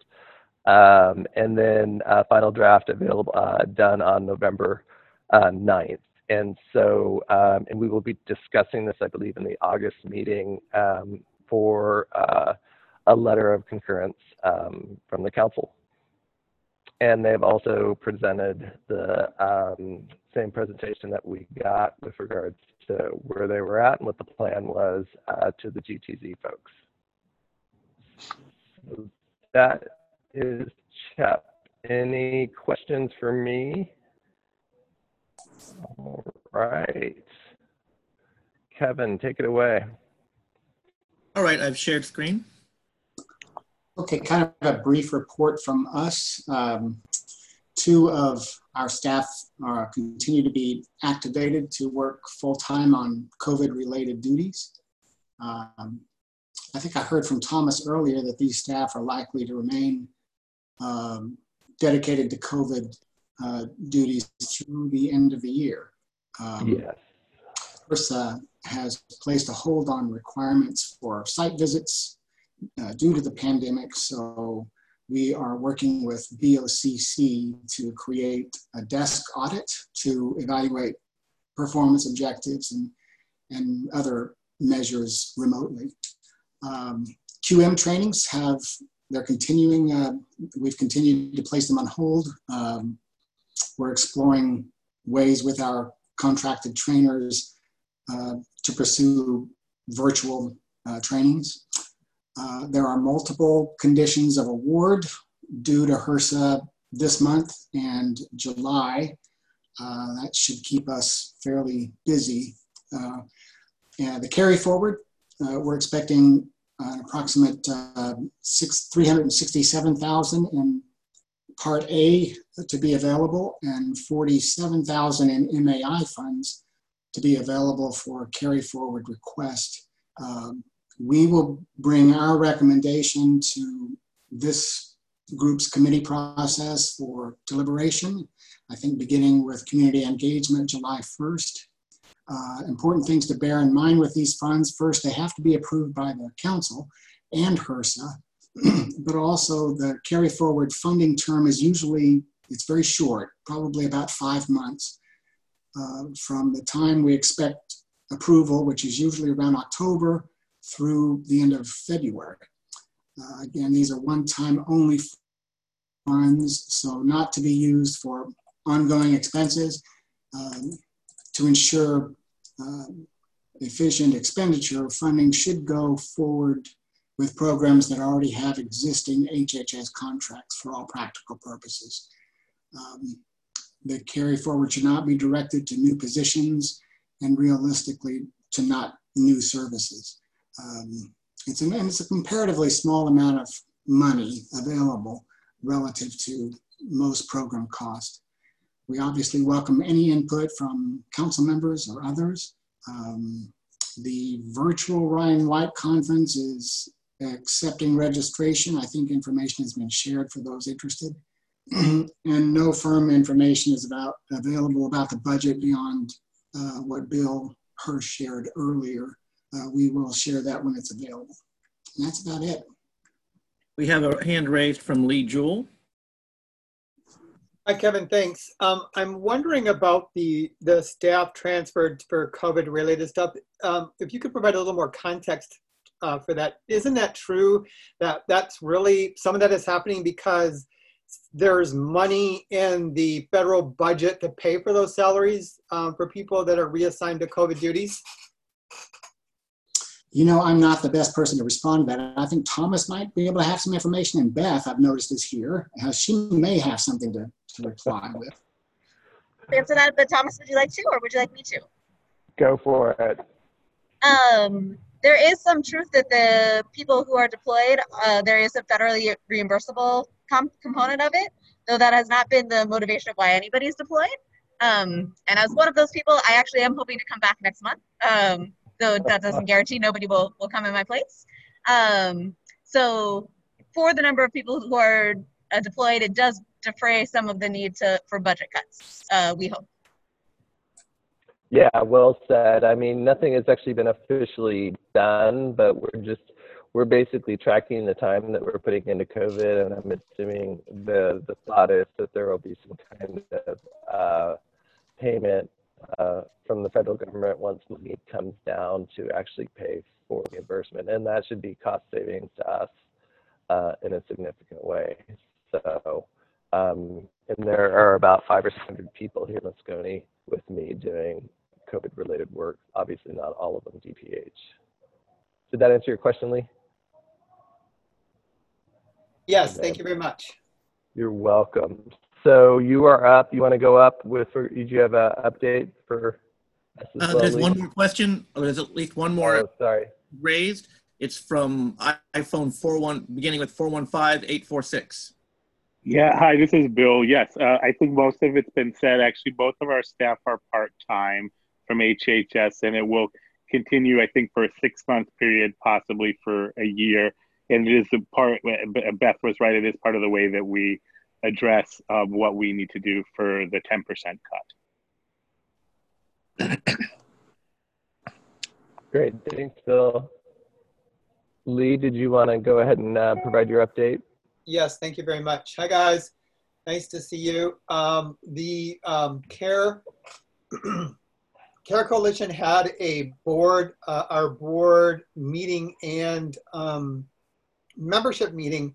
[SPEAKER 5] um, and then a final draft available uh, done on November uh, ninth. and so, um, and we will be discussing this, I believe, in the August meeting um, for uh, a letter of concurrence um, from the council. And they've also presented the um, same presentation that we got with regards to where they were at and what the plan was uh, to the G T Z folks. So that is chat. Any questions for me? All right. Kevin, take it away.
[SPEAKER 9] All right, I've shared screen.
[SPEAKER 22] Okay, kind of a brief report from us. Um, two of our staff are, continue to be activated to work full-time on COVID-related duties. Um, I think I heard from Thomas earlier that these staff are likely to remain um, dedicated to COVID uh, duties through the end of the year. Um,
[SPEAKER 5] yes.
[SPEAKER 22] HRSA has placed a hold on requirements for site visits Uh, due to the pandemic, so we are working with B O C C to create a desk audit to evaluate performance objectives and, and other measures remotely. Um, Q M trainings have, they're continuing, uh, we've continued to place them on hold. Um, we're exploring ways with our contracted trainers uh, to pursue virtual uh, trainings. Uh, there are multiple conditions of award due to HRSA this month and July. Uh, that should keep us fairly busy. Uh, and the carry forward, uh, we're expecting an approximate uh, six, three hundred sixty-seven thousand in Part A to be available and forty-seven thousand in M A I funds to be available for carry forward request. Um, We will bring our recommendation to this group's committee process for deliberation, I think beginning with community engagement July first. Uh, important things to bear in mind with these funds. First, they have to be approved by the council and HRSA, but also the carry forward funding term is usually, it's very short, probably about five months uh, from the time we expect approval, which is usually around October, through the end of February. Uh, again, these are one-time only funds, so not to be used for ongoing expenses. Um, to ensure uh, efficient expenditure, funding should go forward with programs that already have existing H H S contracts for all practical purposes. Um, the carry forward should not be directed to new positions and realistically to not new services. Um, it's, an, it's a comparatively small amount of money available relative to most program cost. We obviously welcome any input from council members or others. Um, the virtual Ryan White conference is accepting registration. I think information has been shared for those interested. And no firm information is about, available about the budget beyond uh, what Bill Hirsch shared earlier. Uh, we will share that when it's available. And that's about it.
[SPEAKER 9] We have a hand raised from Lee Jewell.
[SPEAKER 12] Hi, Kevin, thanks. Um, I'm wondering about the, the staff transferred for COVID-related stuff. Um, if you could provide a little more context uh, for that. Isn't that true that that's really, some of that is happening because there's money in the federal budget to pay for those salaries um, for people that are reassigned to COVID duties?
[SPEAKER 22] You know, I'm not the best person to respond to that. I think Thomas might be able to have some information, and Beth, I've noticed, is here. Uh, she may have something to, to reply with.
[SPEAKER 7] Answer that, but Thomas, would you like to, or would you like me to?
[SPEAKER 5] Go for it.
[SPEAKER 7] Um, there is some truth that the people who are deployed, uh, there is a federally reimbursable comp component of it, though that has not been the motivation of why anybody's deployed. Um, and as one of those people, I actually am hoping to come back next month. Um, So that doesn't guarantee nobody will, will come in my place. Um, so for the number of people who are uh, deployed, it does defray some of the need to for budget cuts, uh, we hope.
[SPEAKER 5] Yeah, well said. I mean, nothing has actually been officially done, but we're just, we're basically tracking the time that we're putting into COVID, and I'm assuming the, the thought is that there will be some kind of uh, payment uh, from the federal government once money comes down to actually pay for reimbursement, and that should be cost savings to us uh, in a significant way. So, um, and there are about five or six hundred people here in Moscone with me doing COVID-related work. Obviously, not all of them D P H. Did that answer your question, Lee?
[SPEAKER 12] Yes, thank you very much.
[SPEAKER 5] You're welcome. So you are up. You want to go up with, or did you have an update for us as
[SPEAKER 9] Uh,
[SPEAKER 5] well,
[SPEAKER 9] there's
[SPEAKER 5] Lee?
[SPEAKER 9] one more question, or there's at least one more
[SPEAKER 5] Oh, sorry.
[SPEAKER 9] raised. It's from iPhone four one, beginning with four one five eight four six.
[SPEAKER 6] Yeah, hi, this is Bill. Yes, uh, I think most of it's been said. Actually, both of our staff are part-time from H H S, and it will continue, I think, for a six-month period, possibly for a year. And it is a part, Beth was right, it is part of the way that we address uh, what we need to do for the ten percent cut.
[SPEAKER 5] Great, thanks, Bill. Lee, did you want to go ahead and uh, provide your update?
[SPEAKER 12] Yes, thank you very much. Hi, guys. Nice to see you. Um, the um, CARE, CARE Coalition had a board, uh, our board meeting and um, membership meeting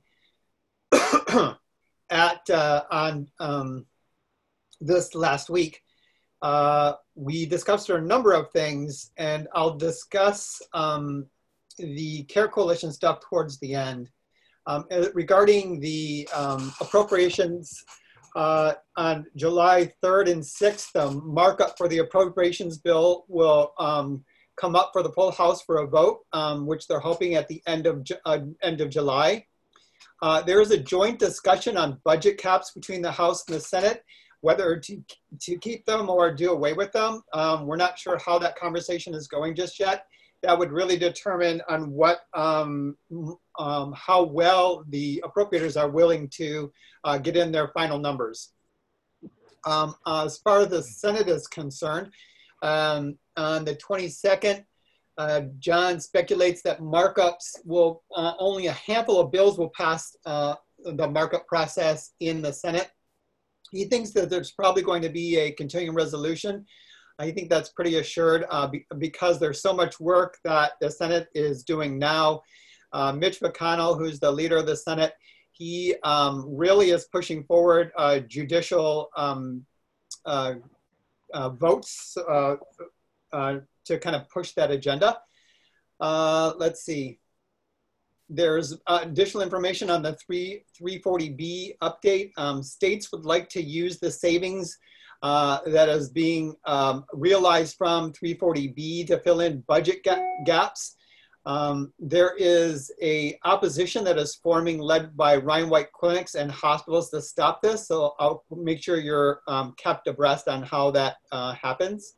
[SPEAKER 12] at uh, on um, this last week. Uh, we discussed a number of things, and I'll discuss um, the CARE Coalition stuff towards the end. Um, regarding the um, appropriations, uh, on July third and sixth, the markup for the appropriations bill will um, come up for the full House for a vote, um, which they're hoping at the end of, uh, end of July. Uh, there is a joint discussion on budget caps between the House and the Senate, whether to, to keep them or do away with them. Um, we're not sure how that conversation is going just yet. That would really determine on what, um, um, how well the appropriators are willing to uh, get in their final numbers. Um, uh, as far as the Senate is concerned, um, on the twenty-second, uh, John speculates that markups will, uh, only a handful of bills will pass uh, the markup process in the Senate. He thinks that there's probably going to be a continuing resolution. I think that's pretty assured uh, be, because there's so much work that the Senate is doing now. Uh, Mitch McConnell, who's the leader of the Senate, he um, really is pushing forward uh, judicial um, uh, uh, votes uh, uh, to kind of push that agenda. Uh, let's see. There's uh, additional information on the three forty B update. Um, states would like to use the savings Uh, that is being um, realized from three forty B to fill in budget ga gaps. Um, there is a opposition that is forming led by Ryan White clinics and hospitals to stop this. So I'll make sure you're um, kept abreast on how that uh, happens.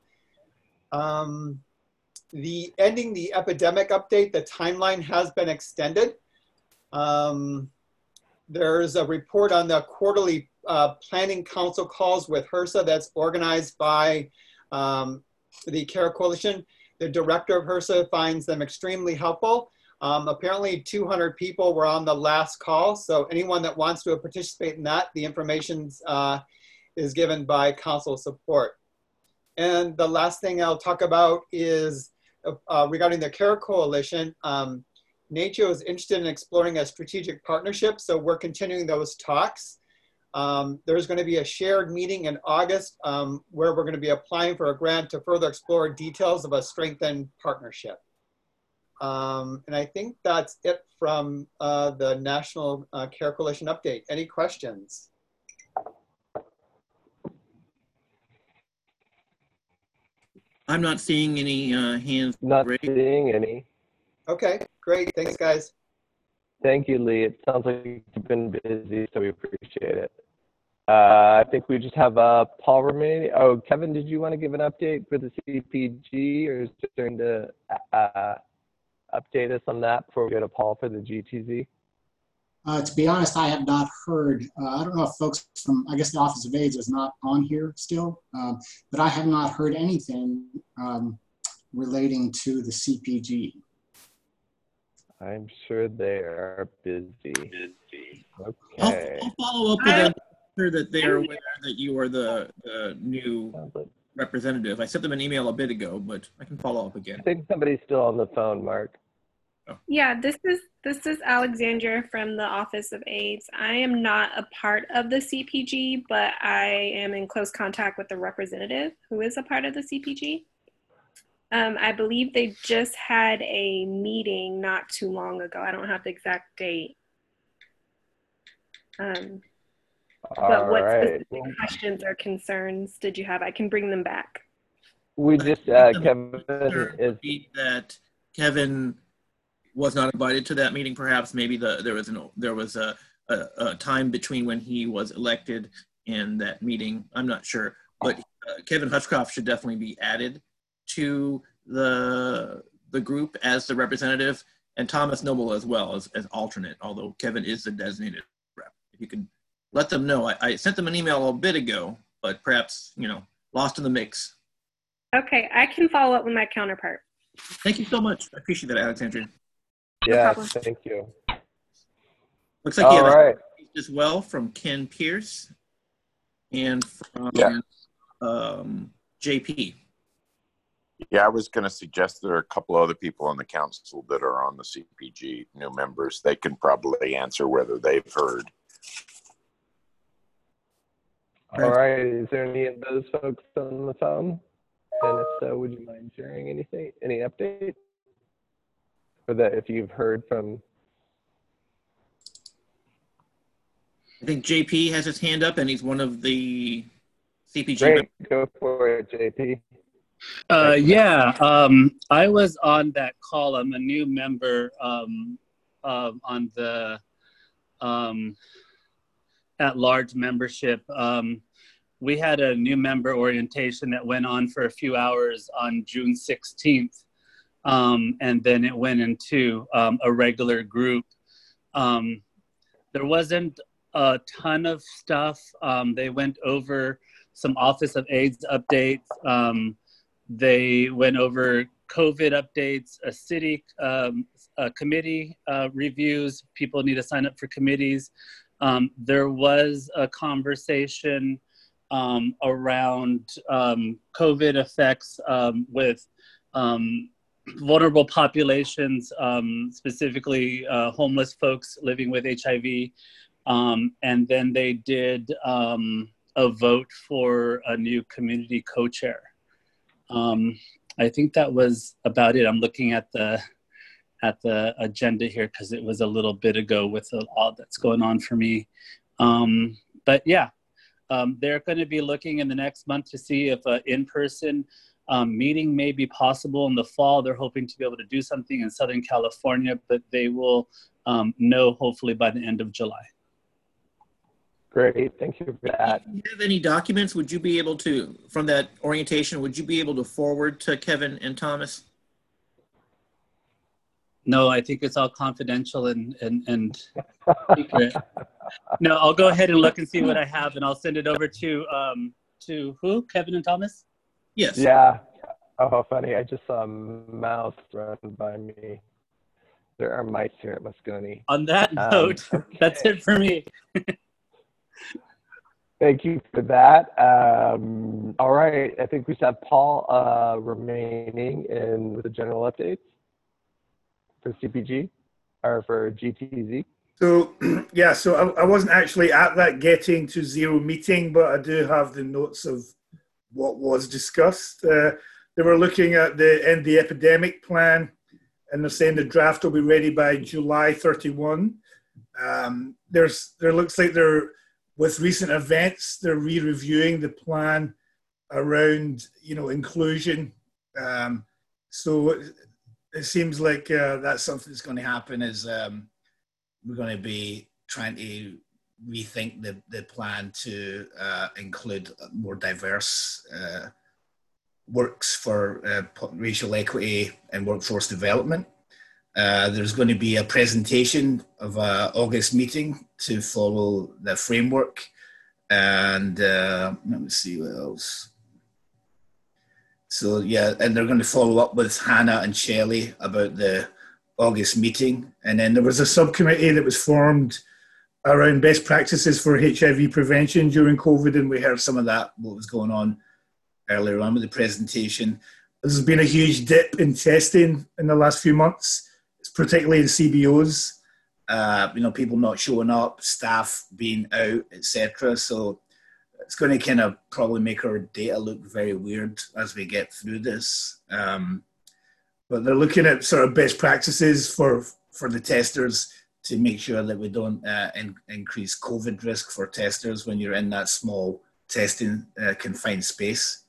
[SPEAKER 12] Um, the ending the epidemic update, the timeline has been extended. Um, there's a report on the quarterly Uh, planning council calls with HRSA that's organized by um, the CARE Coalition. The director of HRSA finds them extremely helpful. Um, apparently two hundred people were on the last call, so anyone that wants to participate in that, the information uh, is given by council support. And the last thing I'll talk about is uh, regarding the CARE Coalition. Um, NACCHO is interested in exploring a strategic partnership, so we're continuing those talks. Um, there's going to be a shared meeting in August um, where we're going to be applying for a grant to further explore details of a strengthened partnership. Um, and I think that's it from uh, the National uh, CARE Coalition update. Any questions?
[SPEAKER 9] I'm not seeing any uh, hands
[SPEAKER 5] Not
[SPEAKER 9] raised.
[SPEAKER 5] seeing any.
[SPEAKER 12] Okay, great. Thanks, guys.
[SPEAKER 5] Thank you, Lee. It sounds like you've been busy, so we appreciate it. Uh, I think we just have uh, Paul remaining. Oh, Kevin, did you want to give an update for the C P G, or is it going to uh, update us on that before we go to Paul for the G T Z?
[SPEAKER 22] Uh, to be honest, I have not heard. Uh, I don't know if folks from, I guess the Office of AIDS is not on here still, um, but I have not heard anything um, relating to the C P G.
[SPEAKER 5] I'm sure they are busy. busy.
[SPEAKER 9] I'll,
[SPEAKER 5] Okay.
[SPEAKER 9] I'll follow up with them, sure that they are aware that you are the, the new representative. I sent them an email a bit ago, but I can follow up again.
[SPEAKER 5] I think somebody's still on the phone, Mark.
[SPEAKER 11] Yeah, this is this is Alexandra from the Office of AIDS. I am not a part of the C P G, but I am in close contact with the representative who is a part of the C P G. Um, I believe they just had a meeting not too long ago. I don't have the exact date. Um, but
[SPEAKER 5] All
[SPEAKER 11] what
[SPEAKER 5] right.
[SPEAKER 11] specific questions or concerns did you have? I can bring them back.
[SPEAKER 5] We just, uh, Kevin is...
[SPEAKER 9] That Kevin was not invited to that meeting. Perhaps maybe the there was an there was a, a, a time between when he was elected and that meeting. I'm not sure, but uh, Kevin Hutchcroft should definitely be added to the the group as the representative, and Thomas Noble as well as, as alternate. Although Kevin is the designated rep. If you can let them know, I, I sent them an email a bit ago, but perhaps you know lost in the mix.
[SPEAKER 11] Okay, I can follow up with my counterpart.
[SPEAKER 9] Thank you so much. I appreciate that, Alexandria.
[SPEAKER 5] Yeah, thank you.
[SPEAKER 9] Looks like you
[SPEAKER 5] All
[SPEAKER 9] have
[SPEAKER 5] right.
[SPEAKER 9] a as well from Ken Pierce and from
[SPEAKER 20] Yeah.
[SPEAKER 9] um, J P.
[SPEAKER 20] Yeah, I was going to suggest there are a couple other people on the council that are on the C P G, new members. They can probably answer whether they've heard.
[SPEAKER 5] All right. Is there any of those folks on the phone? And if so, would you mind sharing anything, any update? Or that if you've heard from...
[SPEAKER 9] I think J P has his hand up, and he's one of the C P G.
[SPEAKER 5] Great, go for it, J P.
[SPEAKER 23] Uh, yeah, um, I was on that call. I'm a new member um, uh, on the um, at-large membership. Um, we had a new member orientation that went on for a few hours on June sixteenth, um, and then it went into um, a regular group. Um, there wasn't a ton of stuff. Um, they went over some Office of AIDS updates. Um, They went over COVID updates, a city um, a committee uh, reviews. People need to sign up for committees. Um, there was a conversation um, around um, COVID effects um, with um, vulnerable populations, um, specifically uh, homeless folks living with H I V. Um, and then they did um, a vote for a new community co-chair. Um, I think that was about it. I'm looking at the at the agenda here because it was a little bit ago with all that's going on for me. Um, but yeah, um, they're going to be looking in the next month to see if an in-person um, meeting may be possible in the fall. They're hoping to be able to do something in Southern California, but they will um, know hopefully by the end of July.
[SPEAKER 5] Great, thank you for that.
[SPEAKER 9] If you have any documents, would you be able to, from that orientation, would you be able to forward to Kevin and Thomas?
[SPEAKER 23] No, I think it's all confidential and, and, and secret. No, I'll go ahead and look and see what I have, and I'll send it over to, um, to who, Kevin and Thomas?
[SPEAKER 9] Yes.
[SPEAKER 5] Yeah. Oh, how funny. I just saw a mouse run by me. There are mice here at Moscone.
[SPEAKER 23] On that
[SPEAKER 5] Um,
[SPEAKER 23] note,
[SPEAKER 5] okay.
[SPEAKER 23] that's it for me.
[SPEAKER 5] Thank you for that. Um, all right, I think we have Paul uh, remaining in with the general updates for C P G or for G T Z.
[SPEAKER 24] So, yeah, so I, I wasn't actually at that Getting to Zero meeting, but I do have the notes of what was discussed. Uh, they were looking at the end the epidemic plan, and they're saying the draft will be ready by July thirty-first. Um, there's there looks like they're with recent events, they're re-reviewing the plan around, you know, inclusion. Um, so it, it seems like uh, that's something that's going to happen is um, we're going to be trying to rethink the, the plan to uh, include more diverse uh, works for uh, racial equity and workforce development. Uh, there's going to be a presentation of an August meeting to follow the framework. And uh, let me see what else. So yeah, and they're going to follow up with Hannah and Shelley about the August meeting. And then there was a subcommittee that was formed around best practices for H I V prevention during COVID, and we heard some of that, what was going on earlier on with the presentation. There's been a huge dip in testing in the last few months, it's particularly in C B Os. Uh, you know, people not showing up, staff being out, et cetera. So it's going to kind of probably make our data look very weird as we get through this. Um, but they're looking at sort of best practices for for the testers to make sure that we don't uh, in, increase COVID risk for testers when you're in that small testing uh, confined space.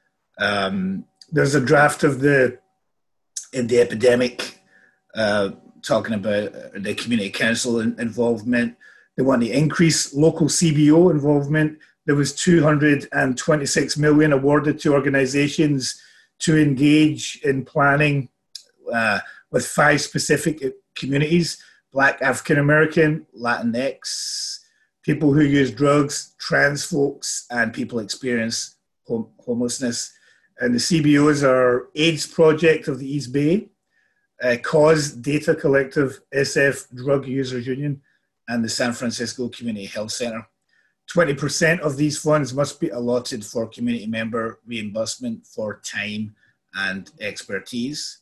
[SPEAKER 24] Um, there's a draft of the in the epidemic uh, talking about the community council involvement. They want to increase local C B O involvement. There was two hundred twenty-six million awarded to organizations to engage in planning uh, with five specific communities: Black, African American, Latinx, people who use drugs, trans folks, and people experience hom- homelessness. And the C B Os are AIDS Project of the East Bay, uh, Cause Data Collective, S F Drug Users Union, and the San Francisco Community Health Center. twenty percent of these funds must be allotted for community member reimbursement for time and expertise.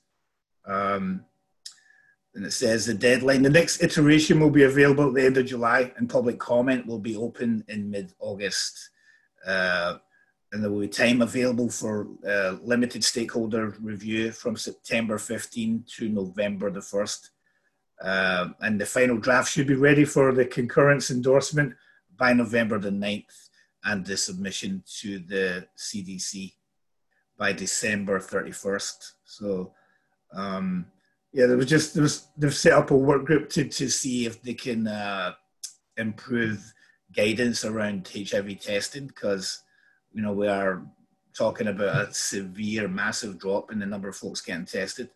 [SPEAKER 24] Um, and it says the deadline, the next iteration will be available at the end of July, and public comment will be open in mid-August. Uh, and there will be time available for uh, limited stakeholder review from September fifteenth to November the first. Uh, and the final draft should be ready for the concurrence endorsement by November the ninth, and the submission to the C D C by December thirty-first. So, um, yeah, there was just, there was, they've set up a work group to, to see if they can uh, improve guidance around H I V testing, because, you know, we are talking about a severe, massive drop in the number of folks getting tested,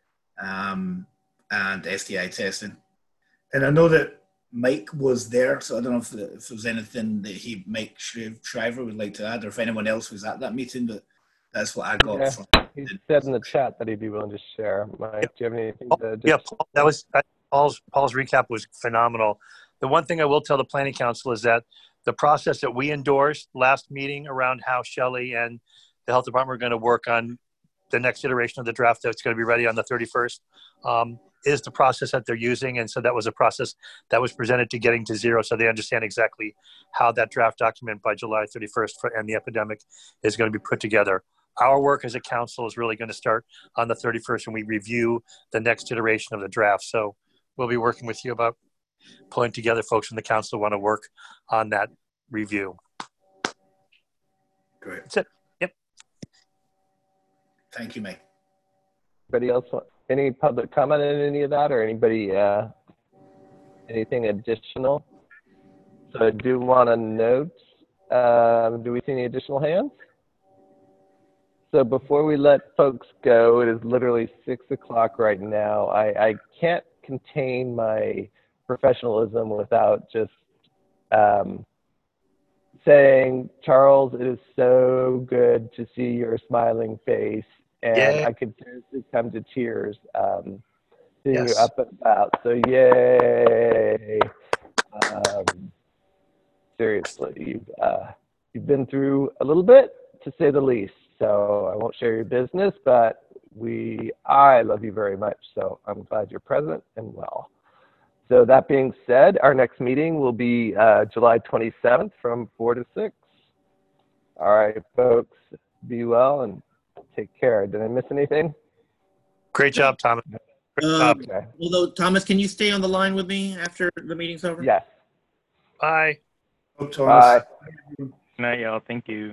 [SPEAKER 24] um, and S T I testing. And I know that Mike was there, so I don't know if, if there's anything that he, Mike Shriver, would like to add, or if anyone else was at that meeting, but that's what I got
[SPEAKER 5] Yeah,
[SPEAKER 24] from
[SPEAKER 5] he said in the chat that he'd be willing to share. Mike, do you have anything to just...
[SPEAKER 3] Yeah, Paul, that was Paul's Paul's recap was phenomenal. The one thing I will tell the Planning Council is that the process that we endorsed last meeting around how Shelley and the Health Department are going to work on the next iteration of the draft that's going to be ready on the thirty-first um, is the process that they're using. And so that was a process that was presented to getting to zero, so they understand exactly how that draft document by July thirty-first for, and the epidemic is going to be put together. Our work as a council is really going to start on the thirty-first when we review the next iteration of the draft. So we'll be working with you about pulling together folks from the council who want to work on that review.
[SPEAKER 24] Great.
[SPEAKER 3] That's it. Yep.
[SPEAKER 24] Thank you, Mike.
[SPEAKER 5] Anybody else want any public comment on any of that, or anybody uh, anything additional? So I do want to note, um, do we see any additional hands? So before we let folks go, it is literally six o'clock right now. I, I can't contain my professionalism without just um, saying, Charles, it is so good to see your smiling face. And
[SPEAKER 3] Yay.
[SPEAKER 5] I could seriously come to tears um, seeing
[SPEAKER 3] Yes.
[SPEAKER 5] you up and about. So yay. Um, seriously, you've, uh, you've been through a little bit, to say the least. So I won't share your business, but we, I love you very much. So I'm glad you're present and well. So that being said, our next meeting will be uh, July twenty-seventh from four to six. All right, folks, be well and take care. Did I miss anything?
[SPEAKER 3] Great job, Thomas. Great
[SPEAKER 9] Um,
[SPEAKER 3] job.
[SPEAKER 9] although, Thomas, can you stay on the line with me after the meeting's over?
[SPEAKER 5] Yes.
[SPEAKER 3] Bye.
[SPEAKER 24] Oh, Thomas.
[SPEAKER 5] Bye.
[SPEAKER 4] Good night, y'all. Thank you.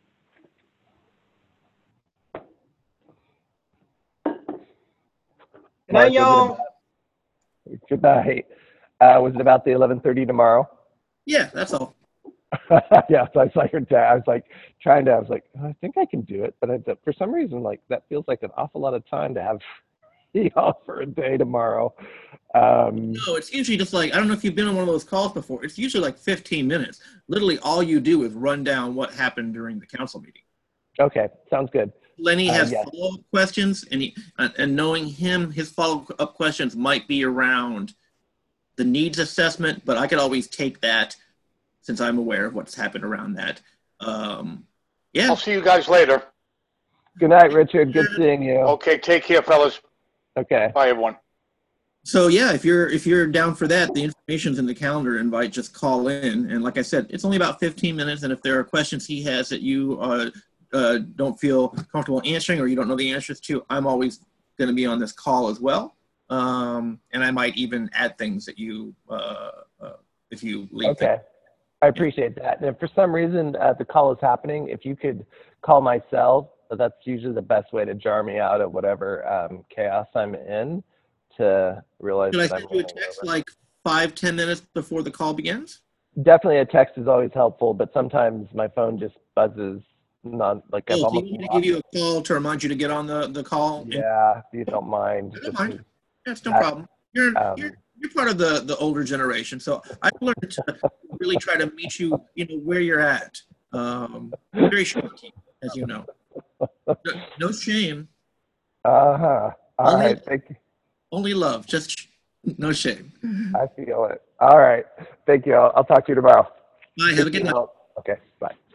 [SPEAKER 5] Good night, y'all. Good night. Uh, was it about the eleven thirty tomorrow?
[SPEAKER 9] Yeah, that's all.
[SPEAKER 5] Yeah, so I was like, I was like trying to, I was like, oh, I think I can do it, but I, for some reason, like that feels like an awful lot of time to have you off for a day tomorrow. Um,
[SPEAKER 9] No, it's usually just like, I don't know if you've been on one of those calls before. It's usually like fifteen minutes. Literally all you do is run down what happened during the council meeting.
[SPEAKER 5] Okay, sounds good.
[SPEAKER 9] Lenny
[SPEAKER 5] Uh,
[SPEAKER 9] has
[SPEAKER 5] yes.
[SPEAKER 9] follow-up questions, and, he, and and knowing him, his follow-up questions might be around the needs assessment, but I could always take that since I'm aware of what's happened around that. Um, Yeah.
[SPEAKER 8] I'll see you guys later.
[SPEAKER 5] Good night, Richard. Good seeing you.
[SPEAKER 8] Okay, take care, fellas.
[SPEAKER 5] Okay.
[SPEAKER 8] Bye, everyone.
[SPEAKER 9] So yeah, if you're if you're down for that, the information's in the calendar invite. Just call in, and like I said, it's only about fifteen minutes. And if there are questions he has that you uh, uh, don't feel comfortable answering, or you don't know the answers to, I'm always going to be on this call as well. Um, and I might even add things that you uh, uh, if you leave.
[SPEAKER 5] Okay. I appreciate that. And if for some reason uh, the call is happening, if you could call my cell, that's usually the best way to jar me out of whatever um, chaos I'm in. To realize
[SPEAKER 9] Should I
[SPEAKER 5] that
[SPEAKER 9] send
[SPEAKER 5] I'm
[SPEAKER 9] you a text like five, ten minutes before the call begins?
[SPEAKER 5] definitely a text is always helpful, but sometimes my phone just buzzes. Non like
[SPEAKER 9] Oh,
[SPEAKER 5] I've
[SPEAKER 9] so
[SPEAKER 5] almost
[SPEAKER 9] you need to
[SPEAKER 5] lost
[SPEAKER 9] give you
[SPEAKER 5] it.
[SPEAKER 9] a call to remind you to get on the, the call?
[SPEAKER 5] Yeah, if you don't mind.
[SPEAKER 9] I don't mind. That's no
[SPEAKER 5] that-
[SPEAKER 9] problem. You're,
[SPEAKER 5] um,
[SPEAKER 9] you're you're part of the, the older generation, so I've learned to really try to meet you, you know, where you're at. Um, very shocking, as you know. No, no shame.
[SPEAKER 5] Uh huh. All
[SPEAKER 9] Only-
[SPEAKER 5] right. Thank you.
[SPEAKER 9] Only love, just sh- no shame.
[SPEAKER 5] I feel it. All right. Thank you. I'll, I'll talk to you tomorrow.
[SPEAKER 9] Bye. Have a good night.
[SPEAKER 5] Okay. Bye.